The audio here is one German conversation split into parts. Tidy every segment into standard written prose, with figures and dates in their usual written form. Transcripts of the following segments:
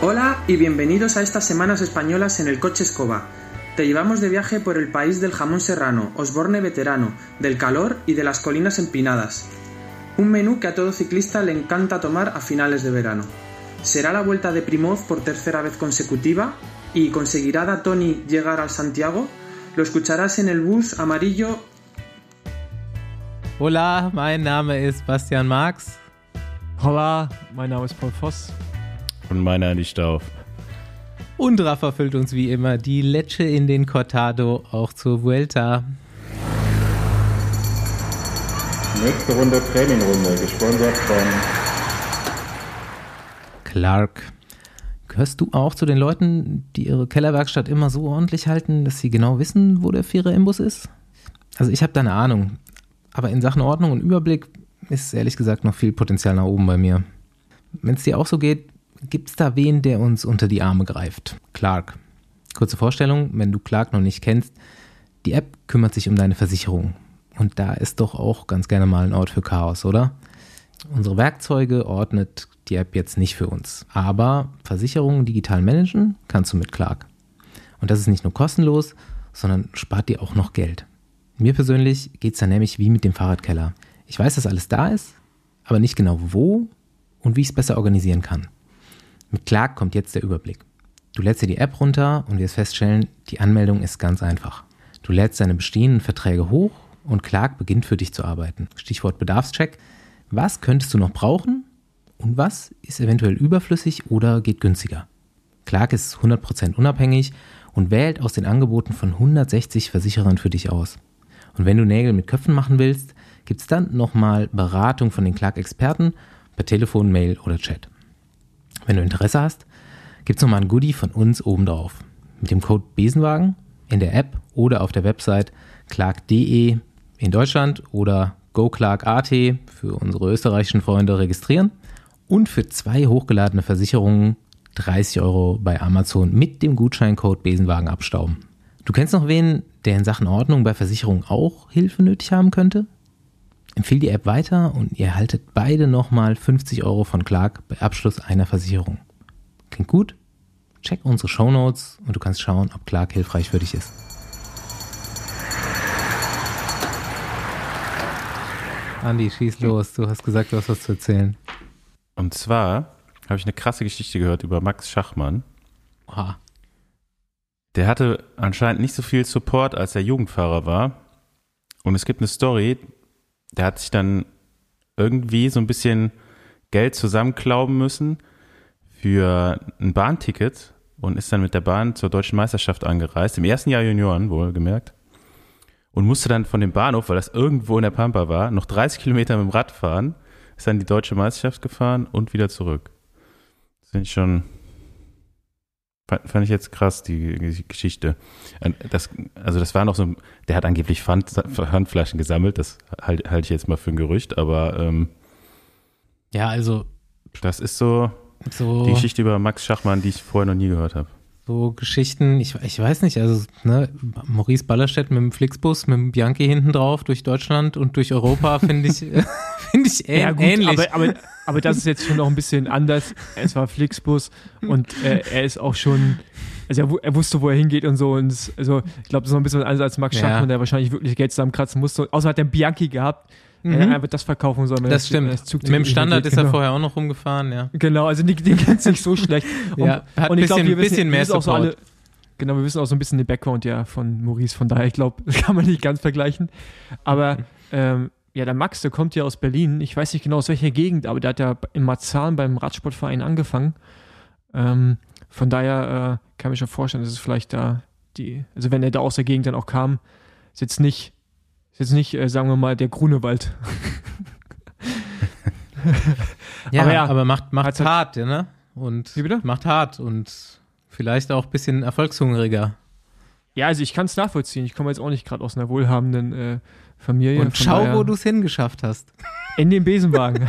Hola y bienvenidos a estas semanas españolas en el Coche Escoba. Te llevamos de viaje por el país del jamón serrano, Osborne veterano, del calor y de las colinas empinadas. Un menú que a todo ciclista le encanta tomar a finales de verano. ¿Será la Vuelta de Primoz por tercera vez consecutiva? ¿Y conseguirá Datoni llegar al Santiago? Lo escucharás en el bus amarillo. Hola, mein Name ist Bastian Marx. Hola, mein Name ist Paul Voss. Und meiner Andy Stauf. Und Rafa füllt uns wie immer die Lecce in den Cortado auch zur Vuelta. Nächste Runde Trainingrunde, gesponsert von Clark. Gehörst du auch zu den Leuten, die ihre Kellerwerkstatt immer so ordentlich halten, dass sie genau wissen, wo der Vierer-Imbus ist? Also ich habe da eine Ahnung, aber in Sachen Ordnung und Überblick ist ehrlich gesagt noch viel Potenzial nach oben bei mir. Wenn es dir auch so geht, gibt es da wen, der uns unter die Arme greift? Clark. Kurze Vorstellung, wenn du Clark noch nicht kennst, die App kümmert sich um deine Versicherung. Und da ist doch auch ganz gerne mal ein Ort für Chaos, oder? Unsere Werkzeuge ordnet die App jetzt nicht für uns. Aber Versicherungen digital managen kannst du mit Clark. Und das ist nicht nur kostenlos, sondern spart dir auch noch Geld. Mir persönlich geht es da nämlich wie mit dem Fahrradkeller. Ich weiß, dass alles da ist, aber nicht genau wo und wie ich es besser organisieren kann. Mit Clark kommt jetzt der Überblick. Du lädst dir die App runter und wirst feststellen, die Anmeldung ist ganz einfach. Du lädst deine bestehenden Verträge hoch und Clark beginnt für dich zu arbeiten. Stichwort Bedarfscheck. Was könntest du noch brauchen und was ist eventuell überflüssig oder geht günstiger? Clark ist 100% unabhängig und wählt aus den Angeboten von 160 Versicherern für dich aus. Und wenn du Nägel mit Köpfen machen willst, gibt es dann nochmal Beratung von den Clark-Experten per Telefon, Mail oder Chat. Wenn du Interesse hast, gibt es nochmal ein Goodie von uns obendrauf. Mit dem Code Besenwagen in der App oder auf der Website clark.de in Deutschland oder GoClark.at für unsere österreichischen Freunde registrieren und für 2 hochgeladene Versicherungen 30 € bei Amazon mit dem Gutscheincode Besenwagen abstauben. Du kennst noch wen, der in Sachen Ordnung bei Versicherungen auch Hilfe nötig haben könnte? Empfehle die App weiter und ihr erhaltet beide nochmal 50 € von Clark bei Abschluss einer Versicherung. Klingt gut? Check unsere Shownotes und du kannst schauen, ob Clark hilfreich für dich ist. Andi, schieß los. Du hast gesagt, du hast was zu erzählen. Und zwar habe ich eine krasse Geschichte gehört über Max Schachmann. Oha. Der hatte anscheinend nicht so viel Support, als er Jugendfahrer war. Und es gibt eine Story, der hat sich dann irgendwie so ein bisschen Geld zusammenklauben müssen für ein Bahnticket und ist dann mit der Bahn zur Deutschen Meisterschaft angereist, im ersten Jahr Junioren wohlgemerkt. Und musste dann von dem Bahnhof, weil das irgendwo in der Pampa war, noch 30 Kilometer mit dem Rad fahren, ist dann die Deutsche Meisterschaft gefahren und wieder zurück. Das finde ich schon, fand ich jetzt krass, die Geschichte. Das war noch so, der hat angeblich Pfandflaschen gesammelt, das halte ich jetzt mal für ein Gerücht, aber ja, also das ist so die Geschichte über Max Schachmann, die ich vorher noch nie gehört habe. So Geschichten, ich weiß nicht, also Maurice Ballerstedt mit dem Flixbus, mit dem Bianchi hinten drauf durch Deutschland und durch Europa finde ich ja, gut, ähnlich. Aber das ist jetzt schon noch ein bisschen anders. Es war Flixbus und er ist auch schon, also er wusste, wo er hingeht und so. Und ich glaube, das ist noch ein bisschen anders als Max Schachmann, der wahrscheinlich wirklich Geld zusammenkratzen musste. Außer hat er einen Bianchi gehabt. Er wird das verkaufen sollen. Das stimmt. Mit dem Standard ist er vorher auch noch rumgefahren, ja. Genau, also den kennt nicht so schlecht. Ja, hat ein bisschen mehr Support. Genau, wir wissen auch so ein bisschen den Background ja von Maurice, von daher, ich glaube, das kann man nicht ganz vergleichen. Aber der Max, der kommt ja aus Berlin, ich weiß nicht genau aus welcher Gegend, aber der hat ja in Marzahn beim Radsportverein angefangen. Von daher kann ich mir schon vorstellen, dass es vielleicht da also wenn er da aus der Gegend dann auch kam, ist jetzt nicht, sagen wir mal, der Grunewald. aber macht hart, ja, ne? Und wie bitte? Macht hart und vielleicht auch ein bisschen erfolgshungriger. Ja, also ich kann es nachvollziehen. Ich komme jetzt auch nicht gerade aus einer wohlhabenden Familie. Und schau, wo du es hingeschafft hast. In den Besenwagen.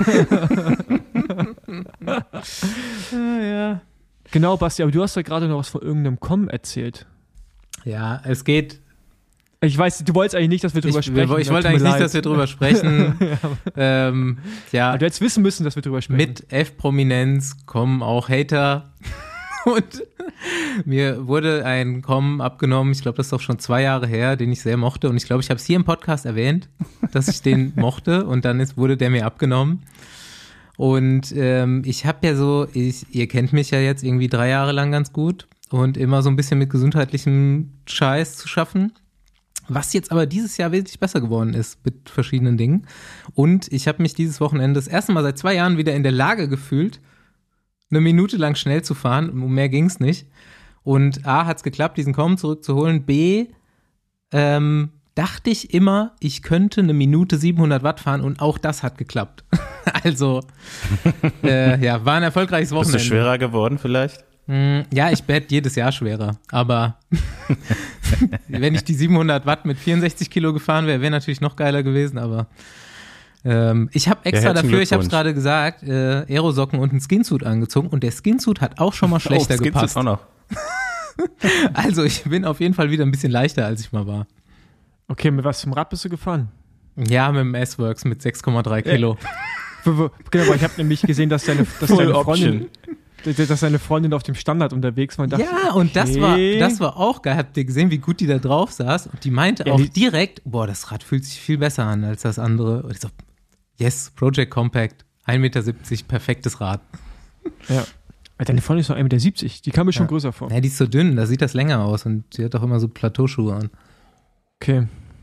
Ja. Genau, Basti, aber du hast ja gerade noch was von irgendeinem Com erzählt. Ja, es geht Ich weiß, du wolltest eigentlich nicht, dass wir drüber sprechen. Ich wollte eigentlich nicht, dass wir drüber sprechen. Ja. Aber du hättest wissen müssen, dass wir drüber sprechen. Mit F-Prominenz kommen auch Hater. Und mir wurde ein Kommen abgenommen, ich glaube, das ist doch schon 2 Jahre her, den ich sehr mochte. Und ich glaube, ich habe es hier im Podcast erwähnt, dass ich den mochte. Und dann wurde der mir abgenommen. Und ich habe ja so, ihr kennt mich ja jetzt irgendwie 3 Jahre lang ganz gut und immer so ein bisschen mit gesundheitlichem Scheiß zu schaffen. Was jetzt aber dieses Jahr wesentlich besser geworden ist mit verschiedenen Dingen. Und ich habe mich dieses Wochenende das erste Mal seit 2 Jahren wieder in der Lage gefühlt, 1 Minute lang schnell zu fahren. Um mehr ging's nicht. Und A, hat's geklappt, diesen Kommen zurückzuholen. B, dachte ich immer, ich könnte 1 Minute 700 Watt fahren und auch das hat geklappt. Also, ja, war ein erfolgreiches Wochenende. Bist du schwerer geworden vielleicht? Ja, ich werde jedes Jahr schwerer, aber wenn ich die 700 Watt mit 64 Kilo gefahren wäre, wäre natürlich noch geiler gewesen, aber ich habe extra dafür, ich habe es gerade gesagt, Aerosocken und einen Skinsuit angezogen und der Skinsuit hat auch schon mal schlechter gepasst. Auch noch. Also ich bin auf jeden Fall wieder ein bisschen leichter, als ich mal war. Okay, mit was für einem Rad bist du gefahren? Ja, mit dem S-Works mit 6,3 Kilo. Genau, aber ich habe nämlich gesehen, dass deine Freundin auf dem Standard unterwegs war. Und dachte, ja, und okay. das war auch geil. Habt ihr gesehen, wie gut die da drauf saß? Und die meinte ja, auch direkt, boah, das Rad fühlt sich viel besser an als das andere. Und ich so, yes, Project Compact, 1,70 Meter, perfektes Rad. Ja. Deine Freundin ist noch 1,70 Meter, die kam mir schon größer vor. Ja, die ist so dünn, da sieht das länger aus und sie hat auch immer so Plateauschuhe an. Okay.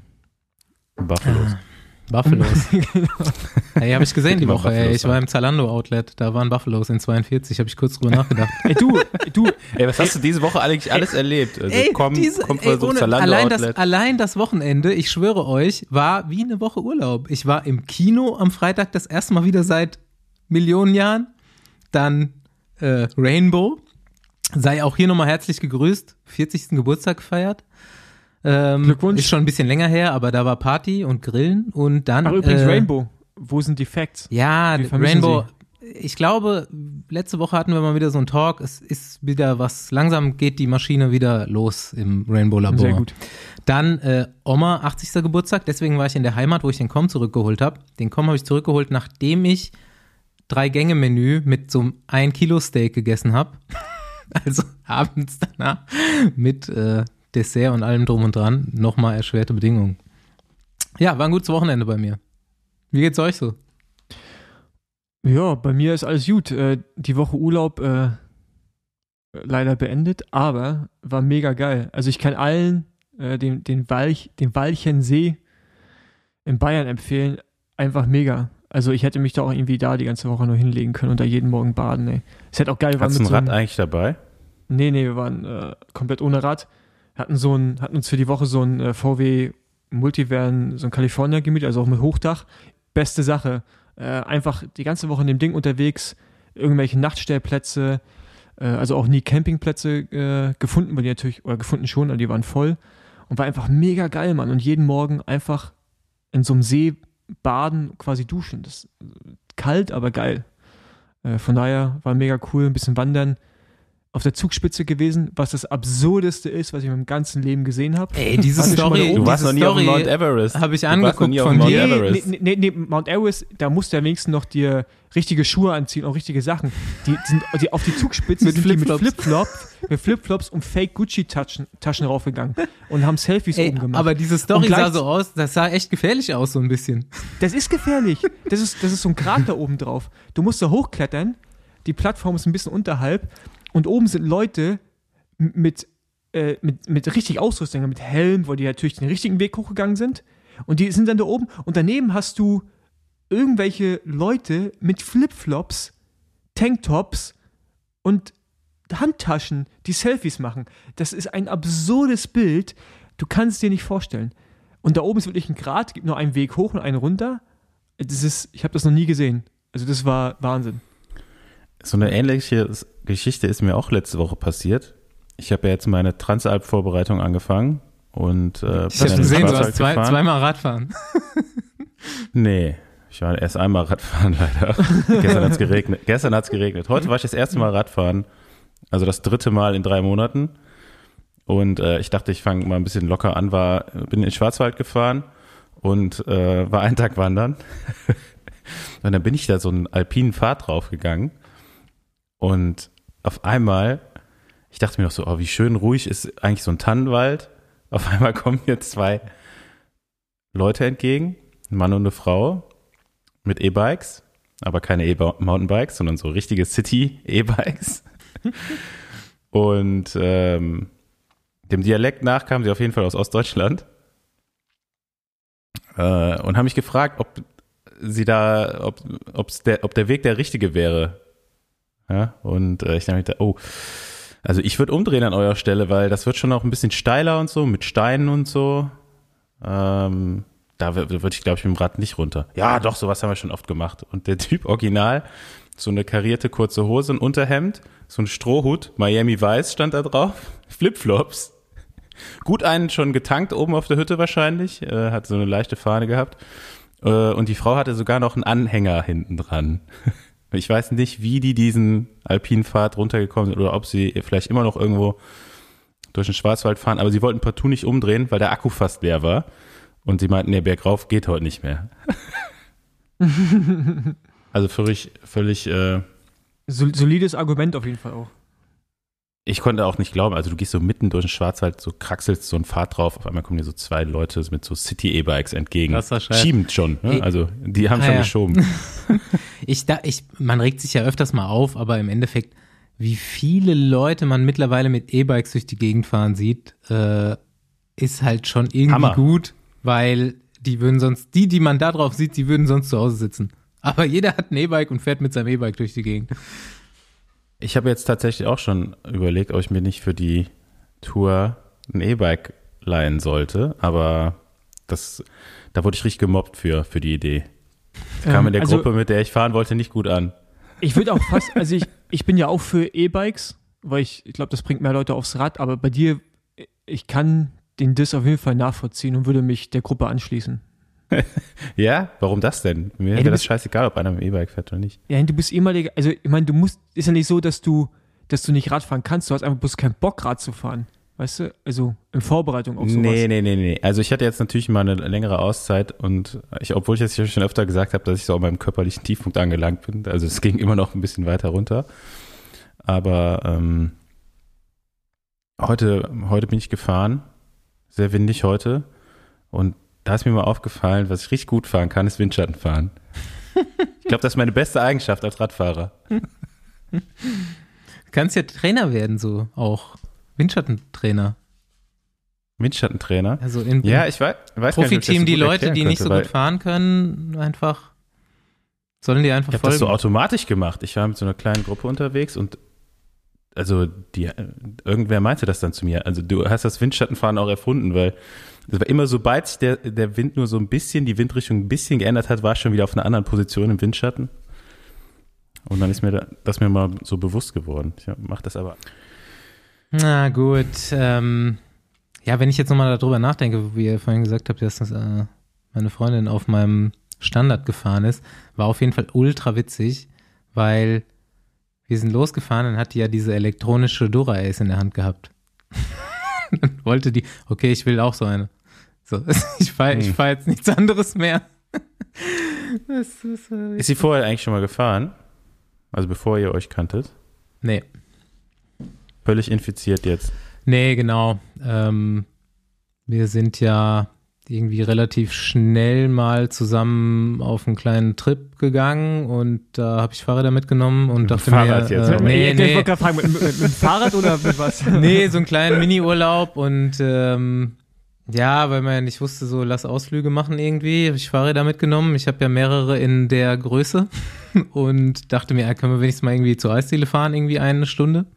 Buffalos. Genau. Hey, habe ich gesehen die Woche. Buffalos, ich war im Zalando-Outlet, da waren Buffalos in 42, habe ich kurz drüber nachgedacht. Ey, was hast du diese Woche eigentlich alles erlebt? Also komm für so Zalando-Outlet. Allein das Wochenende, ich schwöre euch, war wie eine Woche Urlaub. Ich war im Kino am Freitag das erste Mal wieder seit Millionen Jahren. Dann Rainbow. Sei auch hier nochmal herzlich gegrüßt. 40. Geburtstag gefeiert. Glückwunsch. Ist schon ein bisschen länger her, aber da war Party und Grillen und dann. Ach, übrigens Rainbow. Wo sind die Facts? Ja, Rainbow. Ich glaube, letzte Woche hatten wir mal wieder so einen Talk. Es ist wieder was, langsam geht die Maschine wieder los im Rainbow-Labor. Sehr gut. Dann Oma, 80. Geburtstag. Deswegen war ich in der Heimat, wo ich den Com zurückgeholt habe. Den Com habe ich zurückgeholt, nachdem ich 3-Gänge-Menü mit so einem 1-Kilo-Steak gegessen habe. Also abends danach mit Dessert und allem drum und dran. Nochmal erschwerte Bedingungen. Ja, war ein gutes Wochenende bei mir. Wie geht's euch so? Ja, bei mir ist alles gut. Die Woche Urlaub leider beendet, aber war mega geil. Also ich kann allen den Walchensee in Bayern empfehlen. Einfach mega. Also ich hätte mich da auch irgendwie die ganze Woche nur hinlegen können und da jeden Morgen baden. Ey. Es hätte auch geil. Hast du ein Rad eigentlich dabei? Nee, wir waren komplett ohne Rad. Hatten uns für die Woche so ein VW Multivan, so ein California gemietet, also auch mit Hochdach. Beste Sache. Einfach die ganze Woche in dem Ding unterwegs, irgendwelche Nachtstellplätze, also auch nie Campingplätze gefunden, weil die natürlich, oder gefunden schon, aber die waren voll. Und war einfach mega geil, Mann. Und jeden Morgen einfach in so einem See baden, quasi duschen. Das ist kalt, aber geil. Von daher war mega cool, ein bisschen wandern. Auf der Zugspitze gewesen, was das Absurdeste ist, was ich in meinem ganzen Leben gesehen habe. Ey, diese Story, du warst noch nie auf Mount Everest. Habe ich angeguckt von dir. Nee, Mount Everest, da musst du ja wenigstens noch dir richtige Schuhe anziehen, auch richtige Sachen. Die auf die Zugspitze sind die mit Flipflops und Fake Gucci-Taschen raufgegangen und haben Selfies oben gemacht. Aber diese Story sah so aus, das sah echt gefährlich aus, so ein bisschen. Das ist gefährlich. Das ist so ein Krater oben drauf. Du musst da hochklettern, die Plattform ist ein bisschen unterhalb. Und oben sind Leute mit richtig Ausrüstung, mit Helm, weil die natürlich den richtigen Weg hochgegangen sind. Und die sind dann da oben. Und daneben hast du irgendwelche Leute mit Flipflops, Tanktops und Handtaschen, die Selfies machen. Das ist ein absurdes Bild. Du kannst es dir nicht vorstellen. Und da oben ist wirklich ein Grat, gibt nur einen Weg hoch und einen runter. Ich habe das noch nie gesehen. Also das war Wahnsinn. So eine ähnliche Geschichte ist mir auch letzte Woche passiert. Ich habe ja jetzt meine Transalp-Vorbereitung angefangen und ich habe gesehen, du hast zweimal Radfahren. Nee, ich war erst einmal Radfahren leider. Gestern hat's geregnet. Heute war ich das erste Mal Radfahren, also das 3. Mal in 3 Monaten. Und ich dachte, ich fange mal ein bisschen locker an, bin in den Schwarzwald gefahren und war einen Tag wandern. Und dann bin ich da so einen alpinen Pfad draufgegangen und auf einmal, ich dachte mir noch so, oh, wie schön ruhig ist eigentlich so ein Tannenwald. Auf einmal kommen mir 2 Leute entgegen, ein Mann und eine Frau mit E-Bikes, aber keine E-Mountainbikes, sondern so richtige City-E-Bikes. Und dem Dialekt nach kamen sie auf jeden Fall aus Ostdeutschland und haben mich gefragt, ob der Weg der richtige wäre. Ja, und ich dachte, oh, also ich würde umdrehen an eurer Stelle, weil das wird schon noch ein bisschen steiler und so, mit Steinen und so. Da würde ich, glaube ich, mit dem Rad nicht runter. Ja, doch, sowas haben wir schon oft gemacht. Und der Typ original, so eine karierte kurze Hose, ein Unterhemd, so ein Strohhut, Miami Vice stand da drauf, Flipflops. Gut einen schon getankt oben auf der Hütte wahrscheinlich, hat so eine leichte Fahne gehabt. Und die Frau hatte sogar noch einen Anhänger hinten dran. Ich weiß nicht, wie die diesen alpinen Pfad runtergekommen sind oder ob sie vielleicht immer noch irgendwo durch den Schwarzwald fahren, aber sie wollten partout nicht umdrehen, weil der Akku fast leer war. Und sie meinten, der bergauf geht heute nicht mehr. Also völlig solides Argument auf jeden Fall auch. Ich konnte auch nicht glauben, also du gehst so mitten durch den Schwarzwald, so kraxelst so einen Pfad drauf, auf einmal kommen dir so 2 Leute mit so City-E-Bikes entgegen. Schiebend schon, ne? Also die haben schon geschoben. Man regt sich ja öfters mal auf, aber im Endeffekt, wie viele Leute man mittlerweile mit E-Bikes durch die Gegend fahren sieht, ist halt schon irgendwie Hammer. Gut, weil die würden sonst, die man da drauf sieht, die würden sonst zu Hause sitzen. Aber jeder hat ein E-Bike und fährt mit seinem E-Bike durch die Gegend. Ich habe jetzt tatsächlich auch schon überlegt, ob ich mir nicht für die Tour ein E-Bike leihen sollte, aber da wurde ich richtig gemobbt für die Idee. Das kam in der Gruppe, mit der ich fahren wollte, nicht gut an. Ich würde auch fast, also ich bin ja auch für E-Bikes, weil ich glaube, das bringt mehr Leute aufs Rad, aber bei dir, ich kann den Diss auf jeden Fall nachvollziehen und würde mich der Gruppe anschließen. Ja? Warum das denn? Mir wäre das scheißegal, ob einer mit dem E-Bike fährt oder nicht. Ja, du bist ehemaliger, also ich meine, ist ja nicht so, dass du nicht Rad fahren kannst, du hast einfach bloß keinen Bock, Rad zu fahren. Weißt du? Also in Vorbereitung auf sowas. Nee. Also ich hatte jetzt natürlich mal eine längere Auszeit und obwohl ich jetzt schon öfter gesagt habe, dass ich so an meinem körperlichen Tiefpunkt angelangt bin, also es ging immer noch ein bisschen weiter runter. Aber heute bin ich gefahren, sehr windig heute, und da ist mir mal aufgefallen, was ich richtig gut fahren kann, ist Windschatten fahren. Ich glaube, das ist meine beste Eigenschaft als Radfahrer. Du kannst ja Trainer werden, so auch. Windschattentrainer. Windschattentrainer? Also im ich weiß Profiteam, die Leute, die nicht so gut fahren können, sollen die einfach folgen. Ich habe das so automatisch gemacht. Ich war mit so einer kleinen Gruppe unterwegs und also irgendwer meinte das dann zu mir. Also du hast das Windschattenfahren auch erfunden, weil es war immer, sobald sich der Wind nur so ein bisschen, die Windrichtung ein bisschen geändert hat, war ich schon wieder auf einer anderen Position im Windschatten. Und dann ist mir das mal so bewusst geworden. Ich mach das aber. Na gut. Wenn ich jetzt nochmal darüber nachdenke, wie ihr vorhin gesagt habt, dass meine Freundin auf meinem Standard gefahren ist, war auf jeden Fall ultra witzig, weil wir sind losgefahren und hat die ja diese elektronische Dura-Ace in der Hand gehabt. Dann wollte die, okay, ich will auch so eine. So, ich fahr jetzt nichts anderes mehr. Ist sie vorher eigentlich schon mal gefahren? Also bevor ihr euch kanntet? Nee. Völlig infiziert jetzt? Nee, genau. Wir sind ja irgendwie relativ schnell mal zusammen auf einen kleinen Trip gegangen und da habe ich Fahrräder mitgenommen und dachte Fahrrad mir, jetzt, nee, Ich wollte gerade fragen, mit dem Fahrrad oder mit was? Nee, so einen kleinen Mini-Urlaub und weil man ja nicht wusste, so lass Ausflüge machen irgendwie, habe ich Fahrräder mitgenommen. Ich habe ja mehrere in der Größe und dachte mir, können wir wenigstens mal irgendwie zur Eisdiele fahren, irgendwie 1 Stunde.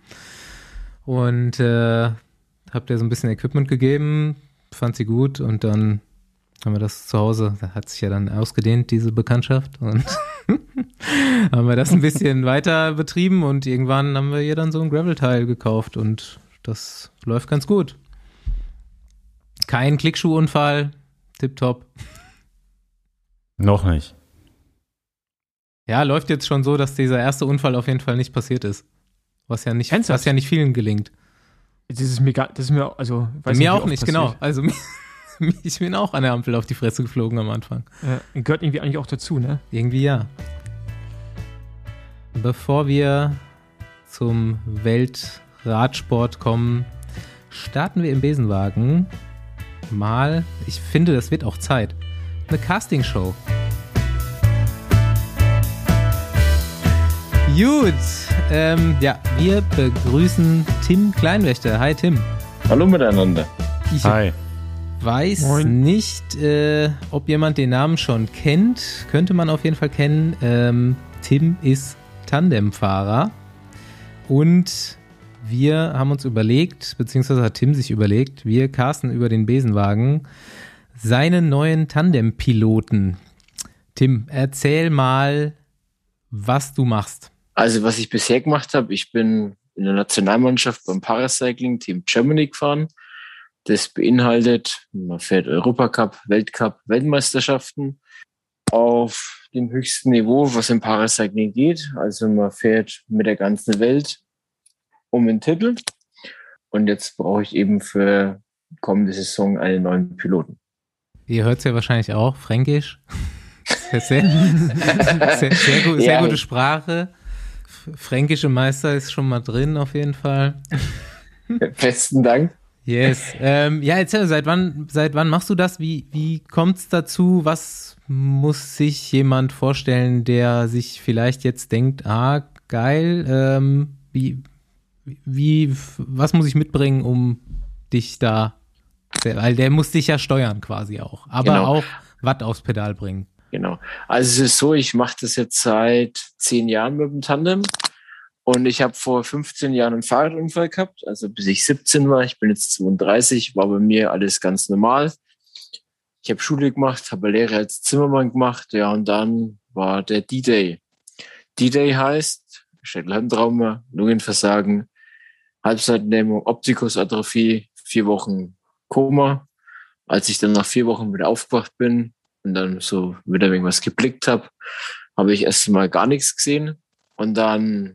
Und habe der so ein bisschen Equipment gegeben, fand sie gut und dann haben wir das zu Hause, da hat sich ja dann ausgedehnt, diese Bekanntschaft, und haben wir das ein bisschen weiter betrieben und irgendwann haben wir ihr dann so ein Gravel-Teil gekauft und das läuft ganz gut. Kein Klickschuhunfall, tipptopp. Noch nicht. Ja, läuft jetzt schon so, dass dieser erste Unfall auf jeden Fall nicht passiert ist. Was ja nicht vielen gelingt. Das ist mir, also, Bei mir auch nicht, genau. Also, ich bin auch an der Ampel auf die Fresse geflogen am Anfang. Gehört irgendwie eigentlich auch dazu, ne? Irgendwie ja. Bevor wir zum Weltradsport kommen, starten wir im Besenwagen mal, ich finde, das wird auch Zeit, eine Castingshow. Gut, wir begrüßen Tim Kleinwächter. Hi Tim. Hallo miteinander. Hi. Weiß Moin. nicht, ob jemand den Namen schon kennt. Könnte man auf jeden Fall kennen. Tim ist Tandemfahrer und wir haben uns überlegt, beziehungsweise hat Tim sich überlegt, wir casten über den Besenwagen seinen neuen Tandempiloten. Tim, erzähl mal, was du machst. Also was ich bisher gemacht habe, ich bin in der Nationalmannschaft beim Paracycling Team Germany gefahren. Das beinhaltet, man fährt Europacup, Weltcup, Weltmeisterschaften auf dem höchsten Niveau, was im Paracycling geht. Also man fährt mit der ganzen Welt um den Titel. Und jetzt brauche ich eben für kommende Saison einen neuen Piloten. Ihr hört es ja wahrscheinlich auch, Fränkisch. Sehr gute Sprache. Fränkische Meister ist schon mal drin auf jeden Fall. Besten Dank. Yes. Erzähl, seit wann machst du das? Wie kommt's dazu? Was muss sich jemand vorstellen, der sich vielleicht jetzt denkt, geil, was muss ich mitbringen, um dich da, weil der muss dich ja steuern quasi auch, aber genau. Auch Watt aufs Pedal bringen. Genau. Also es ist so, ich mache das jetzt seit 10 Jahren mit dem Tandem und ich habe vor 15 Jahren einen Fahrradunfall gehabt, also bis ich 17 war, ich bin jetzt 32, war bei mir alles ganz normal. Ich habe Schule gemacht, habe Lehre als Zimmermann gemacht, ja, und dann war der D-Day. D-Day heißt Schädelhirntrauma, Lungenversagen, Halbseitenlähmung, Optikusatrophie, 4 Wochen Koma. Als ich dann nach 4 Wochen wieder aufgewacht bin und dann so wieder irgendwas geblickt habe ich erst mal gar nichts gesehen und dann,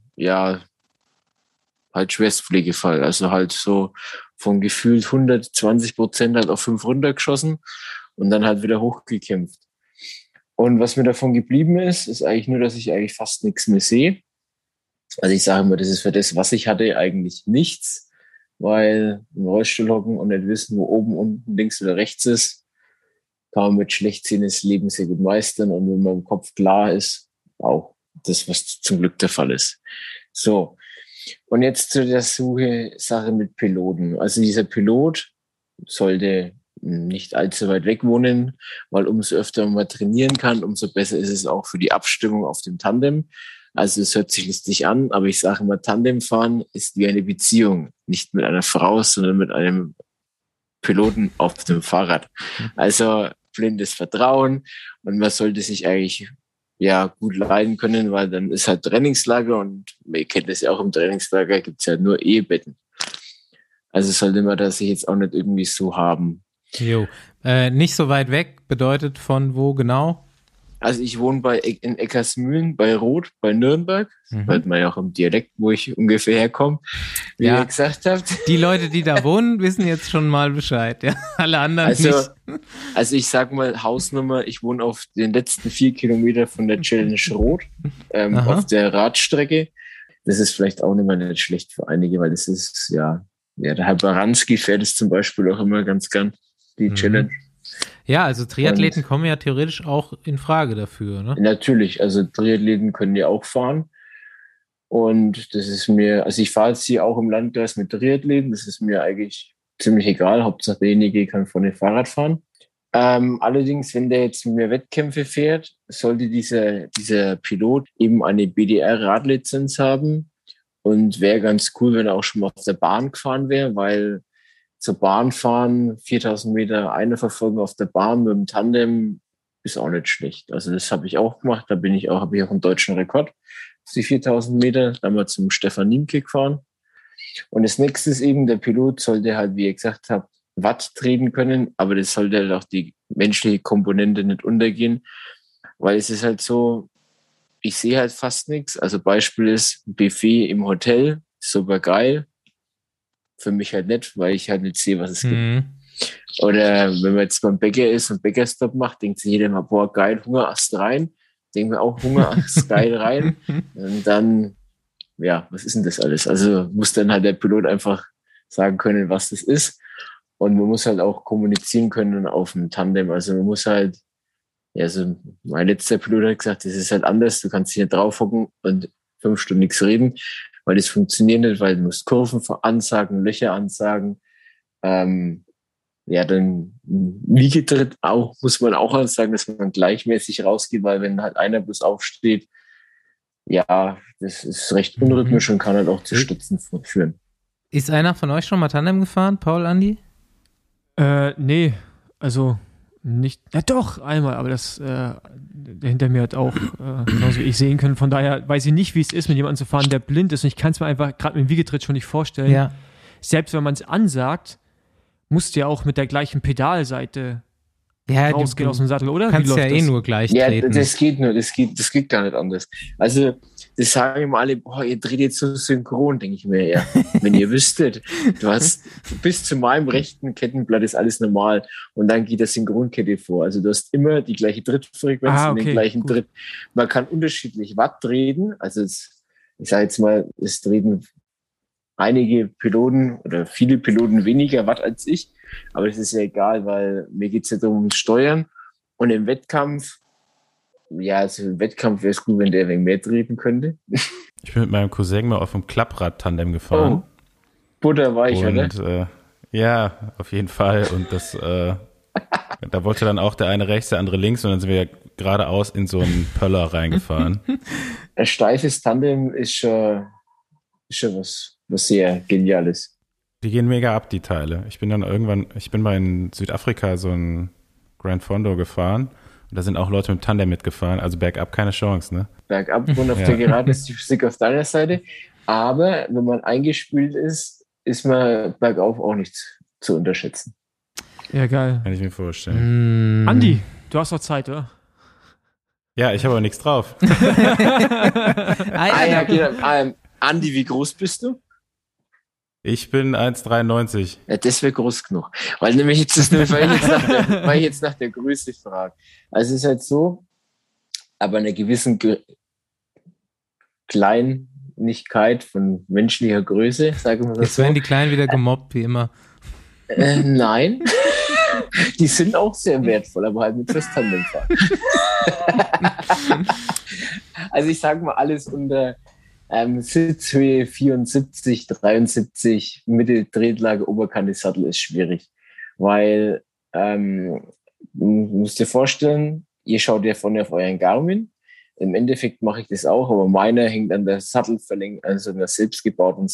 halt Schwerstpflegefall. Also halt so von gefühlt 120% halt auf 5 runtergeschossen und dann halt wieder hochgekämpft. Und was mir davon geblieben ist eigentlich nur, dass ich eigentlich fast nichts mehr sehe. Also ich sage immer, das ist für das, was ich hatte, eigentlich nichts, weil im Rollstuhl hocken und nicht wissen, wo oben, unten, links oder rechts ist, kann man mit Schlechtsehen das Leben sehr gut meistern und wenn man im Kopf klar ist, auch das, was zum Glück der Fall ist. So, und jetzt zu der Sache mit Piloten. Also dieser Pilot sollte nicht allzu weit weg wohnen, weil umso öfter man trainieren kann, umso besser ist es auch für die Abstimmung auf dem Tandem. Also es hört sich lustig an, aber ich sage immer, Tandemfahren ist wie eine Beziehung. Nicht mit einer Frau, sondern mit einem Piloten auf dem Fahrrad. Also blindes Vertrauen und man sollte sich eigentlich gut leiden können, weil dann ist halt Trainingslager und man kennt das ja auch, im Trainingslager gibt's ja nur Ehebetten. Also sollte man das jetzt auch nicht irgendwie so haben. Jo. Nicht so weit weg bedeutet von wo genau? Also ich wohne in Eckersmühlen bei Roth, bei Nürnberg. Hört man ja auch im Dialekt, wo ich ungefähr herkomme, wie ihr gesagt habt. Die Leute, die da wohnen, wissen jetzt schon mal Bescheid. Ja? Alle anderen nicht. Also ich sag mal Hausnummer, ich wohne auf den letzten 4 Kilometer von der Challenge Roth auf der Radstrecke. Das ist vielleicht auch nicht schlecht für einige, weil das ist, der Herr Baranski fährt es zum Beispiel auch immer ganz gern, die Challenge. Ja, also Triathleten kommen ja theoretisch auch in Frage dafür, ne? Natürlich, also Triathleten können ja auch fahren. Und das ist mir, also ich fahre jetzt hier auch im Landkreis mit Triathleten, das ist mir eigentlich ziemlich egal, Hauptsache derjenige kann vorne Fahrrad fahren. Allerdings, wenn der jetzt mit mir Wettkämpfe fährt, sollte dieser Pilot eben eine BDR-Radlizenz haben und wäre ganz cool, wenn er auch schon mal auf der Bahn gefahren wäre, weil zur Bahn fahren, 4000 Meter eine Verfolgung auf der Bahn mit dem Tandem ist auch nicht schlecht. Also das habe ich auch gemacht. Da habe ich auch einen deutschen Rekord auf die 4000 Meter. Da haben wir zum Stefan Niemke gefahren. Und das nächste ist eben, der Pilot sollte halt, wie ihr gesagt habt, Watt treten können, aber das sollte halt auch die menschliche Komponente nicht untergehen, weil es ist halt so, ich sehe halt fast nichts. Also Beispiel ist Buffet im Hotel, super geil. für mich halt nicht, weil ich halt nicht sehe, was es gibt. Mhm. Oder wenn man jetzt beim Bäcker ist und Bäckerstopp macht, denkt sich jeder mal, boah, geil, Hungerast rein. Denken wir auch Hungerast geil rein. Und dann, ja, was ist denn das alles? Also muss dann halt der Pilot einfach sagen können, was das ist. Und man muss halt auch kommunizieren können auf dem Tandem. Also man muss halt, ja, so mein letzter Pilot hat gesagt, das ist halt anders. Du kannst hier drauf hocken und 5 Stunden nichts reden, weil das funktioniert nicht, weil du musst Kurven ansagen, Löcher ansagen. Ja, dann Liegetritt auch, muss man auch ansagen, dass man gleichmäßig rausgeht, weil wenn halt einer bloß aufsteht, ja, das ist recht unrhythmisch und kann halt auch zu Stützen führen. Ist einer von euch schon mal Tandem gefahren, Paul, Andi? Nee, also nicht, ja doch, einmal, aber das, der hinter mir hat auch, genauso wie ich sehen können, von daher weiß ich nicht, wie es ist, mit jemandem zu fahren, der blind ist und ich kann es mir einfach gerade mit dem Wiegetritt schon nicht vorstellen. Ja. Selbst wenn man es ansagt, musst du ja auch mit der gleichen Pedalseite rausgehen aus dem Sattel, oder? Du kannst ja nur gleich treten. Ja, das geht gar nicht anders. Also, das sagen immer alle, boah, ihr dreht jetzt so synchron, denke ich mir, ja. Wenn ihr wüsstet, du hast bis zu meinem rechten Kettenblatt ist alles normal und dann geht der Synchronkette vor. Also du hast immer die gleiche Trittfrequenz und den gleichen Tritt. Man kann unterschiedlich Watt treten, also ich sage jetzt mal, es treten einige Piloten oder viele Piloten weniger Watt als ich, aber das ist ja egal, weil mir geht es ja darum, ums Steuern und im Wettkampf, ja, also im Wettkampf wäre es gut, wenn der ein wenig mehr treten könnte. Ich bin mit meinem Cousin mal auf dem Klapprad-Tandem gefahren. Oh, butterweich, oder? Ja, auf jeden Fall und das, da wollte dann auch der eine rechts, der andere links und dann sind wir geradeaus in so einen Pöller reingefahren. Ein steifes Tandem ist schon was sehr Geniales. Die gehen mega ab, die Teile. Ich bin mal in Südafrika so ein Grand Fondo gefahren und da sind auch Leute mit Tandem mitgefahren, also bergab keine Chance, ne? Bergab und auf der Gerade ist die Physik auf deiner Seite, aber wenn man eingespült ist, ist man bergauf auch nicht zu unterschätzen. Ja, geil. Kann ich mir vorstellen. Andi, du hast doch Zeit, oder? Ja, ich habe aber nichts drauf. Andi, wie groß bist du? Ich bin 1,93. Ja, das wäre groß genug. Weil nämlich weil ich jetzt nach der Größe frage. Also es ist halt so, aber einer gewissen Kleinigkeit von menschlicher Größe, sagen wir das Jetzt so. werden die Kleinen wieder gemobbt, wie immer. Nein. Die sind auch sehr wertvoll, aber halt mit fürs Tandemfahren. Also ich sage mal alles unter Sitzhöhe 74, 73, Mitte Drehlage, Oberkante Sattel ist schwierig, weil du musst dir vorstellen, ihr schaut ja vorne auf euren Garmin. Im Endeffekt mache ich das auch, aber meiner hängt an der Sattelverlängerung, also einer selbstgebauten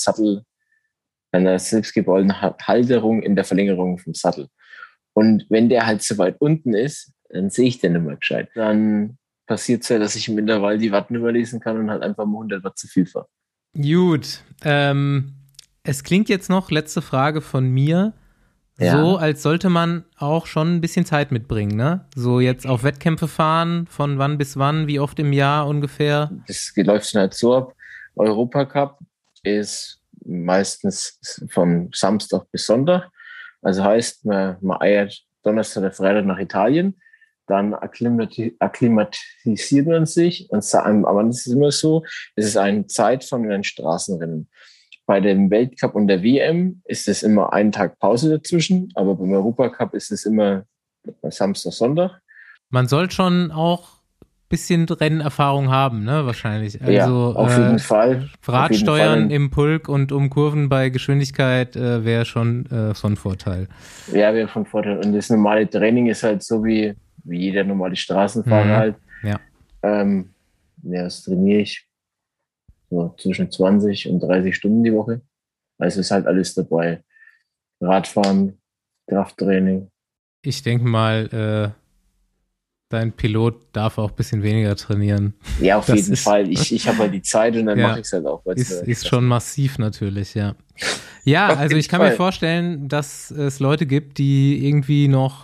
Halterung in der Verlängerung vom Sattel. Und wenn der halt so weit unten ist, dann sehe ich den nicht mehr gescheit. Dann passiert es ja, dass ich im Intervall die Watt nicht mehr lesen kann und halt einfach mal 100 Watt zu viel fahre. Gut. Es klingt jetzt noch, letzte Frage von mir, so als sollte man auch schon ein bisschen Zeit mitbringen, ne? So jetzt auf Wettkämpfe fahren, von wann bis wann, wie oft im Jahr ungefähr? Das läuft dann halt so ab. Europacup ist meistens von Samstag bis Sonntag. Also heißt, man eiert Donnerstag oder Freitag nach Italien, dann akklimatisiert man sich aber das ist immer so, es ist eine Zeit von einem Straßenrennen. Bei dem Weltcup und der WM ist es immer einen Tag Pause dazwischen, aber beim Europacup ist es immer Samstag, Sonntag. Man soll schon auch ein bisschen Rennerfahrung haben, ne, wahrscheinlich. Also, ja, auf jeden Fall. Radsteuern im Pulk und um Kurven bei Geschwindigkeit wäre schon von Vorteil. Ja, wäre von Vorteil. Und das normale Training ist halt so wie jeder normale Straßenfahrer halt. Ja. Das trainiere ich so zwischen 20 und 30 Stunden die Woche. Also ist halt alles dabei. Radfahren, Krafttraining. Ich denke mal, dein Pilot darf auch ein bisschen weniger trainieren. Ja, auf jeden Fall. Ich habe halt die Zeit und dann mache ich es halt auch. Ist schon massiv natürlich, ja. Ja, also ich kann mir vorstellen, dass es Leute gibt, die irgendwie noch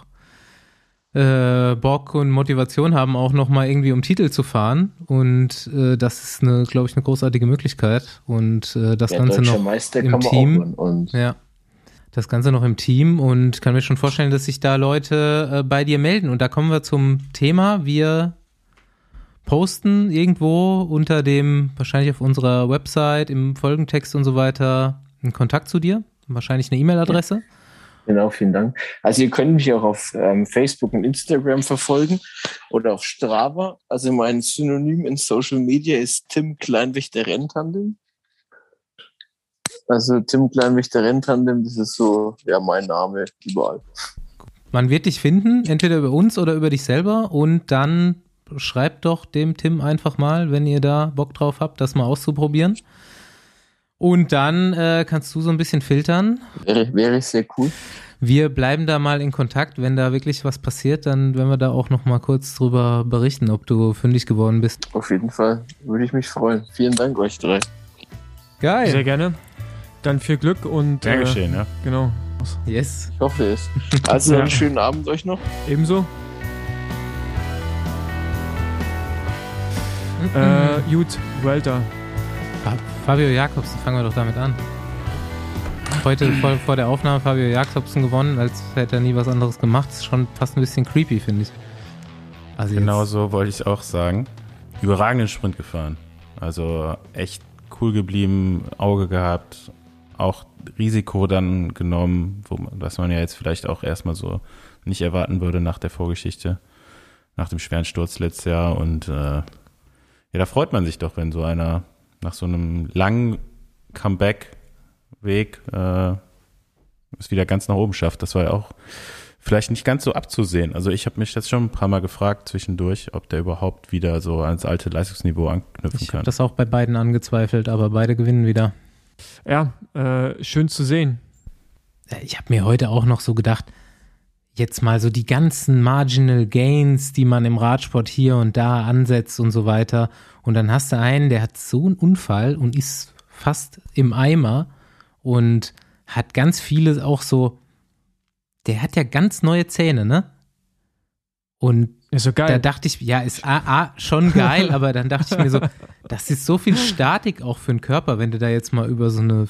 Bock und Motivation haben, auch noch mal irgendwie um Titel zu fahren. Und das ist, glaube ich, eine großartige Möglichkeit. Und das Ganze noch Meister im kann man Team. auch und ja. das Ganze noch im Team und kann mir schon vorstellen, dass sich da Leute bei dir melden. Und da kommen wir zum Thema. Wir posten irgendwo unter dem, wahrscheinlich auf unserer Website, im Folgentext und so weiter, einen Kontakt zu dir. Wahrscheinlich eine E-Mail-Adresse. Genau, vielen Dank. Also ihr könnt mich auch auf Facebook und Instagram verfolgen oder auf Strava. Also mein Synonym in Social Media ist Tim Kleinwächter Renntandem. Also Tim Kleinwächter Renntandem, das ist so mein Name überall. Man wird dich finden, entweder über uns oder über dich selber und dann schreibt doch dem Tim einfach mal, wenn ihr da Bock drauf habt, das mal auszuprobieren. Und dann kannst du so ein bisschen filtern. Wäre sehr cool. Wir bleiben da mal in Kontakt. Wenn da wirklich was passiert, dann werden wir da auch noch mal kurz drüber berichten, ob du fündig geworden bist. Auf jeden Fall, würde ich mich freuen. Vielen Dank euch drei. Geil. Sehr gerne. Dann viel Glück und... Gern geschehen, ja. Genau. Yes. Ich hoffe es. Also einen schönen Abend euch noch. Ebenso. Gut, Welter. Fabio Jakobsen, fangen wir doch damit an. Heute vor der Aufnahme Fabio Jakobsen gewonnen, als hätte er nie was anderes gemacht. Ist schon fast ein bisschen creepy, finde ich. Also genau so wollte ich auch sagen. Überragenden Sprint gefahren. Also echt cool geblieben, Auge gehabt, auch Risiko dann genommen, was man ja jetzt vielleicht auch erstmal so nicht erwarten würde nach der Vorgeschichte, nach dem schweren Sturz letztes Jahr. Und da freut man sich doch, wenn so einer nach so einem langen Comeback-Weg es wieder ganz nach oben schafft. Das war ja auch vielleicht nicht ganz so abzusehen. Also ich habe mich jetzt schon ein paar Mal gefragt zwischendurch, ob der überhaupt wieder so ans alte Leistungsniveau anknüpfen kann. Ich habe das auch bei beiden angezweifelt, aber beide gewinnen wieder. Ja, schön zu sehen. Ich habe mir heute auch noch so gedacht, jetzt mal so die ganzen Marginal Gains, die man im Radsport hier und da ansetzt und so weiter. Und dann hast du einen, der hat so einen Unfall und ist fast im Eimer und hat ganz viele auch so, der hat ja ganz neue Zähne, ne? Und ist so geil. Da dachte ich, ja, ist schon geil, aber dann dachte ich mir so, das ist so viel Statik auch für den Körper, wenn du da jetzt mal über so eine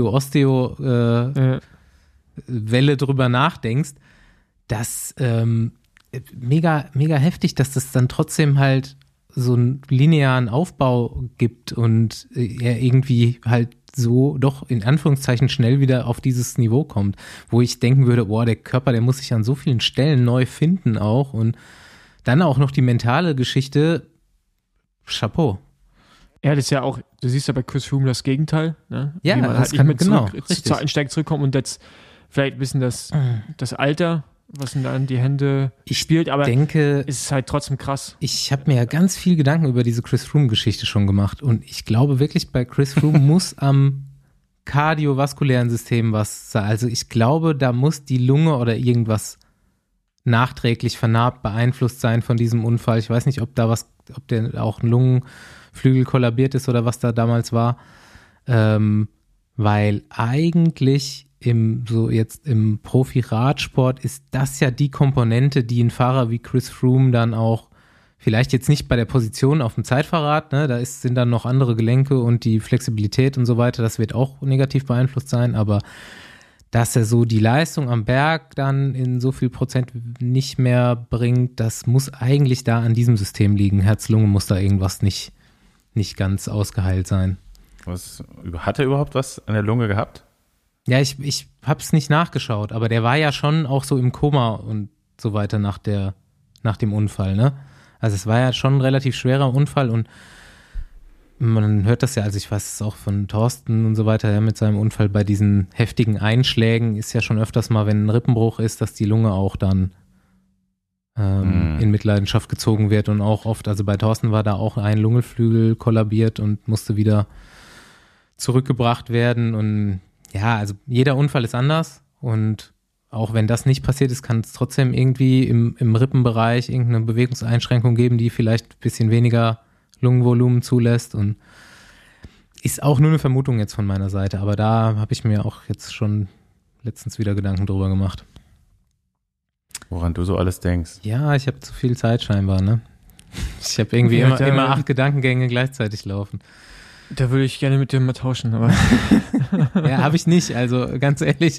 Physio-Osteo-Welle drüber nachdenkst. Das mega, mega heftig, dass das dann trotzdem halt so einen linearen Aufbau gibt und er irgendwie halt so doch in Anführungszeichen schnell wieder auf dieses Niveau kommt, wo ich denken würde, boah, der Körper, der muss sich an so vielen Stellen neu finden auch und dann auch noch die mentale Geschichte, Chapeau. Ja, das ist ja auch, du siehst ja bei Chris Froome das Gegenteil, ne? Ja, wie man das halt kann, nicht genau, mit zur Einsteigen zurückkommt und jetzt vielleicht ein bisschen das Alter, was ihm da in die Hände spielt, aber denke, ist es halt trotzdem krass. Ich habe mir ja ganz viel Gedanken über diese Chris Froome-Geschichte schon gemacht und ich glaube wirklich, bei Chris Froome muss am kardiovaskulären System was sein. Also ich glaube, da muss die Lunge oder irgendwas nachträglich vernarbt beeinflusst sein von diesem Unfall. Ich weiß nicht, ob der auch ein Lungenflügel kollabiert ist oder was da damals war, weil eigentlich im Profi-Radsport ist das ja die Komponente, die ein Fahrer wie Chris Froome dann auch, vielleicht jetzt nicht bei der Position auf dem Zeitfahrrad, ne, da sind dann noch andere Gelenke und die Flexibilität und so weiter, das wird auch negativ beeinflusst sein, aber dass er so die Leistung am Berg dann in so viel Prozent nicht mehr bringt, das muss eigentlich da an diesem System liegen. Herz-Lunge muss da irgendwas nicht ganz ausgeheilt sein. Hat er überhaupt was an der Lunge gehabt? Ja, ich hab's nicht nachgeschaut, aber der war ja schon auch so im Koma und so weiter nach dem Unfall, ne? Also es war ja schon ein relativ schwerer Unfall und man hört das ja, also ich weiß es auch von Thorsten und so weiter, ja, mit seinem Unfall bei diesen heftigen Einschlägen ist ja schon öfters mal, wenn ein Rippenbruch ist, dass die Lunge auch dann in Mitleidenschaft gezogen wird und auch oft, also bei Thorsten war da auch ein Lungenflügel kollabiert und musste wieder zurückgebracht werden und ja, also jeder Unfall ist anders und auch wenn das nicht passiert ist, kann es trotzdem irgendwie im Rippenbereich irgendeine Bewegungseinschränkung geben, die vielleicht ein bisschen weniger Lungenvolumen zulässt und ist auch nur eine Vermutung jetzt von meiner Seite, aber da habe ich mir auch jetzt schon letztens wieder Gedanken drüber gemacht. Woran du so alles denkst. Ja, ich habe zu viel Zeit scheinbar, ne? Ich habe irgendwie immer 8 Gedankengänge gleichzeitig laufen. Da würde ich gerne mit dem mal tauschen, aber Ja, habe ich nicht, also ganz ehrlich.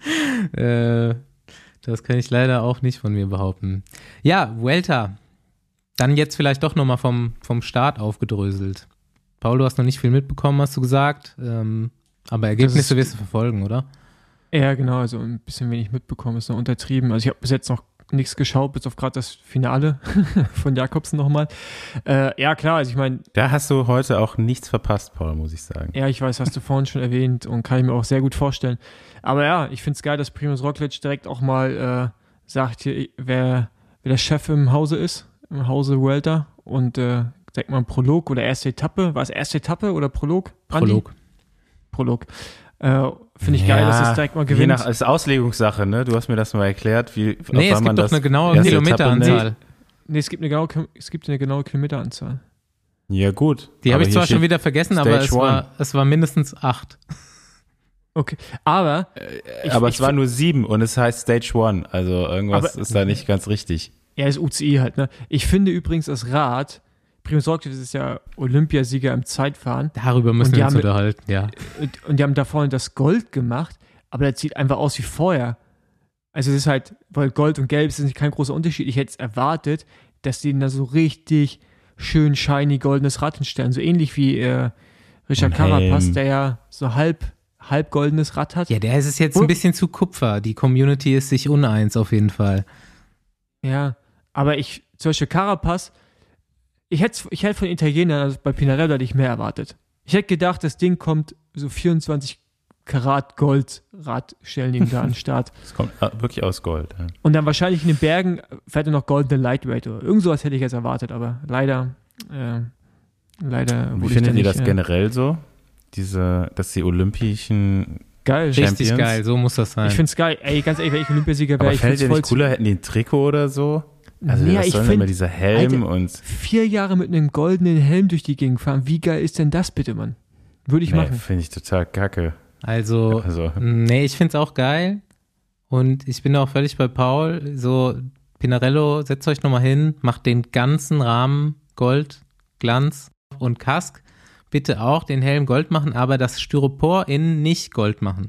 Das kann ich leider auch nicht von mir behaupten. Ja, Vuelta. Dann jetzt vielleicht doch nochmal vom Start aufgedröselt. Paul, du hast noch nicht viel mitbekommen, hast du gesagt. Aber Ergebnisse wirst du verfolgen, oder? ja, genau, also ein bisschen wenig mitbekommen, ist noch untertrieben. Also ich habe bis jetzt noch nichts geschaut, bis auf gerade das Finale von Jakobsen nochmal. Ja, klar, also ich meine, Da hast du heute auch nichts verpasst, Paul, muss ich sagen. ja, ich weiß, hast du vorhin schon erwähnt und kann ich mir auch sehr gut vorstellen. Aber ja, ich finde es geil, dass Primož Roglič direkt auch mal sagt, hier, wer der Chef im Hause ist, im Hause Vuelta und direkt mal ein Prolog oder erste Etappe. War es erste Etappe oder Prolog? Andi? Prolog. Finde ich geil, dass es direkt mal gewinnt. Je nach, ist Auslegungssache, ne? Du hast mir das mal erklärt, wie Nee, es gibt doch eine genaue erste Kilometeranzahl. Nee, es gibt eine genaue Kilometeranzahl. Ja, gut. Die habe Aber ich zwar hier schon steht wieder vergessen, Stage aber es war mindestens 8. Okay, aber aber es war nur 7 und es heißt Stage 1, also irgendwas Aber- ist da nicht ganz richtig. ja, ist UCI halt, ne? Ich finde übrigens das Rad, Primož Roglič ist ja Olympiasieger im Zeitfahren Darüber müssen Und die wir uns haben- unterhalten, ja. und die haben da vorne das Gold gemacht, aber das sieht einfach aus wie vorher. Also es ist halt, weil Gold und Gelb ist nicht kein großer Unterschied. Ich hätte es erwartet, dass die da so richtig schön shiny goldenes Rad hinstellen, so ähnlich wie Richard Und Helm. Carapaz, der ja so halb goldenes Rad hat. Ja, der ist es jetzt ein bisschen zu Kupfer. Die Community ist sich uneins auf jeden Fall. Ja, aber zum Beispiel Carapaz, ich hätte von Italienern, also bei Pinarello hätte ich mehr erwartet. Ich hätte gedacht, das Ding kommt so 24 Karat Goldrad stellen ihm da an den Start. Es kommt wirklich aus Gold. Ja. Und dann wahrscheinlich in den Bergen fährt er noch goldene Lightweight oder irgend sowas hätte ich jetzt erwartet, aber leider Und wie wurde ich da findet ihr nicht, das generell so? Dass die olympischen geil. Richtig Champions? geil, so muss das sein. Ich find's geil. Ey, ganz ehrlich, wenn ich Olympiasieger wäre, Aber ich fällt find's dir voll nicht cooler, hätten die ein Trikot oder so? Also Ja, was ich soll denn find- immer dieser Helm Alter, und 4 Jahre mit einem goldenen Helm durch die Gegend fahren. Wie geil ist denn das bitte, Mann? Würde ich machen. finde ich total kacke. Also, nee, ich find's auch geil. Und ich bin auch völlig bei Paul. So, Pinarello, setzt euch nochmal hin, macht den ganzen Rahmen Gold, Glanz und Kask. Bitte auch den Helm Gold machen, aber das Styropor innen nicht Gold machen.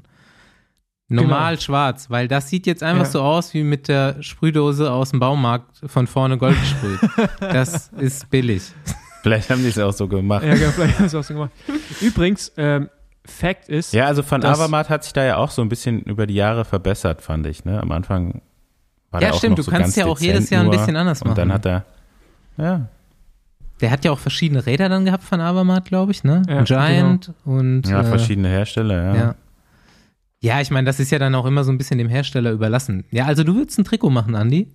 Normal schwarz, weil das sieht jetzt einfach Ja. so aus wie mit der Sprühdose aus dem Baumarkt von vorne Gold gesprüht. Das ist billig. Vielleicht haben die es auch so gemacht. Ja, genau, vielleicht haben sie es auch so gemacht. Übrigens, Fact ist, Ja, also Van Das- Avermaet hat sich da ja auch so ein bisschen über die Jahre verbessert, fand ich. Ne? Am Anfang war Ja, der auch stimmt, noch du so kannst ganz ja auch dezent jedes Jahr ein nur. bisschen anders Und dann machen. hat er, ja, Der hat ja auch verschiedene Räder dann gehabt von Avermaet, glaube ich, ne? Ja, Giant und verschiedene Hersteller, ja. ja. Ja, ich meine, das ist ja dann auch immer so ein bisschen dem Hersteller überlassen. Ja, also du würdest ein Trikot machen, Andi?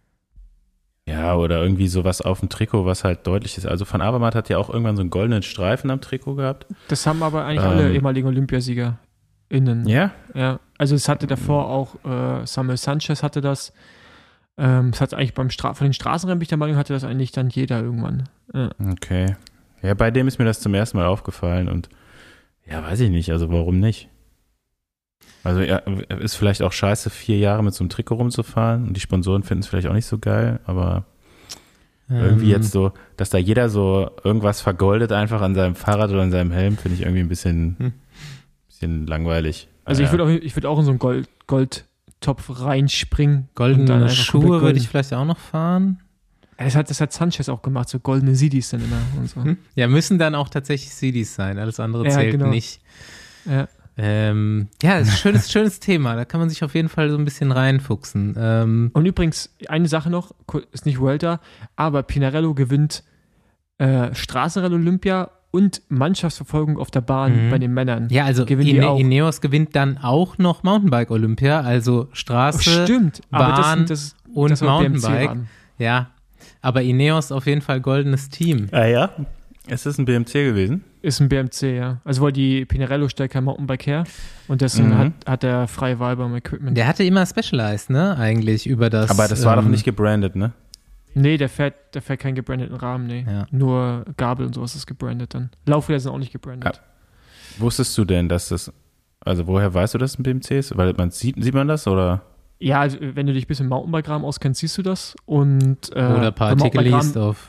Ja, oder irgendwie sowas auf dem Trikot, was halt deutlich ist. Also Van Avermaet hat ja auch irgendwann so einen goldenen Streifen am Trikot gehabt. das haben aber eigentlich alle ehemaligen Olympiasieger innen. Ja? Ja, also es hatte davor auch Samuel Sanchez hatte das. Es hat eigentlich von den Straßenrennen, bin ich der Meinung, hatte das eigentlich dann jeder irgendwann. Ja. Okay. Ja, bei dem ist mir das zum ersten Mal aufgefallen und ja, weiß ich nicht, also warum nicht? Also ja, ist vielleicht auch scheiße, 4 Jahre mit so einem Trikot rumzufahren und die Sponsoren finden es vielleicht auch nicht so geil, aber irgendwie jetzt so, dass da jeder so irgendwas vergoldet einfach an seinem Fahrrad oder an seinem Helm, finde ich irgendwie ein bisschen langweilig. Also Ja. ich würd auch in so einen Goldtopf reinspringen. und dann Goldene einfach Schuhe komplett würde golden. ich vielleicht auch noch fahren. Das hat Sanchez auch gemacht, so goldene Sidis dann immer und so. Ja, müssen dann auch tatsächlich CDs sein, alles andere Ja, zählt genau. nicht. Ja. Ja, ist ein schönes Thema, da kann man sich auf jeden Fall so ein bisschen reinfuchsen. Und übrigens, eine Sache noch, ist nicht Vuelta, aber Pinarello gewinnt Straßenrennen Olympia und Mannschaftsverfolgung auf der Bahn bei den Männern. Ja, also gewinnen die auch. Ineos gewinnt dann auch noch Mountainbike Olympia, also Straße, Stimmt, aber Bahn das und das war BMC Mountainbike. Rahmen. Ja, aber Ineos auf jeden Fall goldenes Team. Ah ja? Ist das ein BMC gewesen? Ist ein BMC, ja. Also weil die Pinarello stellt kein Mountainbike her und deswegen hat er freie Wahl beim Equipment. Der hatte immer Specialized, ne, eigentlich über das. Aber das war doch nicht gebrandet, ne? Nee, der fährt keinen gebrandeten Rahmen, nee. Ja. Nur Gabel und sowas ist gebrandet dann. Laufräder sind auch nicht gebrandet. Wusstest du denn, dass das, also woher weißt du, dass es ein BMC ist? Weil sieht man das oder? Ja, also wenn du dich ein bisschen im Mountainbike-Rahmen auskennst, siehst du das. Und Oder ein paar beim Artikel Mountainbike-Rahmen- liest auf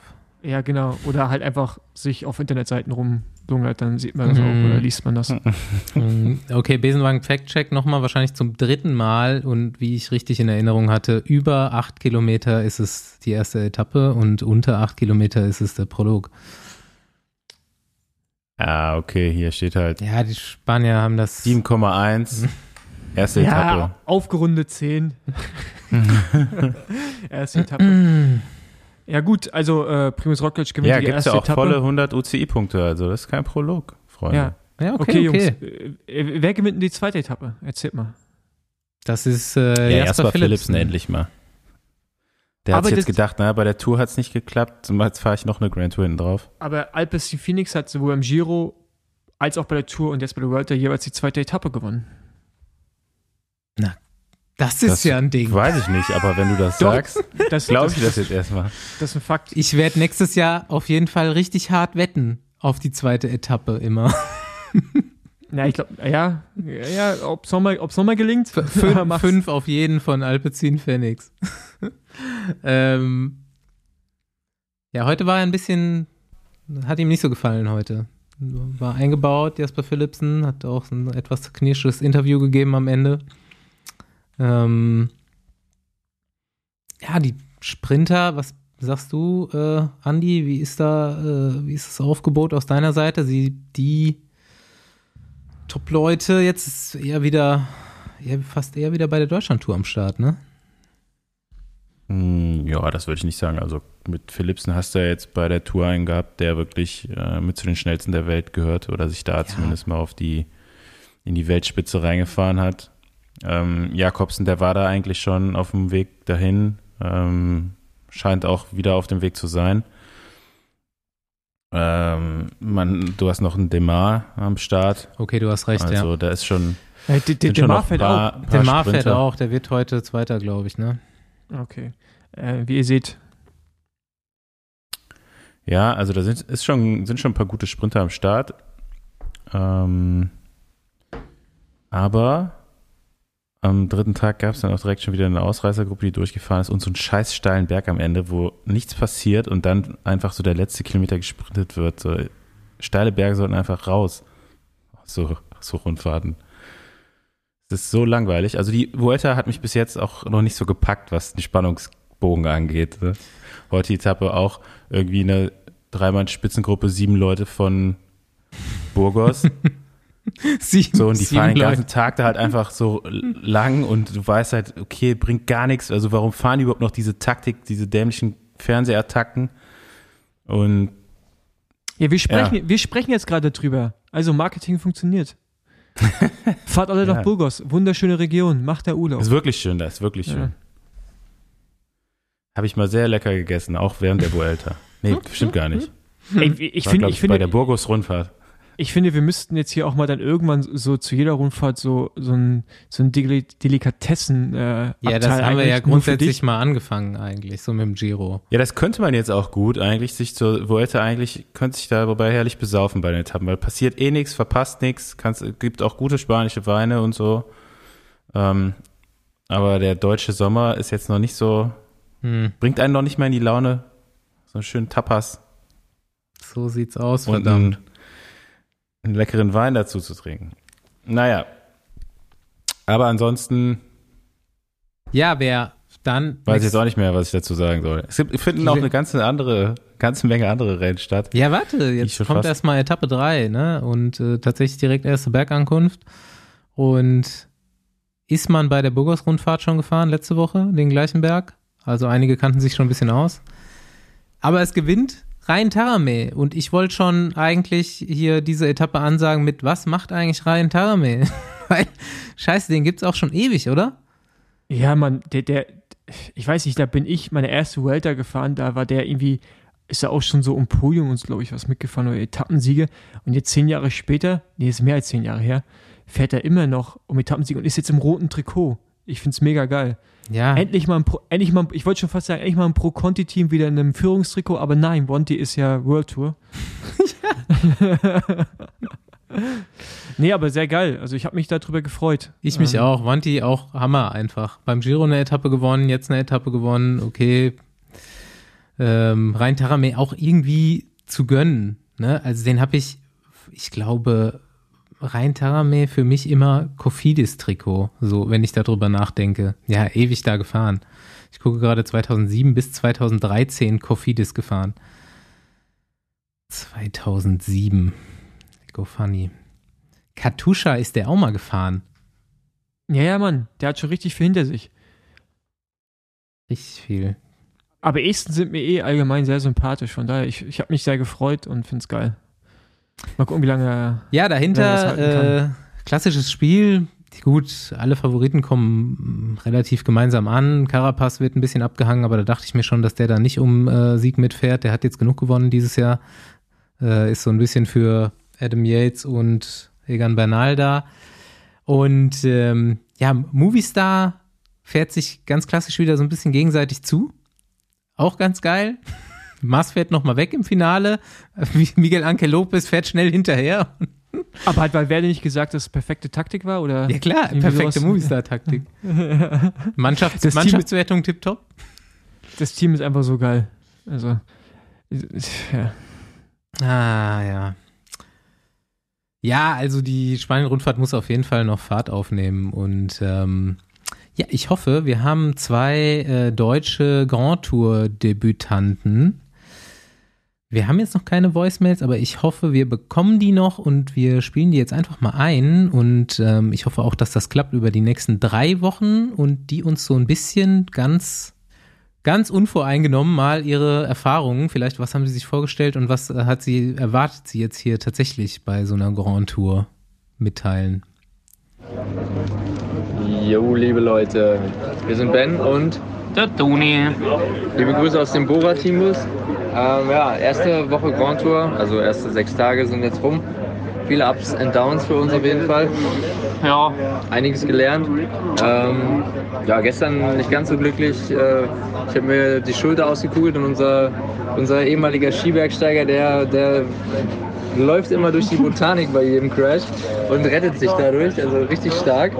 Ja, genau. Oder halt einfach sich auf Internetseiten rumlungert, dann sieht man das auch oder liest man das. Okay, Besenwagen Fact-Check nochmal, wahrscheinlich zum 3. Mal und wie ich richtig in Erinnerung hatte, über 8 Kilometer ist es die erste Etappe und unter 8 Kilometer ist es der Prolog. Ah, okay, hier steht halt Ja, die Spanier haben das 7,1. Erste Etappe. Ja, aufgerundet 10. Erste Etappe. Ja gut, also Primož Roglič gewinnt Ja, die gibt es erste ja auch Etappe. volle 100 UCI-Punkte, also das ist kein Prolog, Freunde. Ja, okay, Jungs. Wer gewinnt denn die zweite Etappe? Erzählt mal. Das ist Jasper Philipsen endlich mal. Der hat Aber sich jetzt das- gedacht, na, bei der Tour hat es nicht geklappt, jetzt fahre ich noch eine Grand Tour hinten drauf. Aber Alpecin Phoenix hat sowohl im Giro als auch bei der Tour und jetzt bei der Vuelta jeweils die zweite Etappe gewonnen. Das ist ja ein Ding. Weiß ich nicht, aber wenn du das Doch. sagst, Das, glaube das, ich das jetzt erstmal. das ist ein Fakt. Ich werde nächstes Jahr auf jeden Fall richtig hart wetten auf die zweite Etappe immer. Ja, ich glaube, ja, ob es nochmal gelingt. Mach's. 5 auf jeden von Alpecin Phoenix. Ja, heute war er ein bisschen, hat ihm nicht so gefallen heute. War eingebaut, Jasper Philipsen, hat auch ein etwas knirschendes Interview gegeben am Ende. Ja, die Sprinter, was sagst du, Andi, wie ist das Aufgebot aus deiner Seite? Die Top-Leute, jetzt ist fast eher wieder bei der Deutschlandtour am Start, ne? Ja, das würde ich nicht sagen. Also mit Philipsen hast du ja jetzt bei der Tour einen gehabt, der wirklich mit zu den schnellsten der Welt gehört oder sich da zumindest mal in die Weltspitze reingefahren hat. Jakobsen, der war da eigentlich schon auf dem Weg dahin, scheint auch wieder auf dem Weg zu sein. Du hast noch einen Demar am Start. Okay, du hast recht, Also ja. da ist schon Der Mar fährt auch. Der Mar fährt Sprinter. auch, der wird heute Zweiter, glaube ich, ne? Okay. Wie ihr seht, Ja, also da sind schon ein paar gute Sprinter am Start. Aber am 3. Tag gab es dann auch direkt schon wieder eine Ausreißergruppe, die durchgefahren ist und so einen scheiß steilen Berg am Ende, wo nichts passiert und dann einfach so der letzte Kilometer gesprintet wird. So, steile Berge sollten einfach raus. So Rundfahrten. Das ist so langweilig. Also die Vuelta hat mich bis jetzt auch noch nicht so gepackt, was den Spannungsbogen angeht. Ne? Heute die Etappe auch irgendwie eine 3-Mann-Spitzengruppe, 7 Leute von Burgos. So, und die fahren den ganzen Tag da halt einfach so lang und du weißt halt, okay, bringt gar nichts. Also warum fahren die überhaupt noch diese Taktik, diese dämlichen Fernsehattacken? Und ja, wir sprechen jetzt gerade drüber. Also Marketing funktioniert. Fahrt alle nach Burgos, wunderschöne Region, macht der Urlaub. ist wirklich schön, das ist wirklich schön. Ja. Habe ich mal sehr lecker gegessen, auch während der Vuelta. Nee, stimmt gar nicht. Ich War, glaub finde, bei der Burgos-Rundfahrt. Ich finde, wir müssten jetzt hier auch mal dann irgendwann so zu jeder Rundfahrt so ein Delikatessen Ja, das haben wir ja grundsätzlich mal angefangen eigentlich, so mit dem Giro. Ja, das könnte man jetzt auch gut eigentlich sich zur Vuelta könnte sich da wobei herrlich besaufen bei den Etappen, weil passiert eh nichts, verpasst nichts, gibt auch gute spanische Weine und so. Aber der deutsche Sommer ist jetzt noch nicht so, bringt einen noch nicht mehr in die Laune. So einen schönen Tapas. So sieht's aus, Und verdammt. einen leckeren Wein dazu zu trinken. Naja. Aber ansonsten Ja, wer dann... weiß ich jetzt auch nicht mehr, was ich dazu sagen soll. Es finden auch eine ganze Menge andere Rennen statt. Ja, warte, jetzt schon kommt fast- erstmal Etappe 3, ne? Und tatsächlich direkt erste Bergankunft. Und ist man bei der Burgos-Rundfahrt schon gefahren letzte Woche, den gleichen Berg? Also einige kannten sich schon ein bisschen aus. Aber es gewinnt Ryan Taramay. Und ich wollte schon eigentlich hier diese Etappe ansagen mit, was macht eigentlich Ryan Taramay? Weil, scheiße, den gibt's auch schon ewig, oder? Ja, Mann, ich weiß nicht, da bin ich meine erste Vuelta gefahren, da war der irgendwie, ist er auch schon so um Podium und glaube ich was mitgefahren oder Etappensiege. Und jetzt 10 Jahre später, nee, ist mehr als 10 Jahre her, fährt er immer noch um Etappensiege und ist jetzt im roten Trikot. Ich find's mega geil. Ja. Endlich mal, ich wollte schon fast sagen, endlich mal ein Pro-Conti-Team wieder in einem Führungstrikot, aber nein, Bonti ist ja World Tour. Nee, aber sehr geil. Also ich habe mich darüber gefreut. Ich mich auch. Wanti auch Hammer einfach. Beim Giro eine Etappe gewonnen, jetzt eine Etappe gewonnen. Okay, Rein Taramay auch irgendwie zu gönnen. Ne? Also den habe ich glaube, Rein Taramay für mich immer Cofidis-Trikot, so wenn ich darüber nachdenke. Ja, ewig da gefahren. Ich gucke gerade 2007 bis 2013 Cofidis gefahren. 2007. Go funny. Katusha ist der auch mal gefahren. Ja, Mann, der hat schon richtig viel hinter sich. Richtig viel. Aber Esten sind mir allgemein sehr sympathisch, von daher, ich habe mich sehr gefreut und finde es geil. Mal gucken, wie lange ja, wer das halten dahinter klassisches Spiel. Gut, alle Favoriten kommen relativ gemeinsam an. Carapaz wird ein bisschen abgehangen, aber da dachte ich mir schon, dass der da nicht um Sieg mitfährt. Der hat jetzt genug gewonnen dieses Jahr. Ist so ein bisschen für Adam Yates und Egan Bernal da. Und Movistar fährt sich ganz klassisch wieder so ein bisschen gegenseitig zu. Auch ganz geil. Mas fährt nochmal weg im Finale. Miguel Ángel López fährt schnell hinterher. Aber hat Valverde nicht gesagt, dass es perfekte Taktik war? Oder ja klar, perfekte Movistar-Taktik. Mannschaftswertung tipptopp. Das Team ist einfach so geil. Also, ja. Ja. Ja, also die Spanien-Rundfahrt muss auf jeden Fall noch Fahrt aufnehmen. Und ich hoffe, wir haben 2 deutsche Grand Tour-Debütanten. Wir haben jetzt noch keine Voicemails, aber ich hoffe, wir bekommen die noch und wir spielen die jetzt einfach mal ein. Und ich hoffe auch, dass das klappt über die nächsten 3 Wochen und die uns so ein bisschen ganz unvoreingenommen mal ihre Erfahrungen, vielleicht was haben sie sich vorgestellt und was erwartet sie jetzt hier tatsächlich bei so einer Grand Tour mitteilen. Jo, liebe Leute, wir sind Ben und der Toni. Liebe Grüße aus dem Bora-Teambus. Erste Woche Grand Tour, also erste 6 Tage sind jetzt rum. Viele Ups and Downs für uns auf jeden Fall. Ja. Einiges gelernt. Gestern nicht ganz so glücklich. Ich habe mir die Schulter ausgekugelt und unser ehemaliger Skibergsteiger, der läuft immer durch die Botanik bei jedem Crash und rettet sich dadurch, also richtig stark.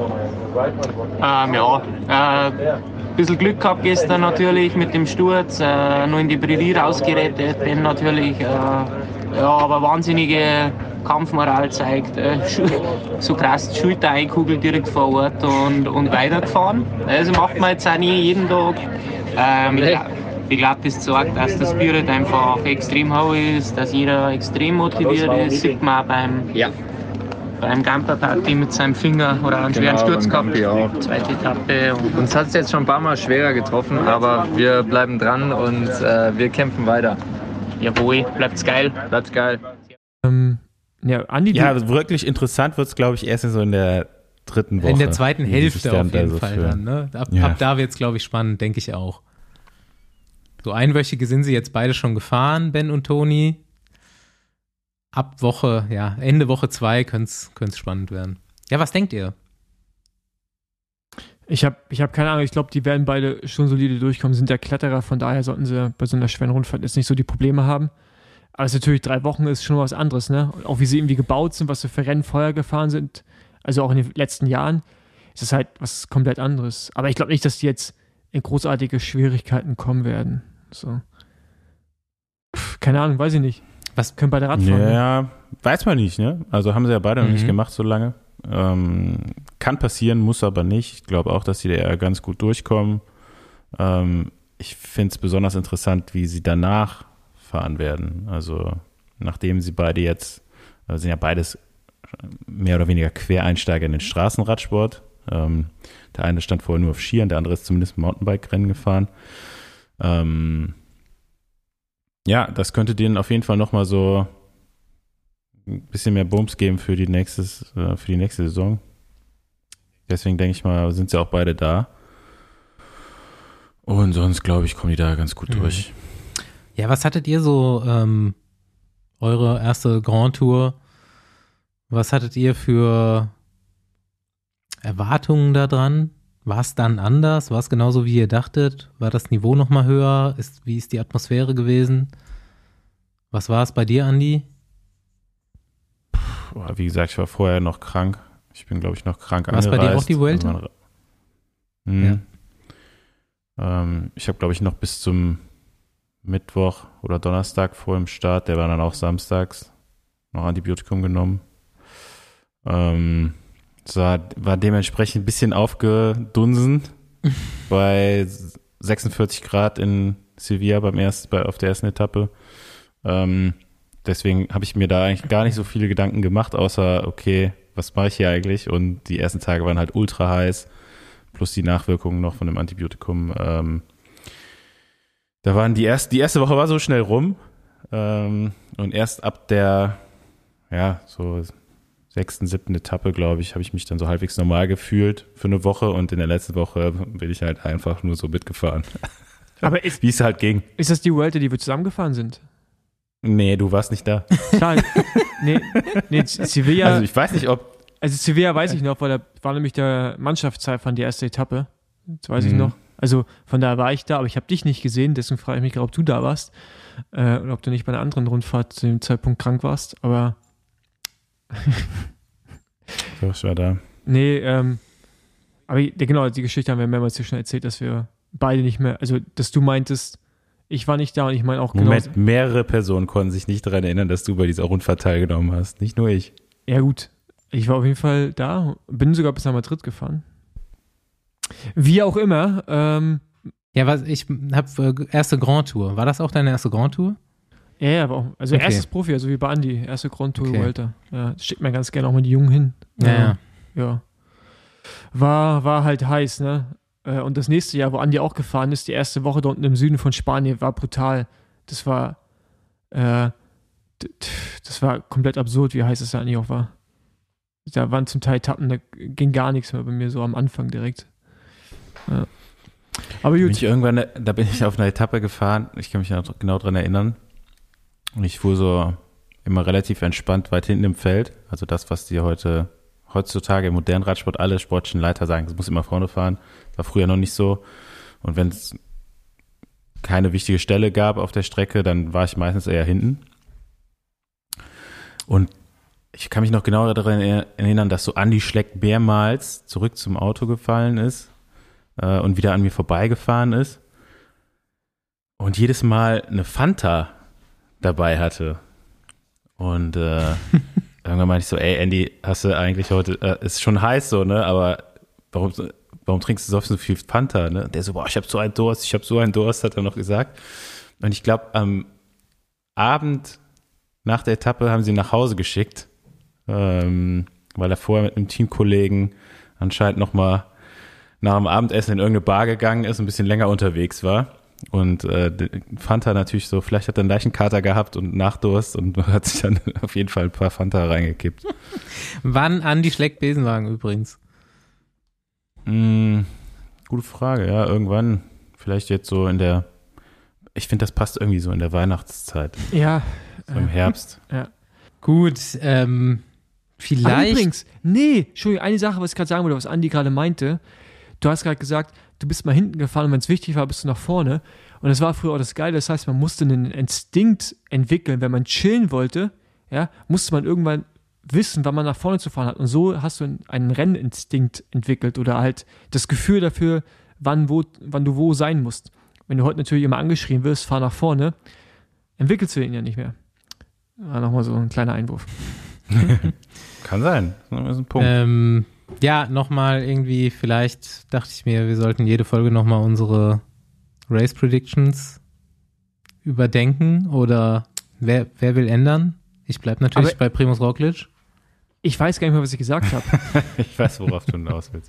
Bisschen Glück gehabt gestern natürlich mit dem Sturz, nur in die Prärie rausgerettet, Ben natürlich, aber wahnsinnige Kampfmoral zeigt, so krass die Schulter einkugelt direkt vor Ort und weitergefahren. Also macht man jetzt auch nie jeden Tag. Ich glaube, das zeigt, dass der Spirit einfach extrem hoch ist, dass jeder extrem motiviert ist. Sieht man auch beim Gamper-Party mit seinem Finger oder einen schweren Sturz gehabt. Zweite Etappe. Uns hat es jetzt schon ein paar Mal schwerer getroffen, aber wir bleiben dran und wir kämpfen weiter. Jawohl, bleibt's geil. Bleibt's geil. Andi, wirklich interessant wird es, glaube ich, erst so in der 3. Woche. In der zweiten Hälfte auf jeden Fall führen. dann. Ne? Ab da wird es, glaube ich, spannend, denke ich auch. So einwöchige sind sie jetzt beide schon gefahren, Ben und Toni. Ab Woche, Ende Woche 2 könnte es spannend werden. Ja, was denkt ihr? Ich hab keine Ahnung, ich glaube, die werden beide schon solide durchkommen, sind ja Kletterer, von daher sollten sie bei so einer schweren Rundfahrt jetzt nicht so die Probleme haben. Aber es ist natürlich 3 Wochen ist schon was anderes, ne? Auch wie sie irgendwie gebaut sind, was sie für Rennen vorher gefahren sind, also auch in den letzten Jahren, ist es halt was komplett anderes. Aber ich glaube nicht, dass die jetzt in großartige Schwierigkeiten kommen werden. So. Keine Ahnung, weiß ich nicht. Was können beide Radfahren? Ja, weiß man nicht, ne? Also haben sie ja beide noch nicht gemacht so lange. Kann passieren, muss aber nicht. Ich glaube auch, dass sie da ganz gut durchkommen. Ich finde es besonders interessant, wie sie danach fahren werden. Also nachdem sie beide jetzt, sind ja beides mehr oder weniger Quereinsteiger in den Straßenradsport. Der eine stand vorher nur auf Skiern, der andere ist zumindest Mountainbike-Rennen gefahren. Das könnte denen auf jeden Fall nochmal so ein bisschen mehr Bums geben für die nächste Saison. Deswegen denke ich mal, sind sie auch beide da. Und sonst, glaube ich, kommen die da ganz gut durch. Ja, was hattet ihr so, eure erste Grand Tour? Was hattet ihr für Erwartungen da dran? War es dann anders? War es genauso, wie ihr dachtet? War das Niveau nochmal höher? Wie ist die Atmosphäre gewesen? Was war es bei dir, Andi? Wie gesagt, ich war vorher noch krank. Ich bin, glaube ich, noch krank angereist. War es bei dir auch die Vuelta? Ich habe, glaube ich, noch bis zum Mittwoch oder Donnerstag vor dem Start. Der war dann auch samstags. Noch Antibiotikum genommen. War dementsprechend ein bisschen aufgedunsen bei 46 Grad in Sevilla auf der ersten Etappe. Deswegen habe ich mir da eigentlich gar nicht so viele Gedanken gemacht, außer, okay, was mache ich hier eigentlich? Und die ersten Tage waren halt ultra heiß, plus die Nachwirkungen noch von dem Antibiotikum. Da waren die erste Woche war so schnell rum. Und erst ab der, so 6., 7. Etappe, glaube ich, habe ich mich dann so halbwegs normal gefühlt für eine Woche und in der letzten Woche bin ich halt einfach nur so mitgefahren. Aber wie es halt ging. Ist das die Vuelta, die wir zusammengefahren sind? Nee, du warst nicht da. Klar, nee, Sevilla. Also ich weiß nicht, ob... Also Sevilla weiß ich noch, weil da war nämlich der Mannschaftszeitfahren die erste Etappe. Das weiß ich noch. Also von daher war ich da, aber ich habe dich nicht gesehen, deswegen frage ich mich gerade, ob du da warst. Oder ob du nicht bei einer anderen Rundfahrt zu dem Zeitpunkt krank warst, aber... So, ich war da. Nee, aber genau, die Geschichte haben wir mehrmals hier schon erzählt, dass wir beide nicht mehr, also dass du meintest, ich war nicht da und ich meine auch genau. Moment, mehrere Personen konnten sich nicht daran erinnern, dass du bei dieser Rundfahrt teilgenommen hast, nicht nur ich. Ja gut, ich war auf jeden Fall da, bin sogar bis nach Madrid gefahren. Wie auch immer. Ich habe erste Grand Tour. War das auch deine erste Grand Tour? Ja, aber auch, also okay. Erstes Profi, also wie bei Andi, erste Grand Tour Vuelta. Ja, schickt mir ganz gerne auch mal die Jungen hin. Ja. War halt heiß, ne? Und das nächste Jahr, wo Andi auch gefahren ist, die erste Woche da unten im Süden von Spanien, war brutal. Das war komplett absurd, wie heiß es da eigentlich auch war. Da waren zum Teil Etappen, da ging gar nichts mehr bei mir, so am Anfang direkt. Ja. Aber gut. Da bin ich auf einer Etappe gefahren, ich kann mich noch genau dran erinnern. Und ich fuhr so immer relativ entspannt weit hinten im Feld. Also das, was die heutzutage im modernen Radsport alle sportlichen Leiter sagen, das muss immer vorne fahren. War früher noch nicht so. Und wenn es keine wichtige Stelle gab auf der Strecke, dann war ich meistens eher hinten. Und ich kann mich noch genau daran erinnern, dass so Andi Schleck mehrmals zurück zum Auto gefallen ist und wieder an mir vorbeigefahren ist. Und jedes Mal eine Fanta dabei hatte. Und irgendwann meinte ich so, ey Andy, hast du eigentlich heute, ist schon heiß so, ne, aber warum trinkst du so viel Fanta, ne? Der so, boah, ich hab so einen Durst, hat er noch gesagt. Und ich glaube, am Abend nach der Etappe haben sie ihn nach Hause geschickt, weil er vorher mit einem Teamkollegen anscheinend nochmal nach dem Abendessen in irgendeine Bar gegangen ist und ein bisschen länger unterwegs war. Und Fanta natürlich so, vielleicht hat er einen Leichenkater gehabt und Nachdurst und hat sich dann auf jeden Fall ein paar Fanta reingekippt. Wann Andi Schleck Besenwagen übrigens? Gute Frage, ja, irgendwann. Vielleicht jetzt so ich finde, das passt irgendwie so in der Weihnachtszeit. Ja. So im Herbst. Ja. Gut, vielleicht. Aber übrigens, Entschuldigung, eine Sache, was ich gerade sagen wollte, was Andi gerade meinte. Du hast gerade gesagt, du bist mal hinten gefahren und wenn es wichtig war, bist du nach vorne. Und das war früher auch das Geile. Das heißt, man musste einen Instinkt entwickeln. Wenn man chillen wollte, ja, musste man irgendwann wissen, wann man nach vorne zu fahren hat. Und so hast du einen Renninstinkt entwickelt oder halt das Gefühl dafür, wann du wo sein musst. Wenn du heute natürlich immer angeschrien wirst, fahr nach vorne, entwickelst du den ja nicht mehr. Ja, nochmal so ein kleiner Einwurf. Kann sein. Das ist ein Punkt. Ja, nochmal irgendwie, vielleicht dachte ich mir, wir sollten jede Folge nochmal unsere Race Predictions überdenken oder wer will ändern? Ich bleibe natürlich bei Primož Roglič. Ich weiß gar nicht mehr, was ich gesagt habe. Ich weiß, worauf du hinaus willst.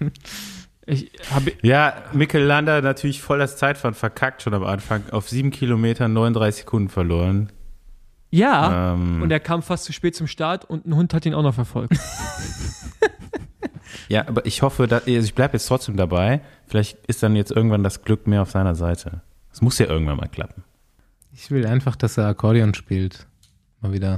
Mikel Landa natürlich voll das Zeitfahren verkackt schon am Anfang. Auf 7 Kilometern 39 Sekunden verloren. Ja, und er kam fast zu spät zum Start und ein Hund hat ihn auch noch verfolgt. Ja, aber ich hoffe, ich bleibe jetzt trotzdem dabei. Vielleicht ist dann jetzt irgendwann das Glück mehr auf seiner Seite. Es muss ja irgendwann mal klappen. Ich will einfach, dass er Akkordeon spielt. Mal wieder.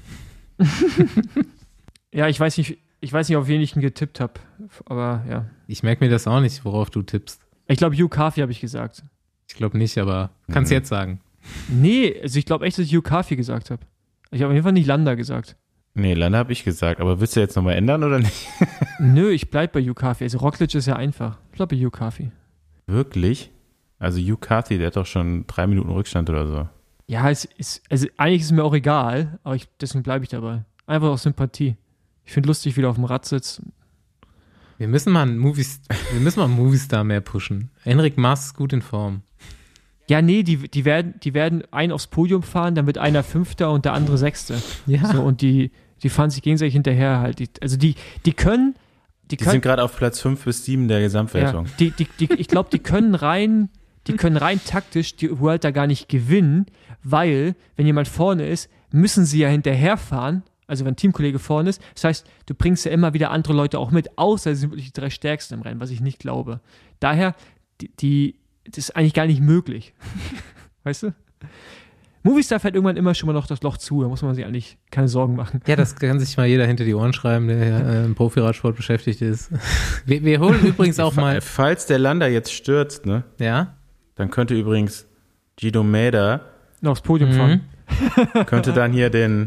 Ja, ich weiß nicht, auf wen ich ihn getippt habe. Aber ja. Ich merke mir das auch nicht, worauf du tippst. Ich glaube, Hugh Carthy habe ich gesagt. Ich glaube nicht, aber kannst jetzt sagen. Nee, also ich glaube echt, dass ich Hugh Carthy gesagt habe. Ich habe auf jeden Fall nicht Landa gesagt. Nee, Landa habe ich gesagt. Aber willst du jetzt nochmal ändern oder nicht? Nö, ich bleib bei Hugh Carthy. Also Roglič ist ja einfach. Ich glaube bei Hugh Carthy. Wirklich? Also Hugh Carthy, der hat doch schon 3 Minuten Rückstand oder so. Ja, also eigentlich ist es mir auch egal, aber deswegen bleibe ich dabei. Einfach aus Sympathie. Ich finde lustig, wie der auf dem Rad sitzt. Wir müssen mal einen Movistar mehr pushen. Enric Mas ist gut in Form. Ja, nee, die werden einen aufs Podium fahren, dann wird einer Fünfter und der andere Sechste. Ja. So, und die fahren sich gegenseitig hinterher halt. Die können. Die sind gerade auf Platz 5 bis 7 der Gesamtwertung. Ja, ich glaube, die können rein taktisch die Vuelta gar nicht gewinnen, weil, wenn jemand vorne ist, müssen sie ja hinterherfahren, also wenn ein Teamkollege vorne ist. Das heißt, du bringst ja immer wieder andere Leute auch mit, außer sie sind wirklich die 3 Stärksten im Rennen, was ich nicht glaube. Daher, das ist eigentlich gar nicht möglich. Weißt du? Movistar fährt irgendwann immer schon mal noch das Loch zu, da muss man sich eigentlich keine Sorgen machen. Ja, das kann sich mal jeder hinter die Ohren schreiben, der im Profiradsport beschäftigt ist. Wir holen übrigens auch mal... Falls der Lander jetzt stürzt, ne? Ja? Dann könnte übrigens Guido Mäder noch aufs Podium fahren. Könnte dann hier den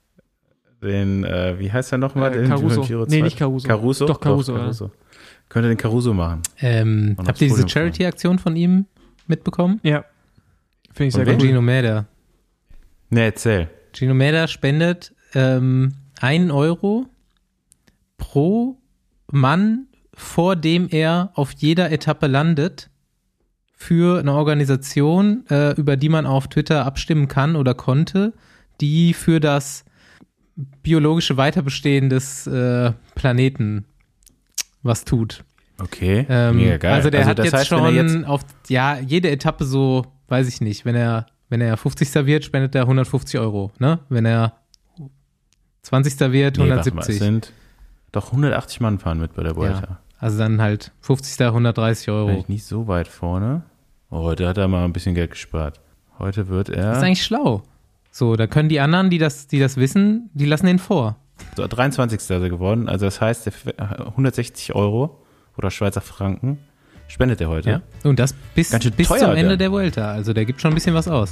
wie heißt er nochmal? Caruso. Nee, nicht Caruso. Caruso? Doch, Caruso. Ja. Könnte den Caruso machen. Habt ihr diese Charity-Aktion von ihm mitbekommen? Ja. Finde ich sehr gut. gut. Gino Mäder. Ne, erzähl. Gino Mäder spendet 1 Euro pro Mann, vor dem er auf jeder Etappe landet, für eine Organisation, über die man auf Twitter abstimmen kann oder konnte, die für das biologische Weiterbestehen des Planeten was tut. Okay, mega geil. Also der hat jetzt schon auf jede Etappe so, weiß ich nicht, wenn er 50. wird, spendet er 150 Euro, ne? Wenn er 20. wird, 170. Es sind doch 180 Mann fahren mit bei der Vuelta. Ja, also dann halt 50. 130 Euro. Bin ich nicht so weit vorne. Oh, heute hat er mal ein bisschen Geld gespart. Heute wird er... Das ist eigentlich schlau. So, da können die anderen, die das wissen, die lassen den vor. So, 23. ist er geworden. Also das heißt, 160 Euro oder Schweizer Franken spendet er heute. Ja. Und das bis zum Ende der Vuelta. Also der gibt schon ein bisschen was aus.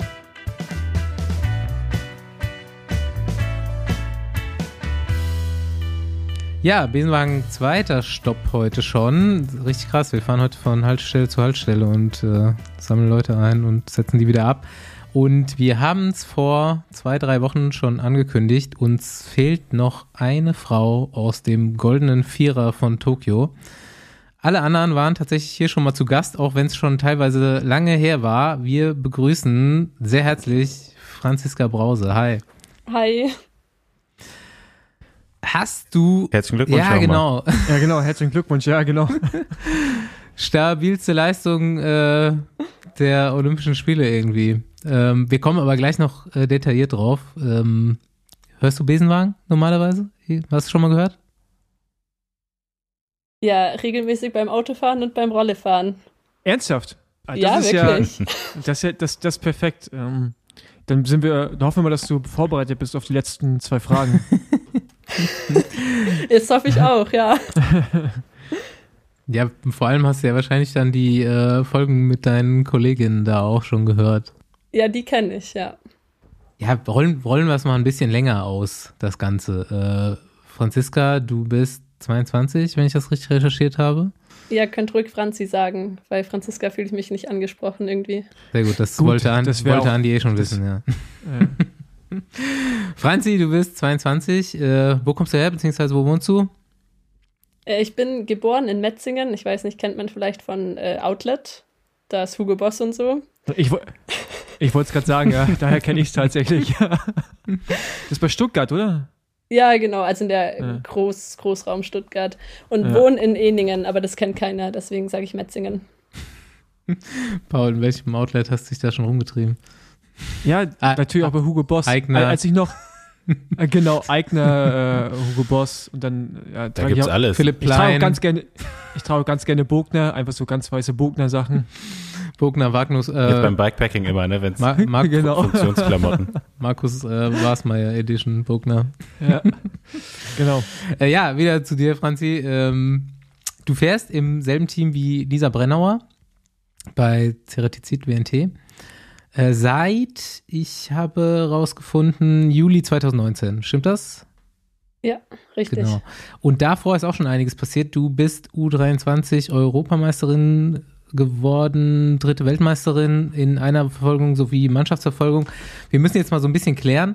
Ja, Besenwagen zweiter Stopp heute schon. Richtig krass, wir fahren heute von Haltestelle zu Haltestelle und sammeln Leute ein und setzen die wieder ab. Und wir haben es vor 2-3 Wochen schon angekündigt, uns fehlt noch eine Frau aus dem goldenen Vierer von Tokio. Alle anderen waren tatsächlich hier schon mal zu Gast, auch wenn es schon teilweise lange her war. Wir begrüßen sehr herzlich Franziska Brause. Hi. Hi. Hast du... Herzlichen Glückwunsch. Ja, genau. Ja, genau. Herzlichen Glückwunsch. Ja, genau. Stabilste Leistung der Olympischen Spiele irgendwie. Wir kommen aber gleich noch detailliert drauf. Hörst du Besenwagen normalerweise? Hast du schon mal gehört? Ja, regelmäßig beim Autofahren und beim Rollefahren. Ernsthaft? Das ja, ist wirklich. Das ist perfekt. Dann hoffen wir mal, dass du vorbereitet bist auf die letzten 2 Fragen. Das hoffe ich auch, ja. Ja, vor allem hast du ja wahrscheinlich dann die Folgen mit deinen Kolleginnen da auch schon gehört. Ja, die kenne ich, ja. Ja, rollen wir es mal ein bisschen länger aus, das Ganze. Franziska, du bist 22, wenn ich das richtig recherchiert habe. Ja, könnt ruhig Franzi sagen, weil Franziska fühle ich mich nicht angesprochen irgendwie. Sehr gut, das wollte Andi eh schon wissen, ja. Franzi, du bist 22. Wo kommst du her, beziehungsweise wo wohnst du? Ich bin geboren in Metzingen. Ich weiß nicht, kennt man vielleicht von Outlet. Da ist Hugo Boss und so. Ich wollte es gerade sagen, ja. Daher kenne ich es tatsächlich. Das ist bei Stuttgart, oder? Ja, genau. Also in der Großraum Stuttgart. Und wohne in Ehningen, aber das kennt keiner. Deswegen sage ich Metzingen. Paul, in welchem Outlet hast du dich da schon rumgetrieben? Ja, natürlich auch bei Hugo Boss. Eigner. Als ich noch... genau, Eigner, Hugo Boss und dann da gibt's alles. Philipp Plein. Ich trage ganz gerne Bogner, einfach so ganz weiße Bogner-Sachen. Bogner, Wagnus. Beim Bikepacking immer, ne? Wenn's genau. Funktionsklamotten. Markus Wasmeier Edition Bogner. Ja, genau. Ja, wieder zu dir, Franzi. Du fährst im selben Team wie Lisa Brennauer bei Ceratizid WNT. Seit, ich habe rausgefunden, Juli 2019. Stimmt das? Ja, richtig. Genau. Und davor ist auch schon einiges passiert. Du bist U23 Europameisterin geworden, 3. Weltmeisterin in einer Verfolgung sowie Mannschaftsverfolgung. Wir müssen jetzt mal so ein bisschen klären,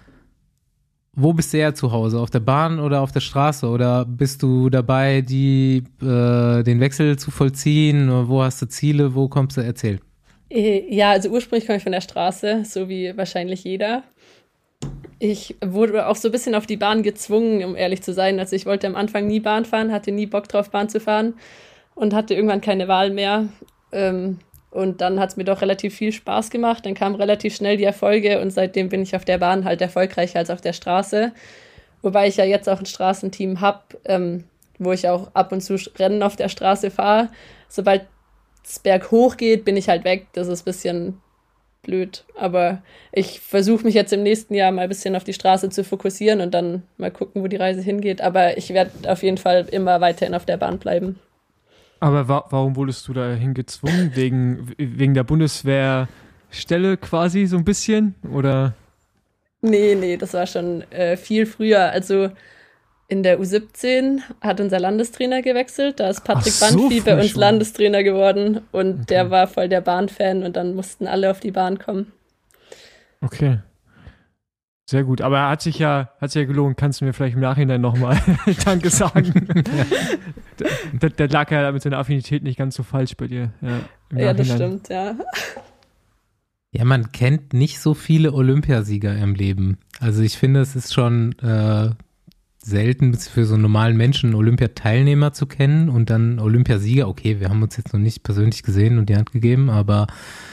wo bist du eher zu Hause? Auf der Bahn oder auf der Straße? Oder bist du dabei, den Wechsel zu vollziehen? Oder wo hast du Ziele? Wo kommst du? Erzähl. Ja, also ursprünglich komme ich von der Straße, so wie wahrscheinlich jeder. Ich wurde auch so ein bisschen auf die Bahn gezwungen, um ehrlich zu sein. Also ich wollte am Anfang nie Bahn fahren, hatte nie Bock drauf, Bahn zu fahren und hatte irgendwann keine Wahl mehr. Und dann hat es mir doch relativ viel Spaß gemacht. Dann kamen relativ schnell die Erfolge und seitdem bin ich auf der Bahn halt erfolgreicher als auf der Straße. Wobei ich ja jetzt auch ein Straßenteam habe, wo ich auch ab und zu Rennen auf der Straße fahre. Sobald es berghoch geht, bin ich halt weg. Das ist ein bisschen blöd. Aber ich versuche mich jetzt im nächsten Jahr mal ein bisschen auf die Straße zu fokussieren und dann mal gucken, wo die Reise hingeht. Aber ich werde auf jeden Fall immer weiterhin auf der Bahn bleiben. Aber warum wurdest du dahin gezwungen? Wegen der Bundeswehrstelle quasi so ein bisschen? Oder? Nee, das war schon viel früher. Also in der U17 hat unser Landestrainer gewechselt. Da ist Patrick Banfi bei uns Landestrainer geworden. Und der war voll der Bahnfan und dann mussten alle auf die Bahn kommen. Okay. Sehr gut. Aber hat sich ja gelohnt. Kannst du mir vielleicht im Nachhinein nochmal Danke sagen? Der lag ja mit seiner Affinität nicht ganz so falsch bei dir. Ja, das stimmt, ja. Ja, man kennt nicht so viele Olympiasieger im Leben. Also ich finde, es ist schon selten für so einen normalen Menschen Olympiateilnehmer zu kennen und dann Olympiasieger. Okay, wir haben uns jetzt noch nicht persönlich gesehen und die Hand gegeben, aber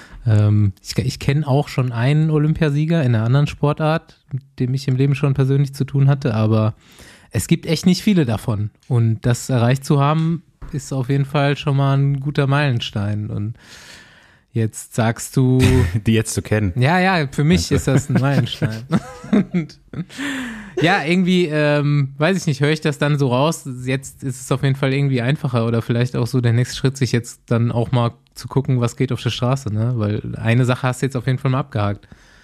ich kenne auch schon einen Olympiasieger in einer anderen Sportart, mit dem ich im Leben schon persönlich zu tun hatte, aber es gibt echt nicht viele davon. Und das erreicht zu haben, ist auf jeden Fall schon mal ein guter Meilenstein. Und jetzt sagst du... Die jetzt zu kennen. Ja, für mich ist das ein Meilenstein. Und, ja, irgendwie, weiß ich nicht, höre ich das dann so raus. Jetzt ist es auf jeden Fall irgendwie einfacher oder vielleicht auch so der nächste Schritt, sich jetzt dann auch mal zu gucken, was geht auf der Straße, ne? Weil eine Sache hast du jetzt auf jeden Fall mal abgehakt.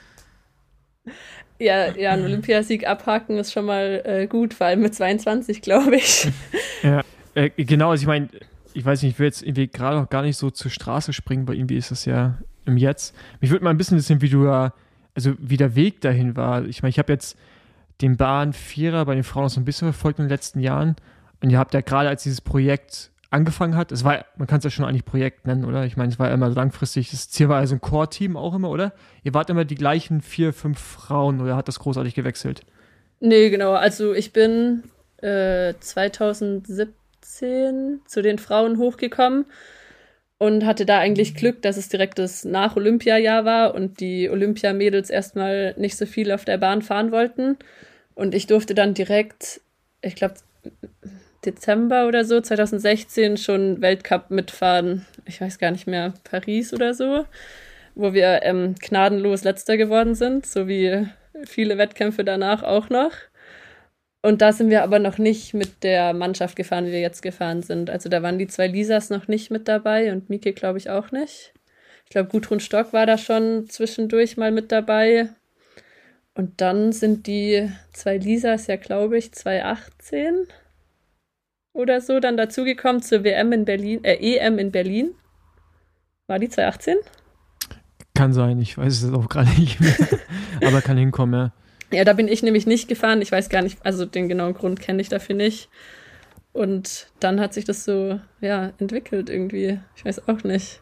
Ja, ein Olympiasieg abhaken ist schon mal gut, vor allem mit 22, glaube ich. Ja, genau, also ich meine, ich weiß nicht, ich will jetzt irgendwie gerade noch gar nicht so zur Straße springen, weil irgendwie ist das ja im Jetzt. Mich würde mal ein bisschen interessieren, wie der Weg dahin war. Ich meine, ich habe jetzt den Bahn-Vierer bei den Frauen auch so ein bisschen verfolgt in den letzten Jahren und ihr habt ja gerade, als dieses Projekt angefangen hat, man kann es ja schon eigentlich Projekt nennen, oder? Ich meine, es war immer langfristig, das Ziel war also ein Core-Team auch immer, oder? Ihr wart immer die gleichen 4, 5 Frauen oder hat das großartig gewechselt? Nee, genau, also ich bin 2017 zu den Frauen hochgekommen und hatte da eigentlich Glück, dass es direkt das Nach-Olympia-Jahr war und die Olympiamädels erstmal nicht so viel auf der Bahn fahren wollten. Und ich durfte dann direkt, ich glaube, Dezember oder so, 2016 schon Weltcup mitfahren. Ich weiß gar nicht mehr, Paris oder so, wo wir gnadenlos Letzter geworden sind, so wie viele Wettkämpfe danach auch noch. Und da sind wir aber noch nicht mit der Mannschaft gefahren, wie wir jetzt gefahren sind. Also da waren die 2 Lisas noch nicht mit dabei und Mieke, glaube ich, auch nicht. Ich glaube, Gudrun Stock war da schon zwischendurch mal mit dabei. Und dann sind die 2 Lisas ja, glaube ich, 2018 oder so dann dazugekommen zur EM in Berlin. War die 2018? Kann sein, ich weiß es auch gerade nicht mehr. Aber kann hinkommen, ja. Ja, da bin ich nämlich nicht gefahren. Ich weiß gar nicht, also den genauen Grund kenne ich dafür nicht. Und dann hat sich das so, entwickelt irgendwie. Ich weiß auch nicht.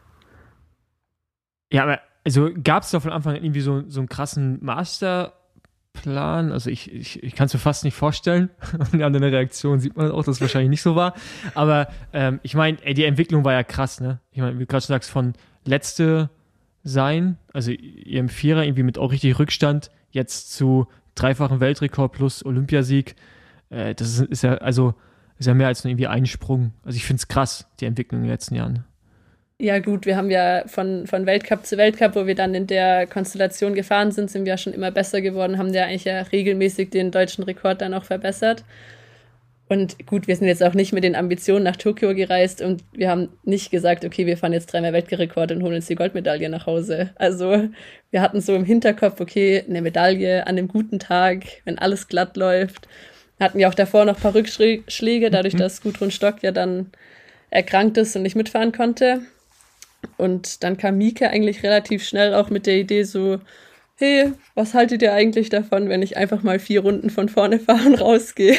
Ja, aber also gab es da von Anfang an irgendwie so einen krassen Masterplan? Also ich kann es mir fast nicht vorstellen. Und an der Reaktion sieht man auch, dass es wahrscheinlich nicht so war. Aber ich meine, die Entwicklung war ja krass, ne? Ich meine, wie du gerade schon sagst, von Letzte sein, also ihr im Vierer irgendwie mit auch richtig Rückstand, jetzt zu 3-fachen Weltrekord plus Olympiasieg. Das ist ja mehr als nur irgendwie ein Sprung. Also ich finde es krass, die Entwicklung in den letzten Jahren. Ja gut, wir haben ja von Weltcup zu Weltcup, wo wir dann in der Konstellation gefahren sind, sind wir ja schon immer besser geworden, haben ja eigentlich ja regelmäßig den deutschen Rekord dann auch verbessert. Und gut, wir sind jetzt auch nicht mit den Ambitionen nach Tokio gereist und wir haben nicht gesagt, okay, wir fahren jetzt 3-mal Weltrekord und holen uns die Goldmedaille nach Hause. Also wir hatten so im Hinterkopf, okay, eine Medaille an einem guten Tag, wenn alles glatt läuft. Hatten wir auch davor noch ein paar Rückschläge, dadurch, dass Gudrun Stock ja dann erkrankt ist und nicht mitfahren konnte. Und dann kam Mieke eigentlich relativ schnell auch mit der Idee so, hey, was haltet ihr eigentlich davon, wenn ich einfach mal 4 Runden von vorne fahre und rausgehe?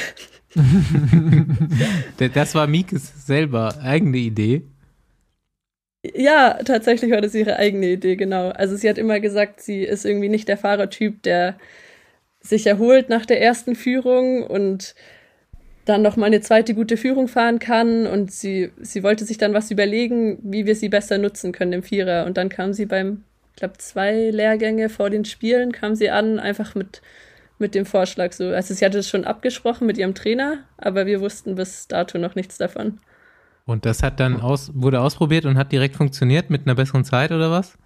Das war Miekes selber eigene Idee. Ja, tatsächlich war das ihre eigene Idee, genau. Also sie hat immer gesagt, sie ist irgendwie nicht der Fahrertyp, der sich erholt nach der ersten Führung und dann noch mal eine zweite gute Führung fahren kann. Und sie wollte sich dann was überlegen, wie wir sie besser nutzen können im Vierer. Und dann kam sie beim, ich glaube, 2 Lehrgänge vor den Spielen, kam sie an, einfach mit dem Vorschlag so. Also sie hatte es schon abgesprochen mit ihrem Trainer, aber wir wussten bis dato noch nichts davon. Und das hat dann wurde ausprobiert und hat direkt funktioniert mit einer besseren Zeit oder was?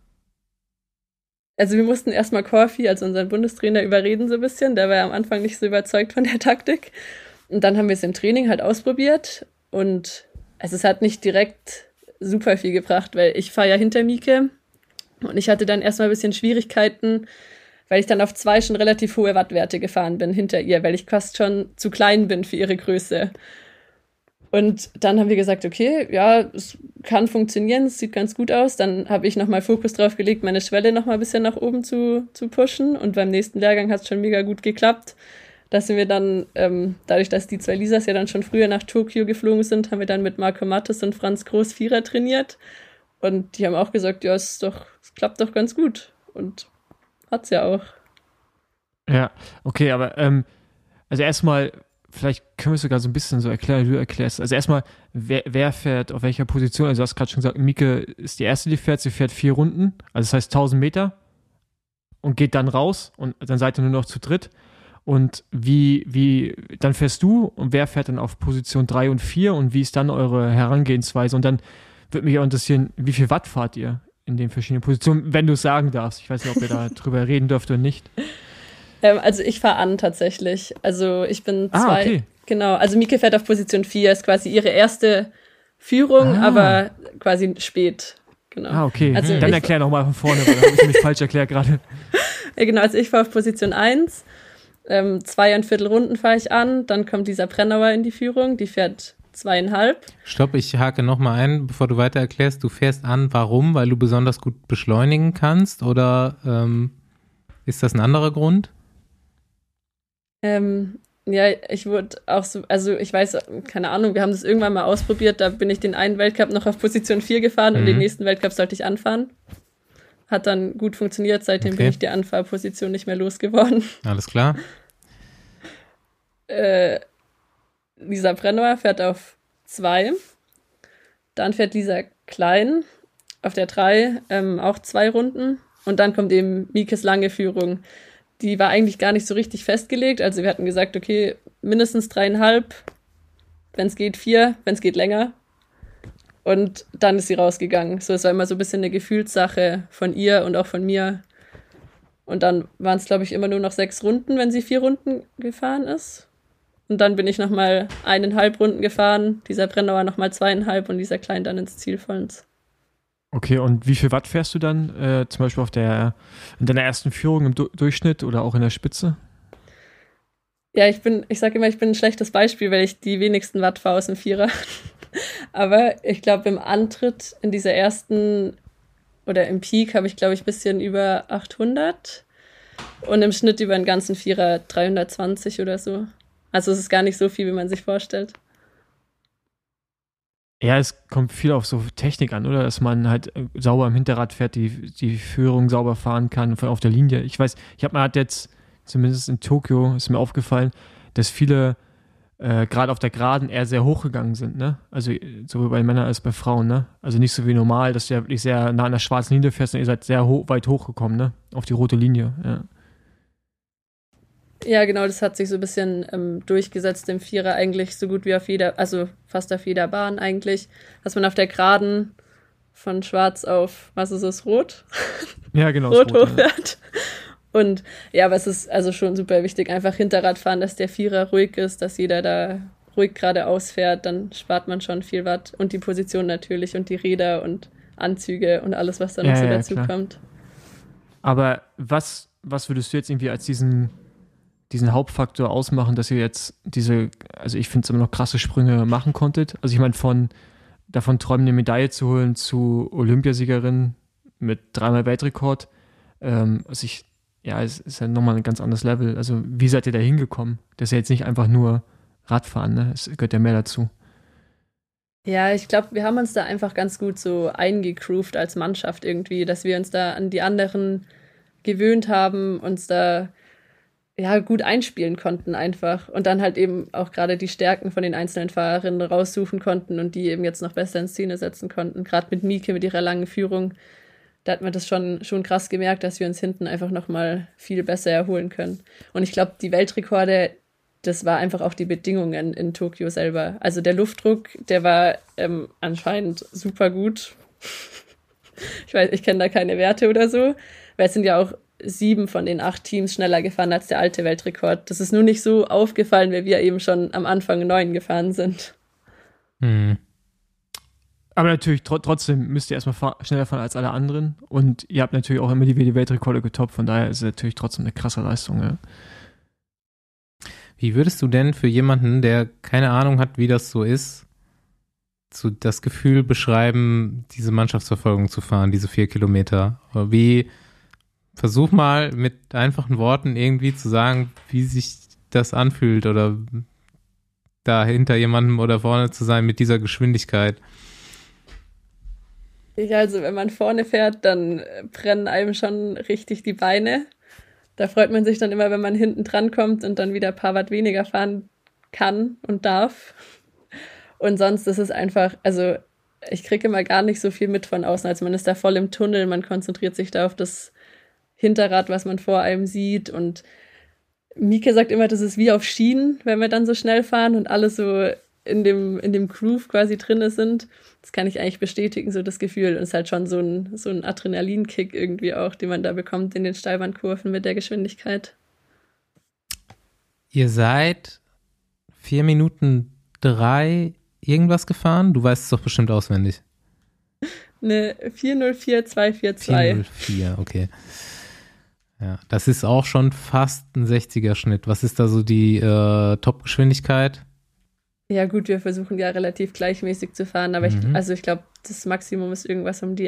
Also wir mussten erstmal Corfi, also unseren Bundestrainer, überreden so ein bisschen. Der war ja am Anfang nicht so überzeugt von der Taktik. Und dann haben wir es im Training halt ausprobiert. Und also es hat nicht direkt super viel gebracht, weil ich fahre ja hinter Mieke. Und ich hatte dann erstmal ein bisschen Schwierigkeiten, weil ich dann auf 2 schon relativ hohe Wattwerte gefahren bin hinter ihr, weil ich fast schon zu klein bin für ihre Größe. Und dann haben wir gesagt, okay, ja, es kann funktionieren, es sieht ganz gut aus. Dann habe ich nochmal Fokus drauf gelegt, meine Schwelle nochmal ein bisschen nach oben zu pushen. Und beim nächsten Lehrgang hat es schon mega gut geklappt. Da sind wir dann, dadurch, dass die 2 Lisas ja dann schon früher nach Tokio geflogen sind, haben wir dann mit Marco Mattes und Franz Groß Vierer trainiert. Und die haben auch gesagt, ja, es klappt doch ganz gut. Und hat's ja auch. Ja, okay, aber also erstmal, vielleicht können wir es sogar so ein bisschen so erklären, wie du erklärst. Also erstmal, wer fährt auf welcher Position? Also du hast gerade schon gesagt, Mieke ist die erste, die fährt. Sie fährt 4 Runden, also das heißt 1000 Meter und geht dann raus und dann seid ihr nur noch zu dritt. Und dann fährst du und wer fährt dann auf Position 3 und 4 und wie ist dann eure Herangehensweise? Und dann würde mich auch interessieren, wie viel Watt fahrt ihr in den verschiedenen Positionen, wenn du es sagen darfst. Ich weiß nicht, ob ihr da drüber reden dürft oder nicht. Also ich fahre an tatsächlich. Also ich bin 2. Okay. Genau, also Mieke fährt auf Position 4, ist quasi ihre erste Führung, aber quasi spät. Genau. Okay. Also dann erklär nochmal von vorne, weil da habe ich mich falsch erklärt gerade. Ja, genau, also ich fahre auf Position 1. 2,25 Runden fahre ich an, dann kommt Lisa Brennauer in die Führung, die fährt 2,5. Stopp, ich hake nochmal ein, bevor du weiter erklärst. Du fährst an, warum? Weil du besonders gut beschleunigen kannst oder ist das ein anderer Grund? Ja, ich wurde auch so, also ich weiß, keine Ahnung, wir haben das irgendwann mal ausprobiert, da bin ich den einen Weltcup noch auf Position 4 gefahren und den nächsten Weltcup sollte ich anfahren. Hat dann gut funktioniert, seitdem bin ich die Anfahrposition nicht mehr losgeworden. Alles klar. Lisa Brennauer fährt auf 2. Dann fährt Lisa Klein auf der 3 auch 2 Runden. Und dann kommt eben Miekes lange Führung. Die war eigentlich gar nicht so richtig festgelegt. Also wir hatten gesagt, okay, mindestens 3,5, wenn es geht 4, wenn es geht länger. Und dann ist sie rausgegangen. So, es war immer so ein bisschen eine Gefühlssache von ihr und auch von mir. Und dann waren es, glaube ich, immer nur noch 6 Runden, wenn sie 4 Runden gefahren ist. Und dann bin ich nochmal 1,5 Runden gefahren. Dieser Brennauer nochmal 2,5 und dieser Klein dann ins Ziel vollends. Okay, und wie viel Watt fährst du dann zum Beispiel in deiner ersten Führung im Durchschnitt oder auch in der Spitze? Ja, ich sage immer, ich bin ein schlechtes Beispiel, weil ich die wenigsten Watt fahre aus dem Vierer. Aber ich glaube, im Antritt in dieser ersten oder im Peak habe ich, glaube ich, ein bisschen über 800 und im Schnitt über den ganzen Vierer 320 oder so. Also es ist gar nicht so viel, wie man sich vorstellt. Ja, es kommt viel auf so Technik an, oder? Dass man halt sauber im Hinterrad fährt, die Führung sauber fahren kann auf der Linie. Ich weiß, man hat jetzt, zumindest in Tokio, ist mir aufgefallen, dass viele gerade auf der Geraden eher sehr hochgegangen sind, ne? Also sowohl bei Männern als bei Frauen, ne? Also nicht so wie normal, dass du ja wirklich sehr nah an der schwarzen Linie fährst und ihr seid sehr weit hochgekommen, ne? Auf die rote Linie, ja. Ja, genau, das hat sich so ein bisschen durchgesetzt im Vierer eigentlich so gut wie fast auf jeder Bahn eigentlich, dass man auf der Geraden von schwarz auf, was ist es, rot? Ja, genau. Rot hochfährt. Ja. Und ja, aber es ist also schon super wichtig, einfach Hinterrad fahren, dass der Vierer ruhig ist, dass jeder da ruhig geradeaus fährt, dann spart man schon viel Watt. Und die Position natürlich und die Räder und Anzüge und alles, was da noch so dazu kommt. Aber was würdest du jetzt irgendwie als diesen Hauptfaktor ausmachen, dass ihr jetzt also ich finde es immer noch krasse Sprünge machen konntet? Also ich meine, von davon träumen, eine Medaille zu holen, zu Olympiasiegerin mit 3-mal Weltrekord. Es ist ja nochmal ein ganz anderes Level. Also wie seid ihr da hingekommen? Das ist ja jetzt nicht einfach nur Radfahren, ne? Es gehört ja mehr dazu. Ja, ich glaube, wir haben uns da einfach ganz gut so eingegroovt als Mannschaft irgendwie, dass wir uns da an die anderen gewöhnt haben, uns da ja gut einspielen konnten einfach und dann halt eben auch gerade die Stärken von den einzelnen Fahrerinnen raussuchen konnten und die eben jetzt noch besser in Szene setzen konnten. Gerade mit Mieke, mit ihrer langen Führung, da hat man das schon krass gemerkt, dass wir uns hinten einfach nochmal viel besser erholen können. Und ich glaube, die Weltrekorde, das war einfach auch die Bedingungen in Tokio selber. Also der Luftdruck, der war anscheinend super gut. Ich kenne da keine Werte oder so, weil es sind ja auch 7 von den 8 Teams schneller gefahren als der alte Weltrekord. Das ist nur nicht so aufgefallen, weil wir eben schon am Anfang 9 gefahren sind. Aber natürlich, trotzdem müsst ihr erstmal schneller fahren als alle anderen. Und ihr habt natürlich auch immer die Weltrekorde getoppt. Von daher ist es natürlich trotzdem eine krasse Leistung. Ja. Wie würdest du denn für jemanden, der keine Ahnung hat, wie das so ist, das Gefühl beschreiben, diese Mannschaftsverfolgung zu fahren, diese 4 Kilometer? Versuch mal mit einfachen Worten irgendwie zu sagen, wie sich das anfühlt oder da hinter jemandem oder vorne zu sein mit dieser Geschwindigkeit. Ja, also wenn man vorne fährt, dann brennen einem schon richtig die Beine. Da freut man sich dann immer, wenn man hinten dran kommt und dann wieder ein paar Watt weniger fahren kann und darf. Und sonst ist es einfach, also ich kriege immer gar nicht so viel mit von außen, als man ist da voll im Tunnel, man konzentriert sich da auf das Hinterrad, was man vor einem sieht und Mieke sagt immer, das ist wie auf Schienen, wenn wir dann so schnell fahren und alle so in dem Groove quasi drin sind. Das kann ich eigentlich bestätigen, so das Gefühl. Und es ist halt schon so ein Adrenalinkick irgendwie auch, den man da bekommt in den Steilbahnkurven mit der Geschwindigkeit. Ihr seid 4 Minuten 3 irgendwas gefahren? Du weißt es doch bestimmt auswendig. Eine 4:04,242. 4:04, okay. Ja, das ist auch schon fast ein 60er-Schnitt. Was ist da so die Top-Geschwindigkeit? Ja gut, wir versuchen ja relativ gleichmäßig zu fahren, aber ich glaube, das Maximum ist irgendwas um die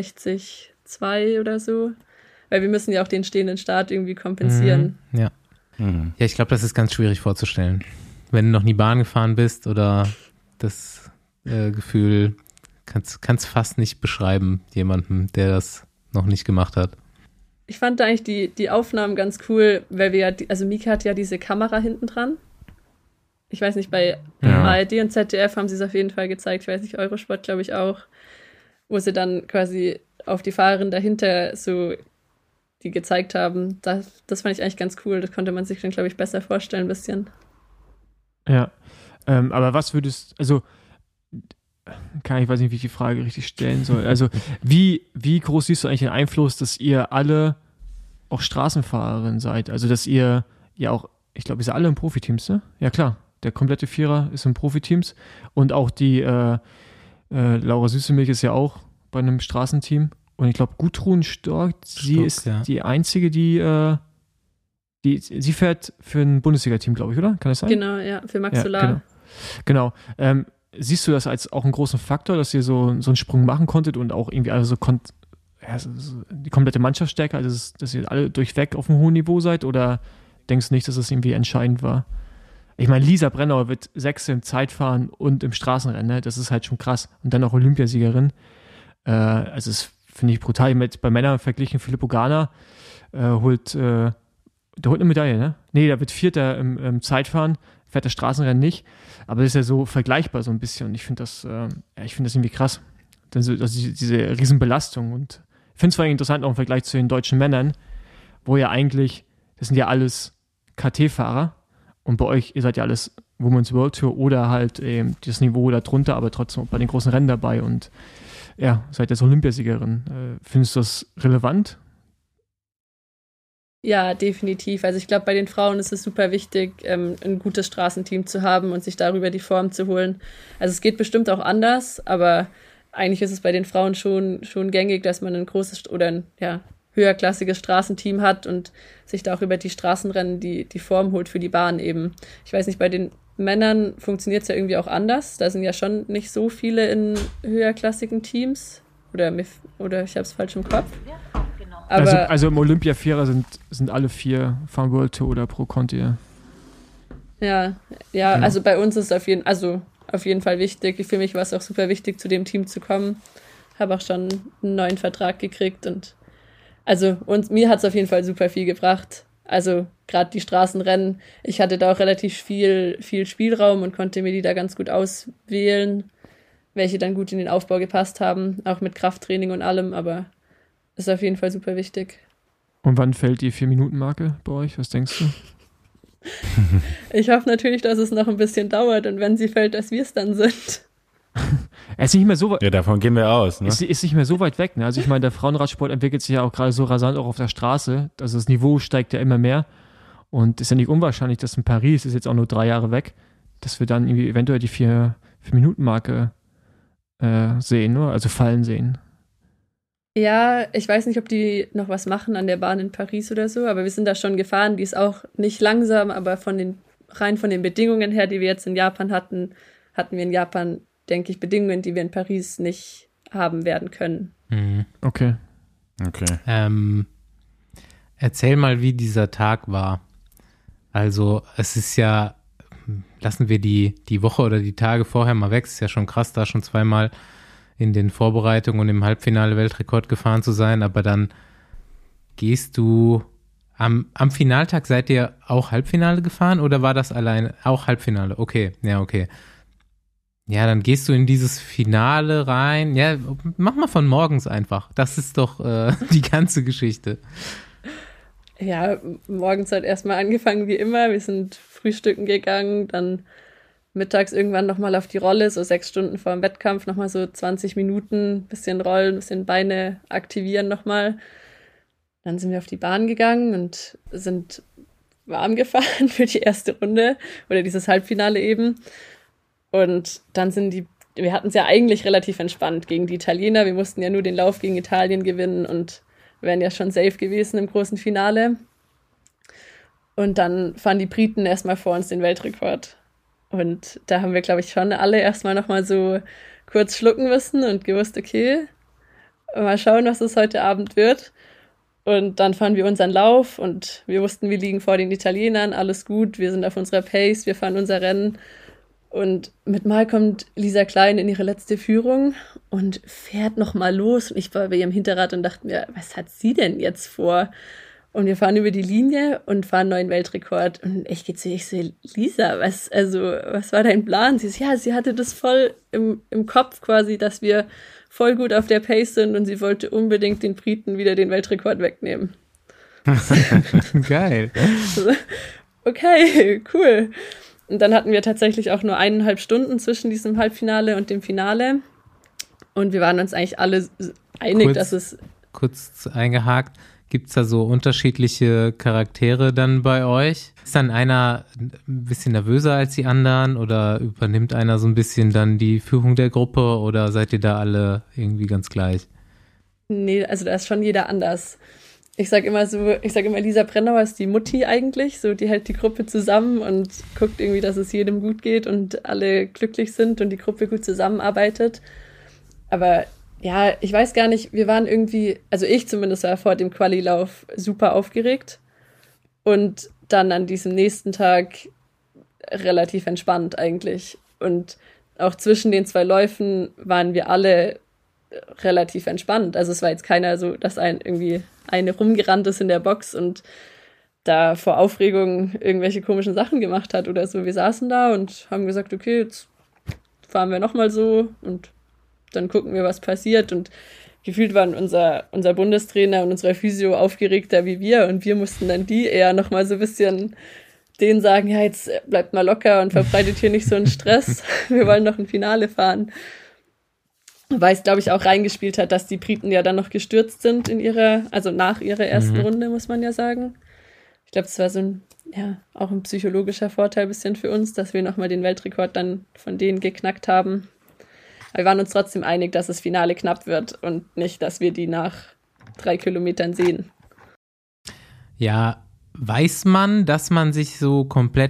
61,2 oder so. Weil wir müssen ja auch den stehenden Start irgendwie kompensieren. Ja. Ja, ich glaube, das ist ganz schwierig vorzustellen. Wenn du noch nie Bahn gefahren bist oder das Gefühl, kannst fast nicht beschreiben, jemandem, der das noch nicht gemacht hat. Ich fand da eigentlich die Aufnahmen ganz cool, weil wir also Mieke hat ja diese Kamera hinten dran. Ich weiß nicht, bei ARD und ZDF haben sie es auf jeden Fall gezeigt. Ich weiß nicht, Eurosport glaube ich auch. Wo sie dann quasi auf die Fahrerin dahinter so die gezeigt haben. Das fand ich eigentlich ganz cool. Das konnte man sich dann, glaube ich, besser vorstellen ein bisschen. Ja, aber was würdest, also ich weiß nicht, wie ich die Frage richtig stellen soll. Also wie groß siehst du eigentlich den Einfluss, dass ihr alle auch Straßenfahrerin seid? Also dass ihr ja auch, ich glaube, ihr seid alle in Profiteams, ne? Ja klar, der komplette Vierer ist in Profiteams und auch die Laura Süßemilch ist ja auch bei einem Straßenteam und ich glaube Gudrun Stork, sie ist die einzige, die sie fährt für ein Bundesliga-Team, glaube ich, oder? Kann das sein? Genau, ja, für Max Solar. Genau. Siehst du das als auch einen großen Faktor, dass ihr so einen Sprung machen konntet und auch irgendwie also die komplette Mannschaftsstärke, also dass ihr alle durchweg auf einem hohen Niveau seid oder denkst du nicht, dass das irgendwie entscheidend war? Ich meine, Lisa Brennauer wird 6. im Zeitfahren und im Straßenrennen, ne? Das ist halt schon krass. Und dann auch Olympiasiegerin. Also das finde ich brutal. Bei Männern verglichen, Filippo Ganna holt eine Medaille, ne? Nee, der wird 4. im Zeitfahren, fährt das Straßenrennen nicht. Aber das ist ja so vergleichbar so ein bisschen. Und ich finde das irgendwie krass. Also diese Riesenbelastung. Und ich finde es vor allem interessant auch im Vergleich zu den deutschen Männern, wo ja eigentlich, das sind ja alles KT-Fahrer. Und bei euch, ihr seid ja alles Women's World Tour oder halt das Niveau da drunter, aber trotzdem bei den großen Rennen dabei. Und ja, seid jetzt Olympiasiegerin. Findest du das relevant? Ja, definitiv. Also ich glaube, bei den Frauen ist es super wichtig, ein gutes Straßenteam zu haben und sich darüber die Form zu holen. Also es geht bestimmt auch anders, aber eigentlich ist es bei den Frauen schon gängig, dass man ein großes oder ein höherklassiges Straßenteam hat und sich da auch über die Straßenrennen die Form holt für die Bahn eben. Ich weiß nicht, bei den Männern funktioniert es ja irgendwie auch anders. Da sind ja schon nicht so viele in höherklassigen Teams. Oder ich habe es falsch im Kopf. Aber also im Olympia-Vierer sind alle 4 fahren World Tour oder Pro Conti. Ja, also bei uns ist es auf jeden Fall wichtig. Für mich war es auch super wichtig, zu dem Team zu kommen. Habe auch schon einen neuen Vertrag gekriegt und mir hat es auf jeden Fall super viel gebracht. Also gerade die Straßenrennen, ich hatte da auch relativ viel Spielraum und konnte mir die da ganz gut auswählen, welche dann gut in den Aufbau gepasst haben, auch mit Krafttraining und allem, aber ist auf jeden Fall super wichtig. Und wann fällt die 4-Minuten-Marke bei euch? Was denkst du? Ich hoffe natürlich, dass es noch ein bisschen dauert und wenn sie fällt, dass wir es dann sind. Es ist nicht mehr so weit. Ja, davon gehen wir aus. Ne? Ist nicht mehr so weit weg. Ne? Also ich meine, der Frauenradsport entwickelt sich ja auch gerade so rasant auch auf der Straße. Also das Niveau steigt ja immer mehr. Und es ist ja nicht unwahrscheinlich, dass in Paris, ist jetzt auch nur 3 Jahre weg, dass wir dann irgendwie eventuell die 4-Minuten-Marke sehen, ne? Also fallen sehen. Ja, ich weiß nicht, ob die noch was machen an der Bahn in Paris oder so, aber wir sind da schon gefahren. Die ist auch nicht langsam, aber rein von den Bedingungen her, die wir jetzt in Japan hatten wir in Japan, denke ich, Bedingungen, die wir in Paris nicht haben werden können. Mhm. Okay. Erzähl mal, wie dieser Tag war. Also es ist ja, lassen wir die Woche oder die Tage vorher mal weg, es ist ja schon krass, da schon zweimal in den Vorbereitungen und im Halbfinale Weltrekord gefahren zu sein, aber dann gehst du, am Finaltag seid ihr auch Halbfinale gefahren oder war das alleine auch Halbfinale? Okay, ja, okay. Ja, dann gehst du in dieses Finale rein. Ja, mach mal von morgens einfach. Das ist doch die ganze Geschichte. Ja, morgens hat erstmal angefangen wie immer. Wir sind frühstücken gegangen, dann mittags irgendwann nochmal auf die Rolle, so 6 Stunden vor dem Wettkampf, nochmal so 20 Minuten, bisschen rollen, bisschen Beine aktivieren nochmal. Dann sind wir auf die Bahn gegangen und sind warm gefahren für die erste Runde oder dieses Halbfinale eben. Und dann wir hatten es ja eigentlich relativ entspannt gegen die Italiener. Wir mussten ja nur den Lauf gegen Italien gewinnen und wären ja schon safe gewesen im großen Finale. Und dann fahren die Briten erstmal vor uns den Weltrekord. Und da haben wir, glaube ich, schon alle erstmal nochmal so kurz schlucken müssen und gewusst, okay, mal schauen, was es heute Abend wird. Und dann fahren wir unseren Lauf und wir wussten, wir liegen vor den Italienern, alles gut, wir sind auf unserer Pace, wir fahren unser Rennen. Und mit Mal kommt Lisa Klein in ihre letzte Führung und fährt nochmal los. Und ich war bei ihrem Hinterrad und dachte mir, was hat sie denn jetzt vor? Und wir fahren über die Linie und fahren einen neuen Weltrekord. Und ich gehe zu ihr, ich so, Lisa, was war dein Plan? Sie so, ja, sie hatte das voll im Kopf quasi, dass wir voll gut auf der Pace sind und sie wollte unbedingt den Briten wieder den Weltrekord wegnehmen. Geil. Okay, cool. Und dann hatten wir tatsächlich auch nur 1,5 Stunden zwischen diesem Halbfinale und dem Finale. Und wir waren uns eigentlich alle einig, dass es... Kurz eingehakt, gibt es da so unterschiedliche Charaktere dann bei euch? Ist dann einer ein bisschen nervöser als die anderen oder übernimmt einer so ein bisschen dann die Führung der Gruppe oder seid ihr da alle irgendwie ganz gleich? Nee, also da ist schon jeder anders. Ich sag immer, Lisa Brennauer ist die Mutti eigentlich, so die hält die Gruppe zusammen und guckt irgendwie, dass es jedem gut geht und alle glücklich sind und die Gruppe gut zusammenarbeitet. Aber ja, ich weiß gar nicht, wir waren irgendwie, also ich zumindest war vor dem Quali-Lauf super aufgeregt und dann an diesem nächsten Tag relativ entspannt eigentlich. Und auch zwischen den 2 Läufen waren wir alle relativ entspannt. Also es war jetzt keiner so, dass eine rumgerannt ist in der Box und da vor Aufregung irgendwelche komischen Sachen gemacht hat oder so. Wir saßen da und haben gesagt, okay, jetzt fahren wir nochmal so und dann gucken wir, was passiert. Und gefühlt waren unser Bundestrainer und unsere Physio aufgeregter wie wir und wir mussten dann die eher nochmal so ein bisschen denen sagen, ja, jetzt bleibt mal locker und verbreitet hier nicht so einen Stress. Wir wollen noch ein Finale fahren. Weil es, glaube ich, auch reingespielt hat, dass die Briten ja dann noch gestürzt sind nach ihrer ersten Runde, muss man ja sagen. Ich glaube, das war auch ein psychologischer Vorteil ein bisschen für uns, dass wir nochmal den Weltrekord dann von denen geknackt haben. Aber wir waren uns trotzdem einig, dass das Finale knapp wird und nicht, dass wir die nach 3 Kilometern sehen. Ja, weiß man, dass man sich so komplett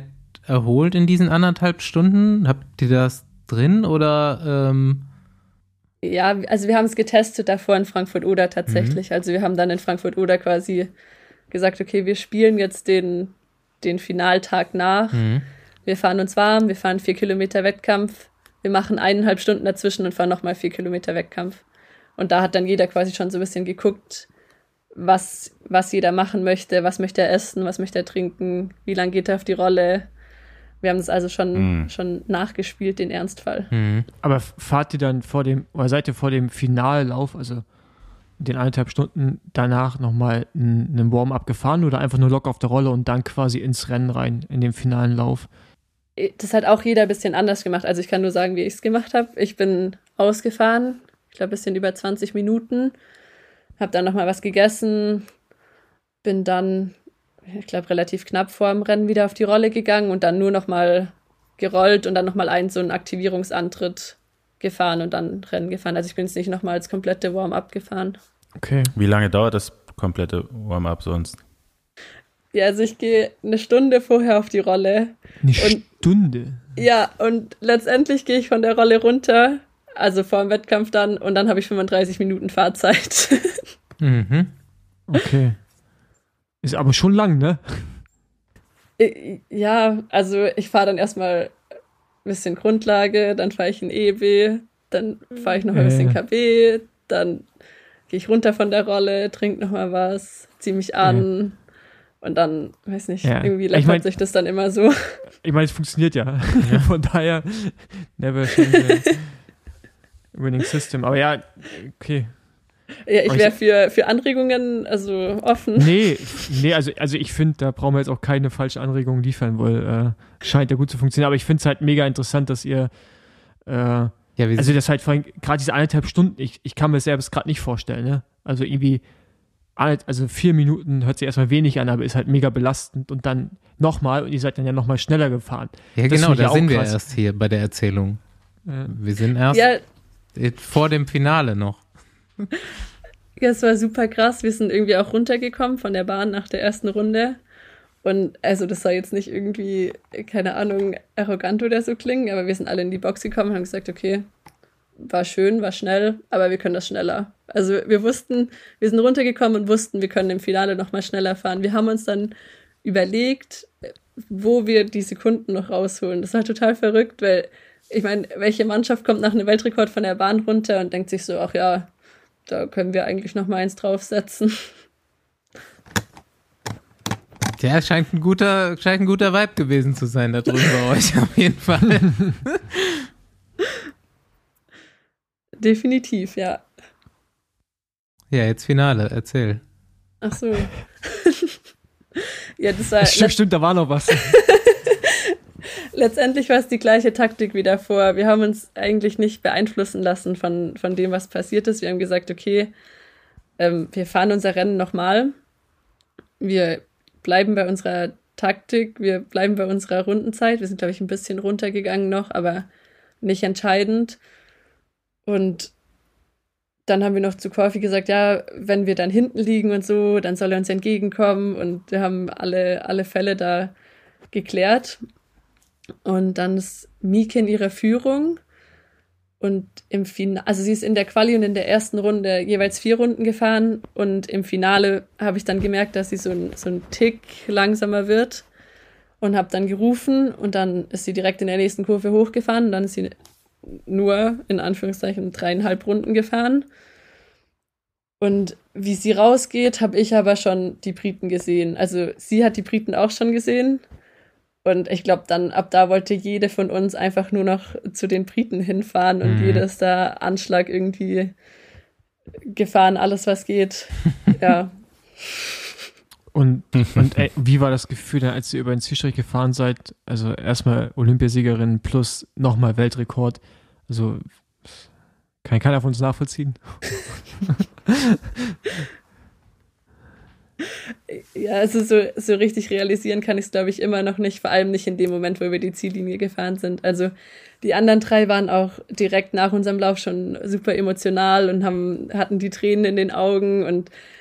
erholt in diesen 1,5 Stunden? Habt ihr das drin oder? Ja, also wir haben es getestet davor in Frankfurt-Oder tatsächlich. Also wir haben dann in Frankfurt-Oder quasi gesagt, okay, wir spielen jetzt den Finaltag nach. Wir fahren uns warm, wir fahren 4 Kilometer Wettkampf, wir machen 1,5 Stunden dazwischen und fahren nochmal 4 Kilometer Wettkampf. Und da hat dann jeder quasi schon so ein bisschen geguckt, was jeder machen möchte, was möchte er essen, was möchte er trinken, wie lange geht er auf die Rolle. Wir haben das also schon nachgespielt, den Ernstfall. Aber fahrt ihr dann seid ihr vor dem Finallauf, also den 1,5 Stunden danach nochmal einen Warm-up gefahren oder einfach nur locker auf der Rolle und dann quasi ins Rennen rein, in den finalen Lauf? Das hat auch jeder ein bisschen anders gemacht. Also ich kann nur sagen, wie ich es gemacht habe. Ich bin ausgefahren, ich glaube ein bisschen über 20 Minuten, habe dann nochmal was gegessen, bin dann, ich glaube, relativ knapp vor dem Rennen wieder auf die Rolle gegangen und dann nur nochmal gerollt und dann nochmal so einen Aktivierungsantritt gefahren und dann Rennen gefahren. Also ich bin jetzt nicht nochmal als komplette Warm-up gefahren. Okay. Wie lange dauert das komplette Warm-up sonst? Ja, also ich gehe eine Stunde vorher auf die Rolle. Eine Stunde? Ja, und letztendlich gehe ich von der Rolle runter, also vor dem Wettkampf dann, und dann habe ich 35 Minuten Fahrzeit. Okay. Ist aber schon lang, ne? Ja, also ich fahre dann erstmal ein bisschen Grundlage, dann fahre ich in EB, dann fahre ich noch ein bisschen KB, dann gehe ich runter von der Rolle, trinke noch mal was, ziehe mich an und dann, weiß nicht, irgendwie läppert sich das dann immer so. Ich meine, es funktioniert ja. Von daher, never change winning system. Aber ja, okay. Ja, ich wäre für Anregungen also offen. Nee, also ich finde, da brauchen wir jetzt auch keine falschen Anregungen liefern, weil scheint ja gut zu funktionieren. Aber ich finde es halt mega interessant, dass ihr also das halt vorhin, gerade diese 1,5 Stunden, ich kann mir selbst gerade nicht vorstellen, ne? Also irgendwie 4 Minuten hört sich erstmal wenig an, aber ist halt mega belastend und dann nochmal und ihr seid dann ja nochmal schneller gefahren. Ja, genau, da sind wir erst hier bei der Erzählung. Wir sind erst vor dem Finale noch. Ja, es war super krass. Wir sind irgendwie auch runtergekommen von der Bahn nach der ersten Runde. Und also das soll jetzt nicht irgendwie, keine Ahnung, arrogant oder so klingen, aber wir sind alle in die Box gekommen und haben gesagt, okay, war schön, war schnell, aber wir können das schneller. Also wir sind runtergekommen und wussten, wir können im Finale nochmal schneller fahren. Wir haben uns dann überlegt, wo wir die Sekunden noch rausholen. Das war total verrückt, weil ich meine, welche Mannschaft kommt nach einem Weltrekord von der Bahn runter und denkt sich so, ach ja, da können wir eigentlich noch mal eins draufsetzen. Ja, scheint ein guter Vibe gewesen zu sein da drüben bei euch, auf jeden Fall. Definitiv, ja. Ja, jetzt Finale, erzähl. Ach so. Ja, das war... Stimmt, da war noch was. Letztendlich war es die gleiche Taktik wie davor. Wir haben uns eigentlich nicht beeinflussen lassen von dem, was passiert ist. Wir haben gesagt, okay, wir fahren unser Rennen nochmal. Wir bleiben bei unserer Taktik, wir bleiben bei unserer Rundenzeit. Wir sind, glaube ich, ein bisschen runtergegangen noch, aber nicht entscheidend. Und dann haben wir noch zu Corfi gesagt, ja, wenn wir dann hinten liegen und so, dann soll er uns entgegenkommen. Und wir haben alle Fälle da geklärt. Und dann ist Mieke in ihrer Führung und im Finale, also sie ist in der Quali und in der ersten Runde jeweils 4 Runden gefahren und im Finale habe ich dann gemerkt, dass sie so ein Tick langsamer wird und habe dann gerufen und dann ist sie direkt in der nächsten Kurve hochgefahren und dann ist sie nur, in Anführungszeichen, 3,5 Runden gefahren. Und wie sie rausgeht, habe ich aber schon die Briten gesehen. Also sie hat die Briten auch schon gesehen. Und ich glaube, dann ab da wollte jede von uns einfach nur noch zu den Briten hinfahren und jeder ist da Anschlag irgendwie gefahren, alles was geht. Ja. Und wie war das Gefühl dann, als ihr über den Zielstrich gefahren seid? Also erstmal Olympiasiegerin plus nochmal Weltrekord. Also kann keiner von uns nachvollziehen. Ja, also so richtig realisieren kann ich es, glaube ich, immer noch nicht, vor allem nicht in dem Moment, wo wir die Ziellinie gefahren sind. Also die anderen 3 waren auch direkt nach unserem Lauf schon super emotional und hatten die Tränen in den Augen und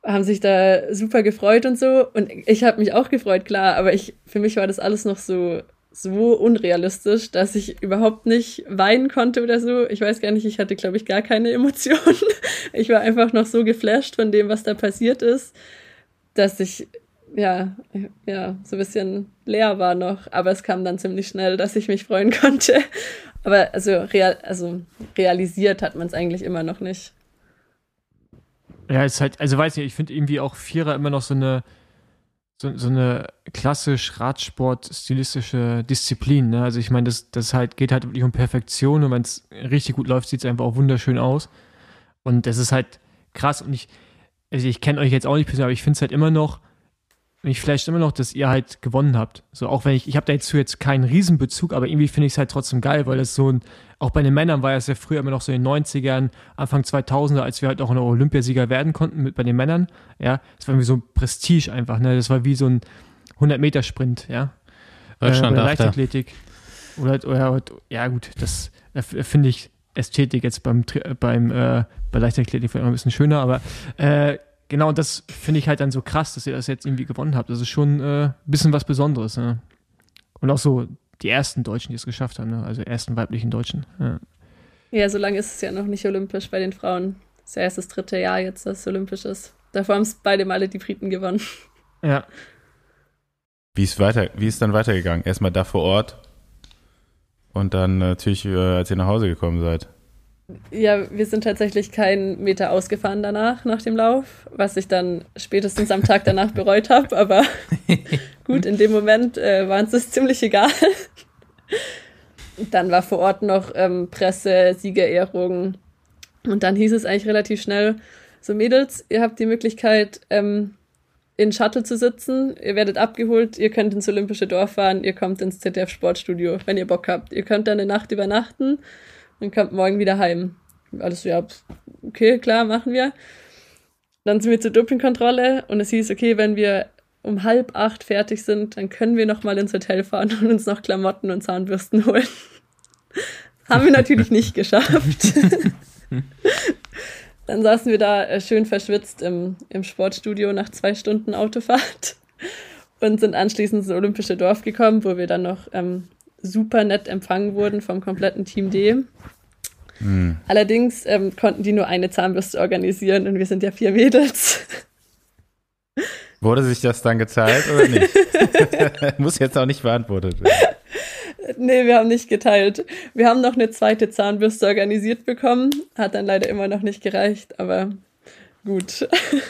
haben sich da super gefreut und so. Und ich habe mich auch gefreut, klar, aber für mich war das alles noch so unrealistisch, dass ich überhaupt nicht weinen konnte oder so. Ich weiß gar nicht, ich hatte, glaube ich, gar keine Emotionen. Ich war einfach noch so geflasht von dem, was da passiert ist, dass ich ja, so ein bisschen leer war noch. Aber es kam dann ziemlich schnell, dass ich mich freuen konnte. Aber realisiert hat man es eigentlich immer noch nicht. Ja, es ist halt, also weiß nicht, ich finde irgendwie auch Vierer immer noch so eine klassisch Radsport-stilistische Disziplin. Ne? Also ich meine, das halt geht halt wirklich um Perfektion und wenn es richtig gut läuft, sieht es einfach auch wunderschön aus. Und das ist halt krass und ich kenne euch jetzt auch nicht persönlich, aber ich finde es halt immer noch, mich flasht immer noch, dass ihr halt gewonnen habt. So, auch wenn ich habe da jetzt keinen Riesenbezug, aber irgendwie finde ich es halt trotzdem geil, weil das so auch bei den Männern war ja sehr früher immer noch so in den 90ern, Anfang 2000er, als wir halt auch noch Olympiasieger werden konnten bei den Männern, ja, das war wie so ein Prestige einfach, ne, das war wie so ein 100-Meter-Sprint, ja. Deutschland oder Leichtathletik. Oder, ja gut, das finde ich Ästhetik jetzt bei Leichtathletik vielleicht noch ein bisschen schöner, aber genau, und das finde ich halt dann so krass, dass ihr das jetzt irgendwie gewonnen habt. Das ist schon ein bisschen was Besonderes. Ne? Und auch so die ersten Deutschen, die es geschafft haben, ne? Also ersten weiblichen Deutschen. Ja, so lange ist es ja noch nicht olympisch bei den Frauen. Das ist ja erst das 3. Jahr jetzt, dass es olympisch ist. Davor haben es beide Male die Briten gewonnen. Ja. Wie ist dann weitergegangen? Erstmal da vor Ort und dann natürlich, als ihr nach Hause gekommen seid. Ja, wir sind tatsächlich keinen Meter ausgefahren nach dem Lauf, was ich dann spätestens am Tag danach bereut habe, aber gut, in dem Moment war uns das ziemlich egal. Dann war vor Ort noch Presse, Siegerehrung und dann hieß es eigentlich relativ schnell, so Mädels, ihr habt die Möglichkeit, in Shuttle zu sitzen, ihr werdet abgeholt, ihr könnt ins Olympische Dorf fahren, ihr kommt ins ZDF-Sportstudio, wenn ihr Bock habt. Ihr könnt dann eine Nacht übernachten und kommt morgen wieder heim. Alles so, ja, okay, klar, machen wir. Dann sind wir zur Dopingkontrolle und es hieß, okay, wenn wir um 7:30 fertig sind, dann können wir noch mal ins Hotel fahren und uns noch Klamotten und Zahnbürsten holen. Haben wir natürlich nicht geschafft. Dann saßen wir da schön verschwitzt im Sportstudio nach 2 Stunden Autofahrt und sind anschließend ins Olympische Dorf gekommen, wo wir dann noch super nett empfangen wurden vom kompletten Team D. Allerdings konnten die nur eine Zahnbürste organisieren und wir sind ja 4 Mädels. Wurde sich das dann geteilt oder nicht? Muss jetzt auch nicht beantwortet werden. Nee, wir haben nicht geteilt. Wir haben noch eine 2. Zahnbürste organisiert bekommen. Hat dann leider immer noch nicht gereicht, aber gut.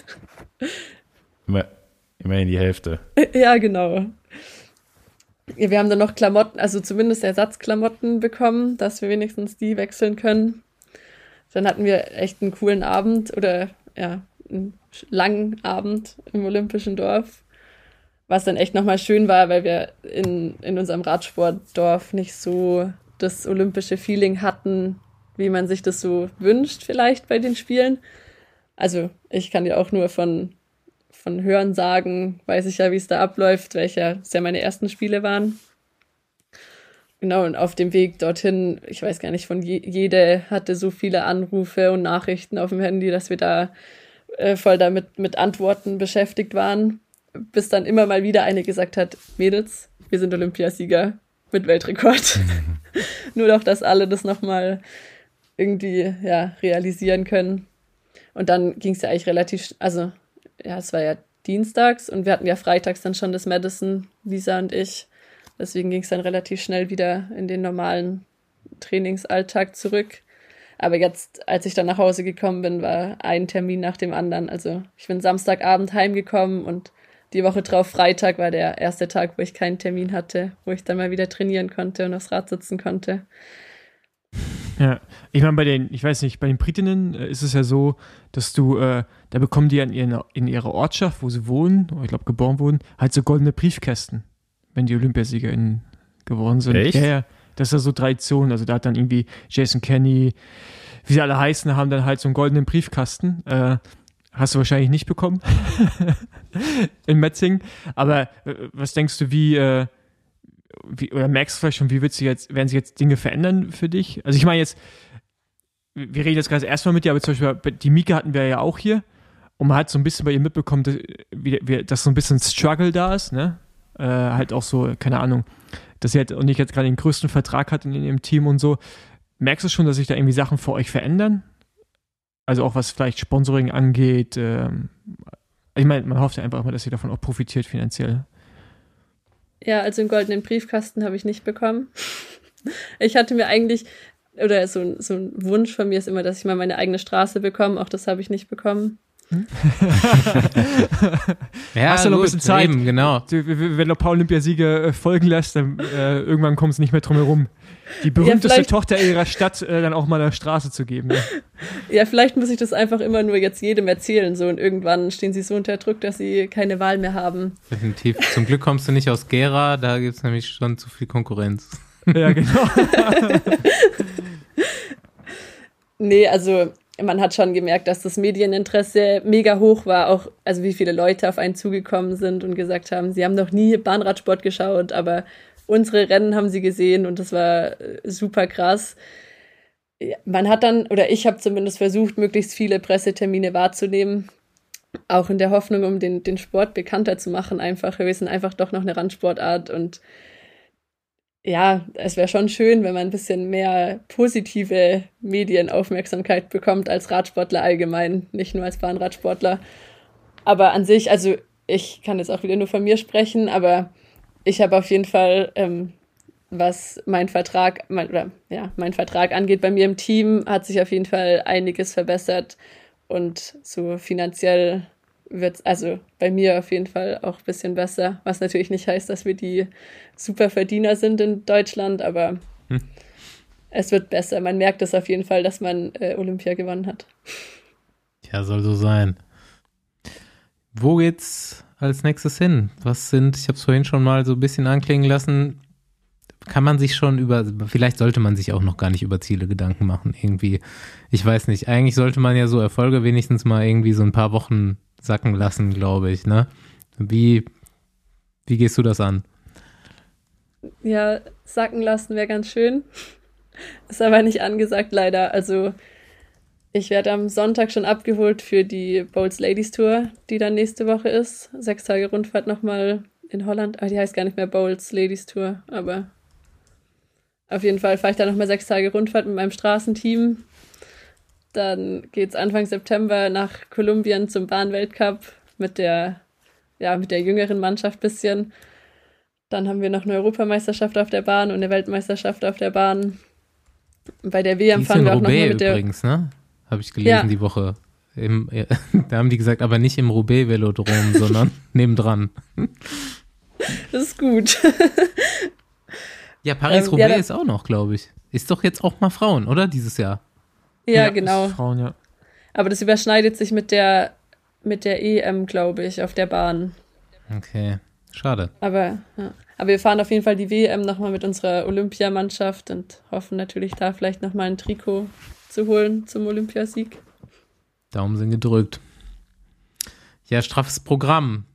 Immerhin die Hälfte. Ja, genau. Ja, wir haben dann noch Klamotten, also zumindest Ersatzklamotten bekommen, dass wir wenigstens die wechseln können. Dann hatten wir echt einen coolen Abend oder ja, einen langen Abend im Olympischen Dorf, was dann echt nochmal schön war, weil wir in unserem Radsportdorf nicht so das olympische Feeling hatten, wie man sich das so wünscht vielleicht bei den Spielen. Also ich kann ja auch nur von Hören sagen, weiß ich ja, wie es da abläuft, weil es ja meine ersten Spiele waren. Genau, und auf dem Weg dorthin, ich weiß gar nicht, jede hatte so viele Anrufe und Nachrichten auf dem Handy, dass wir da voll damit mit Antworten beschäftigt waren, bis dann immer mal wieder eine gesagt hat, Mädels, wir sind Olympiasieger mit Weltrekord. Nur doch, dass alle das nochmal irgendwie realisieren können. Und dann ging es ja eigentlich relativ, also ja, es war ja dienstags und wir hatten ja freitags dann schon das Madison, Lisa und ich. Deswegen ging es dann relativ schnell wieder in den normalen Trainingsalltag zurück. Aber jetzt, als ich dann nach Hause gekommen bin, war ein Termin nach dem anderen. Also ich bin Samstagabend heimgekommen und die Woche drauf, Freitag, war der erste Tag, wo ich keinen Termin hatte, wo ich dann mal wieder trainieren konnte und aufs Rad sitzen konnte. Ja, ich meine, bei den Britinnen ist es ja so, dass da bekommen die in ihrer Ortschaft, wo sie wohnen, oder ich glaube geboren wurden, halt so goldene Briefkästen, wenn die OlympiasiegerInnen geworden sind. Echt? Ja, das ist ja so Tradition. Also da hat dann irgendwie Jason Kenny, wie sie alle heißen, haben dann halt so einen goldenen Briefkasten. Hast du wahrscheinlich nicht bekommen in Metzingen. Aber was denkst du, oder merkst du vielleicht schon, werden sich jetzt Dinge verändern für dich? Also ich meine jetzt, wir reden jetzt gerade erstmal mit dir, aber zum Beispiel die Mieke hatten wir ja auch hier Und man hat so ein bisschen bei ihr mitbekommen, dass so ein bisschen Struggle da ist, ne? Halt auch so, keine Ahnung, dass sie halt auch nicht jetzt gerade den größten Vertrag hat in ihrem Team und so. Merkst du schon, dass sich da irgendwie Sachen für euch verändern? Also auch was vielleicht Sponsoring angeht. Ich meine, man hofft ja einfach immer, dass sie davon auch profitiert finanziell. Ja, also einen goldenen Briefkasten habe ich nicht bekommen. Ich hatte mir eigentlich, oder so ein Wunsch von mir ist immer, dass ich mal meine eigene Straße bekomme. Auch das habe ich nicht bekommen. Ja, hast du noch ein bisschen Zeit. Eben, genau. Wenn du Paralympiasiege folgen lässt, dann irgendwann kommst du nicht mehr drum herum, die berühmteste Tochter ihrer Stadt dann auch mal eine Straße zu geben. Ne? Ja, vielleicht muss ich das einfach immer nur jetzt jedem erzählen, so, und irgendwann stehen sie so unter Druck, dass sie keine Wahl mehr haben. Definitiv. Zum Glück kommst du nicht aus Gera, da gibt es nämlich schon zu viel Konkurrenz. Ja, genau. Nee, also man hat schon gemerkt, dass das Medieninteresse mega hoch war, auch also wie viele Leute auf einen zugekommen sind und gesagt haben, sie haben noch nie Bahnradsport geschaut, aber unsere Rennen haben sie gesehen und das war super krass. Man hat dann, oder ich habe zumindest versucht, möglichst viele Pressetermine wahrzunehmen, auch in der Hoffnung, um den Sport bekannter zu machen einfach. Wir sind einfach doch noch eine Randsportart und ja, es wäre schon schön, wenn man ein bisschen mehr positive Medienaufmerksamkeit bekommt als Radsportler allgemein, nicht nur als Bahnradsportler. Aber an sich, also ich kann jetzt auch wieder nur von mir sprechen, aber ich habe auf jeden Fall, was mein Vertrag angeht bei mir im Team, hat sich auf jeden Fall einiges verbessert und so finanziell wird es also bei mir auf jeden Fall auch ein bisschen besser, was natürlich nicht heißt, dass wir die Superverdiener sind in Deutschland, aber es wird besser. Man merkt es auf jeden Fall, dass man Olympia gewonnen hat. Ja, soll so sein. Wo geht's als nächstes hin? Ich habe es vorhin schon mal so ein bisschen anklingen lassen, kann man sich schon vielleicht sollte man sich auch noch gar nicht über Ziele Gedanken machen, irgendwie. Ich weiß nicht, eigentlich sollte man ja so Erfolge wenigstens mal irgendwie so ein paar Wochen sacken lassen, glaube ich, ne? Wie gehst du das an? Ja, sacken lassen wäre ganz schön. Ist aber nicht angesagt, leider. Also ich werde am Sonntag schon abgeholt für die Bowls Ladies Tour, die dann nächste Woche ist. 6 Tage Rundfahrt nochmal in Holland. Die heißt gar nicht mehr Bowls Ladies Tour, aber auf jeden Fall fahre ich da nochmal 6 Tage Rundfahrt mit meinem Straßenteam. Dann geht's Anfang September nach Kolumbien zum Bahnweltcup mit der jüngeren Mannschaft bisschen. Dann haben wir noch eine Europameisterschaft auf der Bahn und eine Weltmeisterschaft auf der Bahn. Bei der WM fahren wir auch nochmal mit der... übrigens, ne? Habe ich gelesen die Woche. Da haben die gesagt, aber nicht im Roubaix-Velodrom, sondern nebendran. Das ist gut. Ja, Paris-Roubaix ist auch noch, glaube ich. Ist doch jetzt auch mal Frauen, oder? Dieses Jahr. Ja, genau. Frauen, ja. Aber das überschneidet sich mit der EM, glaube ich, auf der Bahn. Okay, schade. Aber wir fahren auf jeden Fall die WM nochmal mit unserer Olympiamannschaft und hoffen natürlich da vielleicht nochmal ein Trikot zu holen zum Olympiasieg. Daumen sind gedrückt. Ja, straffes Programm.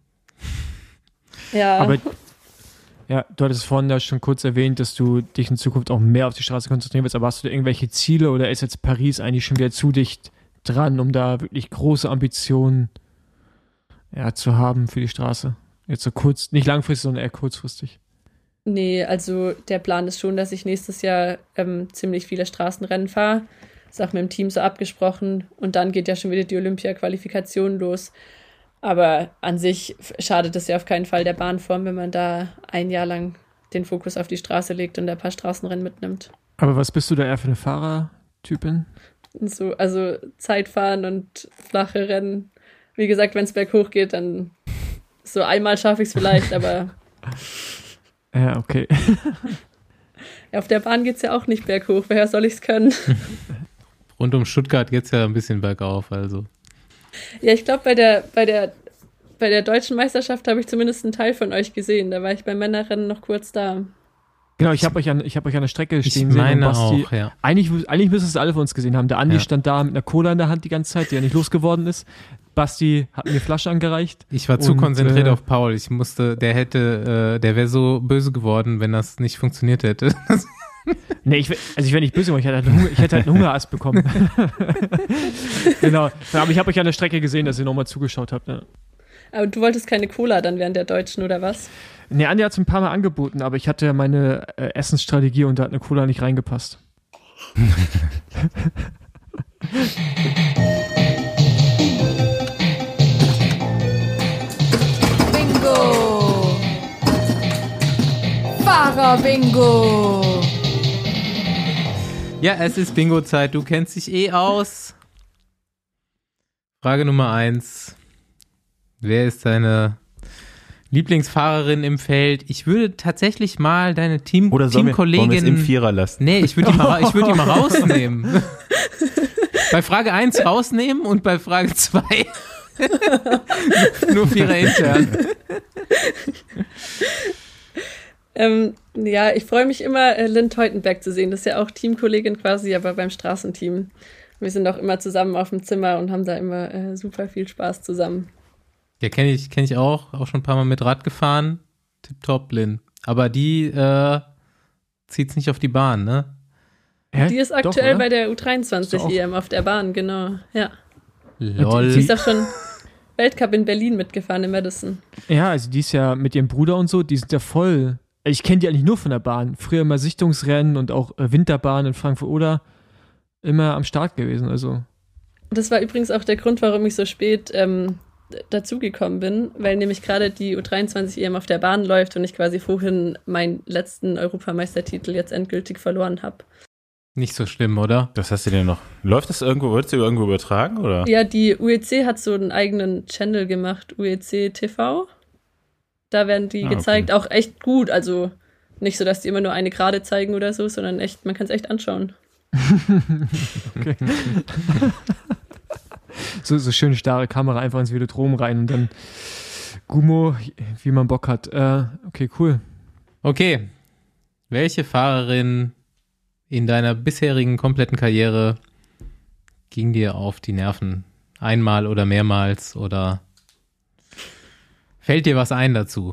Ja. Aber ja, du hattest vorhin ja schon kurz erwähnt, dass du dich in Zukunft auch mehr auf die Straße konzentrieren willst, aber hast du da irgendwelche Ziele oder ist jetzt Paris eigentlich schon wieder zu dicht dran, um da wirklich große Ambitionen zu haben für die Straße? Jetzt so kurz, nicht langfristig, sondern eher kurzfristig. Nee, also der Plan ist schon, dass ich nächstes Jahr ziemlich viele Straßenrennen fahre. Ist auch mit dem Team so abgesprochen und dann geht ja schon wieder die Olympia-Qualifikation los. Aber an sich schadet es ja auf keinen Fall der Bahnform, wenn man da ein Jahr lang den Fokus auf die Straße legt und ein paar Straßenrennen mitnimmt. Aber was bist du da eher für eine Fahrertypin? So, also Zeitfahren und flache Rennen. Wie gesagt, wenn es berghoch geht, dann so einmal schaffe ich es vielleicht, aber... Ja, okay. Auf der Bahn geht es ja auch nicht berghoch. Woher soll ich es können? Rund um Stuttgart geht es ja ein bisschen bergauf, also... Ja, ich glaube, bei der deutschen Meisterschaft habe ich zumindest einen Teil von euch gesehen. Da war ich beim Männerrennen noch kurz da. Genau, ich habe euch an der Strecke stehen sehen. Meine und Basti, auch, ja. Eigentlich müssten es alle von uns gesehen haben. Der Andi stand da mit einer Cola in der Hand die ganze Zeit, die ja nicht losgeworden ist. Basti hat mir eine Flasche angereicht. Ich war zu konzentriert auf Paul. Der wäre so böse geworden, wenn das nicht funktioniert hätte. Nee, ich wäre nicht böse, aber ich hätte halt einen Hungerast bekommen. Genau. Aber ich habe euch an der Strecke gesehen, dass ihr nochmal zugeschaut habt. Ne? Aber du wolltest keine Cola dann während der Deutschen, oder was? Nee, Andi hat es ein paar Mal angeboten, aber ich hatte ja meine Essensstrategie und da hat eine Cola nicht reingepasst. Bingo! Fahrer-Bingo! Ja, es ist Bingo-Zeit. Du kennst dich eh aus. Frage Nummer 1. Wer ist deine Lieblingsfahrerin im Feld? Ich würde tatsächlich mal deine Teamkollegin... Wollen wir es im Vierer lassen? Nee, ich würde die mal rausnehmen. Bei Frage 1 rausnehmen und bei Frage 2 nur Vierer intern. Ja, ich freue mich immer, Lynn Teutenberg zu sehen. Das ist ja auch Teamkollegin quasi, aber beim Straßenteam. Wir sind auch immer zusammen auf dem Zimmer und haben da immer super viel Spaß zusammen. Ja, kenn ich auch schon ein paar Mal mit Rad gefahren. Tipptopp, Lynn. Aber die zieht's nicht auf die Bahn, ne? Die ist aktuell Doch, bei der U23-EM auf der Bahn, genau, ja. Lol. Sie ist auch schon Weltcup in Berlin mitgefahren, in Madison. Ja, also die ist ja mit ihrem Bruder und so, die sind ja voll. Ich kenne die eigentlich nur von der Bahn. Früher immer Sichtungsrennen und auch Winterbahn in Frankfurt-Oder immer am Start gewesen, also. Das war übrigens auch der Grund, warum ich so spät dazugekommen bin, weil nämlich gerade die U23-EM auf der Bahn läuft und ich quasi vorhin meinen letzten Europameistertitel jetzt endgültig verloren habe. Nicht so schlimm, oder? Das hast du dir noch. Läuft das irgendwo, wird es irgendwo übertragen, oder? Ja, die UEC hat so einen eigenen Channel gemacht, UEC TV. Da werden die gezeigt, auch echt gut, also nicht so, dass die immer nur eine Gerade zeigen oder so, sondern echt, man kann es echt anschauen. Okay. So schön starre Kamera einfach ins Velodrom rein und dann Gummo, wie man Bock hat. Okay, cool. Okay. Welche Fahrerin in deiner bisherigen kompletten Karriere ging dir auf die Nerven? Einmal oder mehrmals oder fällt dir was ein dazu?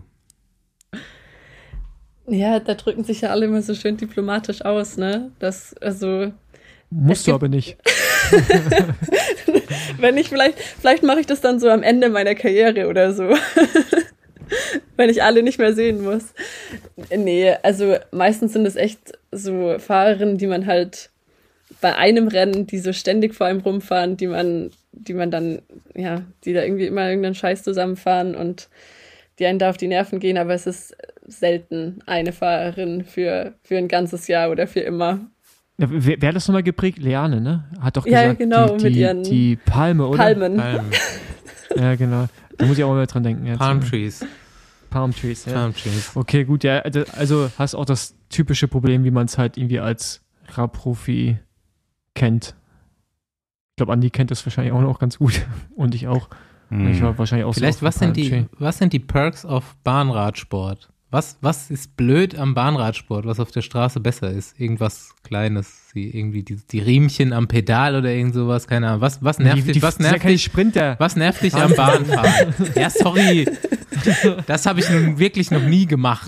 Ja, da drücken sich ja alle immer so schön diplomatisch aus, ne? Musst du aber nicht. Wenn ich vielleicht mache ich das dann so am Ende meiner Karriere oder so. Wenn ich alle nicht mehr sehen muss. Nee, also meistens sind es echt so Fahrerinnen, die man halt bei einem Rennen, die so ständig vor einem rumfahren, die man dann, ja, die da irgendwie immer irgendeinen Scheiß zusammenfahren und die einen da auf die Nerven gehen, aber es ist selten eine Fahrerin für ein ganzes Jahr oder für immer. Ja, wer hat das nochmal geprägt? Leane, ne? Hat doch gesagt, ja, genau, mit ihren die Palme, oder? Palmen. Ja, genau. Da muss ich auch mal dran denken. Jetzt. Palm Trees. Palm Trees, ja. Palm Trees. Okay, gut, ja. Also hast auch das typische Problem, wie man es halt irgendwie als Radprofi kennt. Ich glaube, Andi kennt das wahrscheinlich auch noch ganz gut. Und ich auch. Ich war wahrscheinlich auch Vielleicht, so. was sind die Perks auf Bahnradsport? Was ist blöd am Bahnradsport, was auf der Straße besser ist? Irgendwas Kleines, irgendwie die Riemchen am Pedal oder irgend sowas, keine Ahnung. Was nervt dich? Was nervt dich am Bahnfahren? Ja, sorry. Das habe ich nun wirklich noch nie gemacht.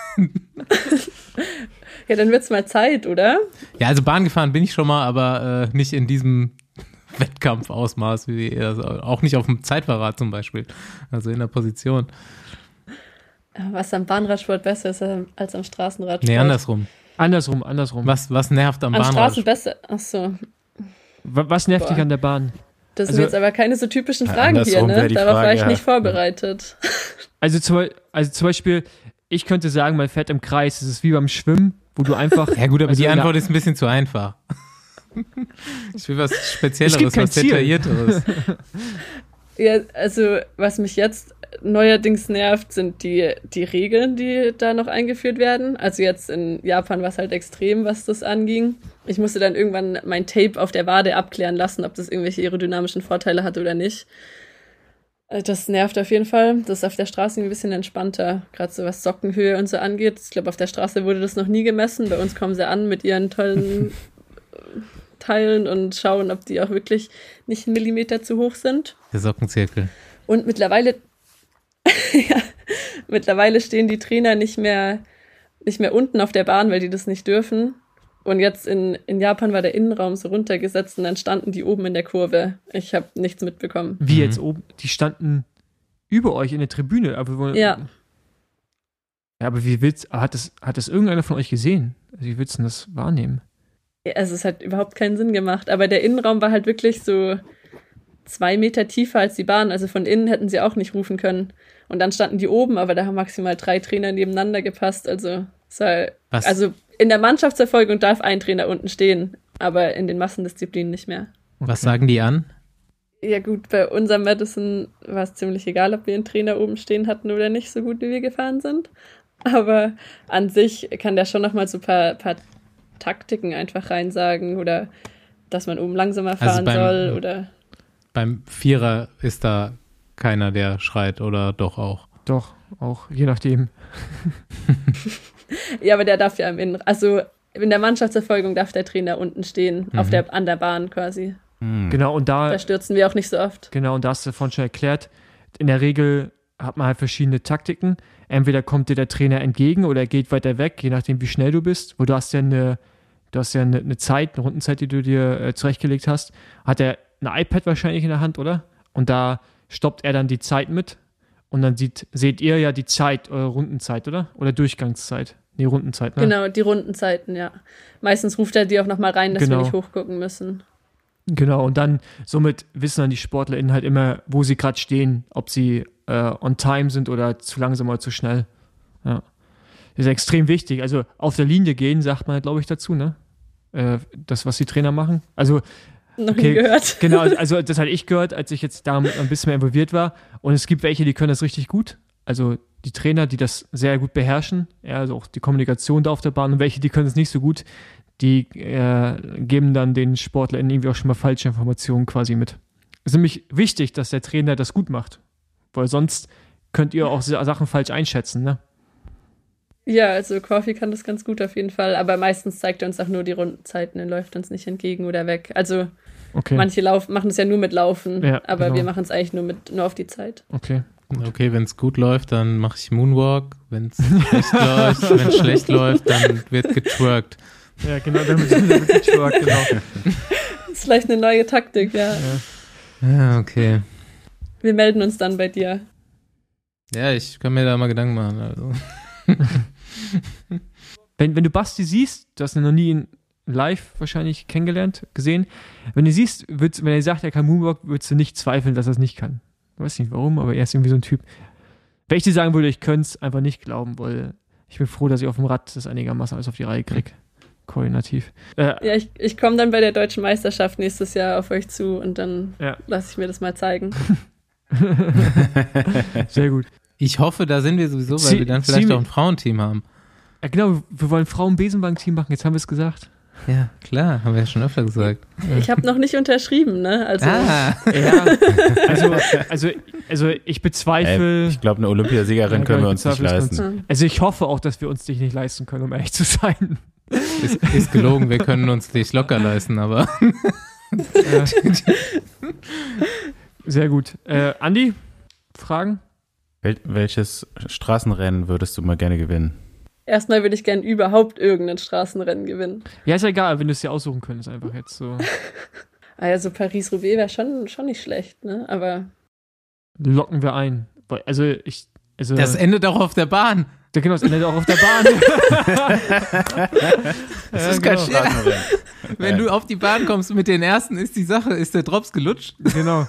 Ja, dann wird's mal Zeit, oder? Ja, also Bahn gefahren bin ich schon mal, aber nicht in diesem Wettkampfausmaß, also auch nicht auf dem Zeitfahrrad zum Beispiel, also in der Position. Was am Bahnradsport besser ist als am Straßenradsport? Nee, andersrum. Andersrum. Was nervt am Bahnradsport? Straßen besser, achso. Was nervt dich an der Bahn? Das sind jetzt aber keine so typischen Fragen hier, ne? Darauf war ich nicht vorbereitet. Also zum Beispiel, ich könnte sagen, man fährt im Kreis, es ist wie beim Schwimmen, wo du einfach... Ja gut, aber die Antwort ist ein bisschen zu einfach. Ich will was Spezielleres, was Detaillierteres. Ja, also was mich jetzt neuerdings nervt, sind die Regeln, die da noch eingeführt werden. Also jetzt in Japan war es halt extrem, was das anging. Ich musste dann irgendwann mein Tape auf der Wade abklären lassen, ob das irgendwelche aerodynamischen Vorteile hat oder nicht. Das nervt auf jeden Fall. Das ist auf der Straße ein bisschen entspannter, gerade so was Sockenhöhe und so angeht. Ich glaube, auf der Straße wurde das noch nie gemessen. Bei uns kommen sie an mit ihren tollen Teilen und schauen, ob die auch wirklich nicht einen Millimeter zu hoch sind. Der Sockenzirkel. Und mittlerweile stehen die Trainer nicht mehr unten auf der Bahn, weil die das nicht dürfen, Und jetzt in Japan war der Innenraum so runtergesetzt und dann standen die oben in der Kurve. Ich habe nichts mitbekommen. Wie jetzt oben? Die standen über euch in der Tribüne. Aber Ja. Ja, aber hat das irgendeiner von euch gesehen? Also wie willst du denn das wahrnehmen? Ja, also es hat überhaupt keinen Sinn gemacht. Aber der Innenraum war halt wirklich so 2 Meter tiefer als die Bahn. Also von innen hätten sie auch nicht rufen können. Und dann standen die oben, aber da haben maximal 3 Trainer nebeneinander gepasst. Also in der Mannschaftsverfolgung darf ein Trainer unten stehen, aber in den Massendisziplinen nicht mehr. Was sagen die an? Ja gut, bei unserem Madison war es ziemlich egal, ob wir einen Trainer oben stehen hatten oder nicht, so gut wie wir gefahren sind. Aber an sich kann der schon nochmal so ein paar Taktiken einfach reinsagen oder dass man oben langsamer fahren soll oder... Beim Vierer ist da keiner, der schreit oder doch auch? Doch, auch, je nachdem. Ja, aber der darf ja also in der Mannschaftsverfolgung darf der Trainer unten stehen, an der Bahn quasi. Genau, und da stürzen wir auch nicht so oft. Genau, und da hast du vorhin schon erklärt, in der Regel hat man halt verschiedene Taktiken. Entweder kommt dir der Trainer entgegen oder er geht weiter weg, je nachdem, wie schnell du bist. Wo du hast ja eine Zeit, eine Rundenzeit, die du dir zurechtgelegt hast. Hat er ein iPad wahrscheinlich in der Hand, oder? Und da stoppt er dann die Zeit mit. Und dann seht ihr ja die Zeit, eure Rundenzeit, oder? Oder Durchgangszeit. Nee, Rundenzeit, ne? Genau, die Rundenzeiten, ja. Meistens ruft er die auch nochmal rein, dass wir nicht hochgucken müssen. Genau, und dann somit wissen dann die SportlerInnen halt immer, wo sie gerade stehen, ob sie on time sind oder zu langsam oder zu schnell. Ja. Das ist extrem wichtig. Also auf der Linie gehen, sagt man, glaube ich, dazu, ne? Das, was die Trainer machen. Also noch nie gehört. Genau, also das hatte ich gehört, als ich jetzt da ein bisschen mehr involviert war. Und es gibt welche, die können das richtig gut. Also die Trainer, die das sehr gut beherrschen, ja, also auch die Kommunikation da auf der Bahn. Und welche, die können es nicht so gut, die geben dann den SportlerInnen irgendwie auch schon mal falsche Informationen quasi mit. Es ist nämlich wichtig, dass der Trainer das gut macht. Weil sonst könnt ihr auch Sachen falsch einschätzen, ne? Ja, also Corfi kann das ganz gut auf jeden Fall, aber meistens zeigt er uns auch nur die Rundenzeiten und läuft uns nicht entgegen oder weg. Also manche machen es ja nur mit Laufen, ja, aber genau. wir machen es eigentlich nur auf die Zeit. Okay, wenn es gut läuft, dann mache ich Moonwalk. Wenn es schlecht läuft, dann wird getwerkt. Ja, genau, dann wird getwerkt, genau. Das ist vielleicht eine neue Taktik, ja. Ja, okay. Wir melden uns dann bei dir. Ja, ich kann mir da mal Gedanken machen, also. Wenn du Basti siehst, du hast ihn noch nie live wahrscheinlich gesehen, wenn du siehst, wenn er sagt, er kann Moonwalk, würdest du nicht zweifeln, dass er es nicht kann. Ich weiß nicht warum, aber er ist irgendwie so ein Typ. Wenn ich dir sagen würde, ich könnte es einfach nicht glauben, weil ich bin froh, dass ich auf dem Rad das einigermaßen alles auf die Reihe kriege. Koordinativ. Ja, ich komme dann bei der Deutschen Meisterschaft nächstes Jahr auf euch zu und dann lasse ich mir das mal zeigen. Sehr gut. Ich hoffe, da sind wir sowieso, weil wir dann vielleicht auch ein Frauenteam haben. Ja, genau, wir wollen Frauen-Besenwagen-Team machen, jetzt haben wir es gesagt. Ja, klar, haben wir ja schon öfter gesagt. Ich habe noch nicht unterschrieben, ne? Also, ja, also ich bezweifle... ich glaube, eine Olympiasiegerin können wir uns nicht leisten. Also ich hoffe auch, dass wir uns dich nicht leisten können, um ehrlich zu sein. Ist gelogen, wir können uns dich locker leisten, aber... Sehr gut. Andi, Fragen? Welches Straßenrennen würdest du mal gerne gewinnen? Erstmal würde ich gerne überhaupt irgendein Straßenrennen gewinnen. Ja, ist ja egal, wenn du es dir aussuchen könntest, einfach jetzt so. Also Paris-Roubaix wäre schon nicht schlecht, ne? Aber. Locken wir ein. Also das endet auch auf der Bahn. Ja, genau, das endet auch auf der Bahn. Das ist kein Straßenrennen. Wenn du auf die Bahn kommst mit den ersten, ist der Drops gelutscht. Genau.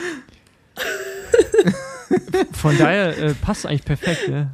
Von daher passt eigentlich perfekt, ne?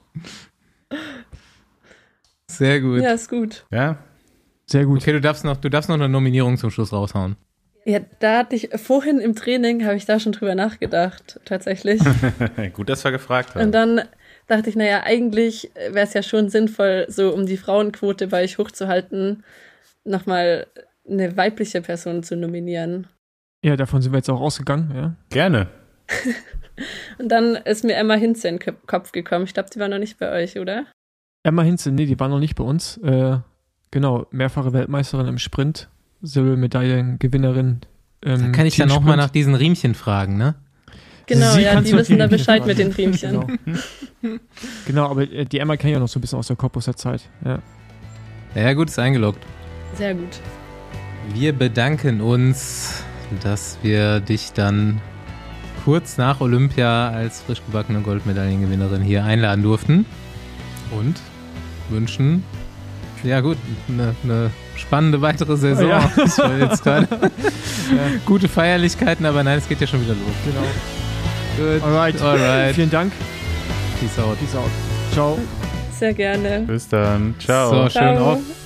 Sehr gut. Ja, ist gut. Ja? Sehr gut. Okay, du darfst noch eine Nominierung zum Schluss raushauen. Ja, da hatte ich vorhin im Training, habe ich da schon drüber nachgedacht, tatsächlich. Gut, dass wir gefragt haben. Und dann dachte ich, naja, eigentlich wäre es ja schon sinnvoll, so um die Frauenquote bei euch hochzuhalten, nochmal eine weibliche Person zu nominieren. Ja, davon sind wir jetzt auch ausgegangen, ja. Gerne. Und dann ist mir Emma Hinze in den Kopf gekommen. Ich glaube, die war noch nicht bei euch, oder? Emma Hinze, nee, die war noch nicht bei uns. Genau, mehrfache Weltmeisterin im Sprint, Silbermedaillengewinnerin. Da kann ich dann auch mal nach diesen Riemchen fragen, ne? Genau, ja, die wissen da Bescheid mit den Riemchen. Genau, aber die Emma kenne ich auch noch so ein bisschen aus der Korpus der Zeit. Ja, ja gut, ist eingeloggt. Sehr gut. Wir bedanken uns, dass wir dich dann kurz nach Olympia als frisch gebackene Goldmedaillengewinnerin hier einladen durften und wünschen, ja gut, eine spannende weitere Saison. Ja. Ich will jetzt gerade gute Feierlichkeiten, aber nein, es geht ja schon wieder los. Genau. Gut. Alright. Vielen Dank. Peace out. Peace out. Ciao. Sehr gerne. Bis dann. Ciao. So, schön Ciao. auf.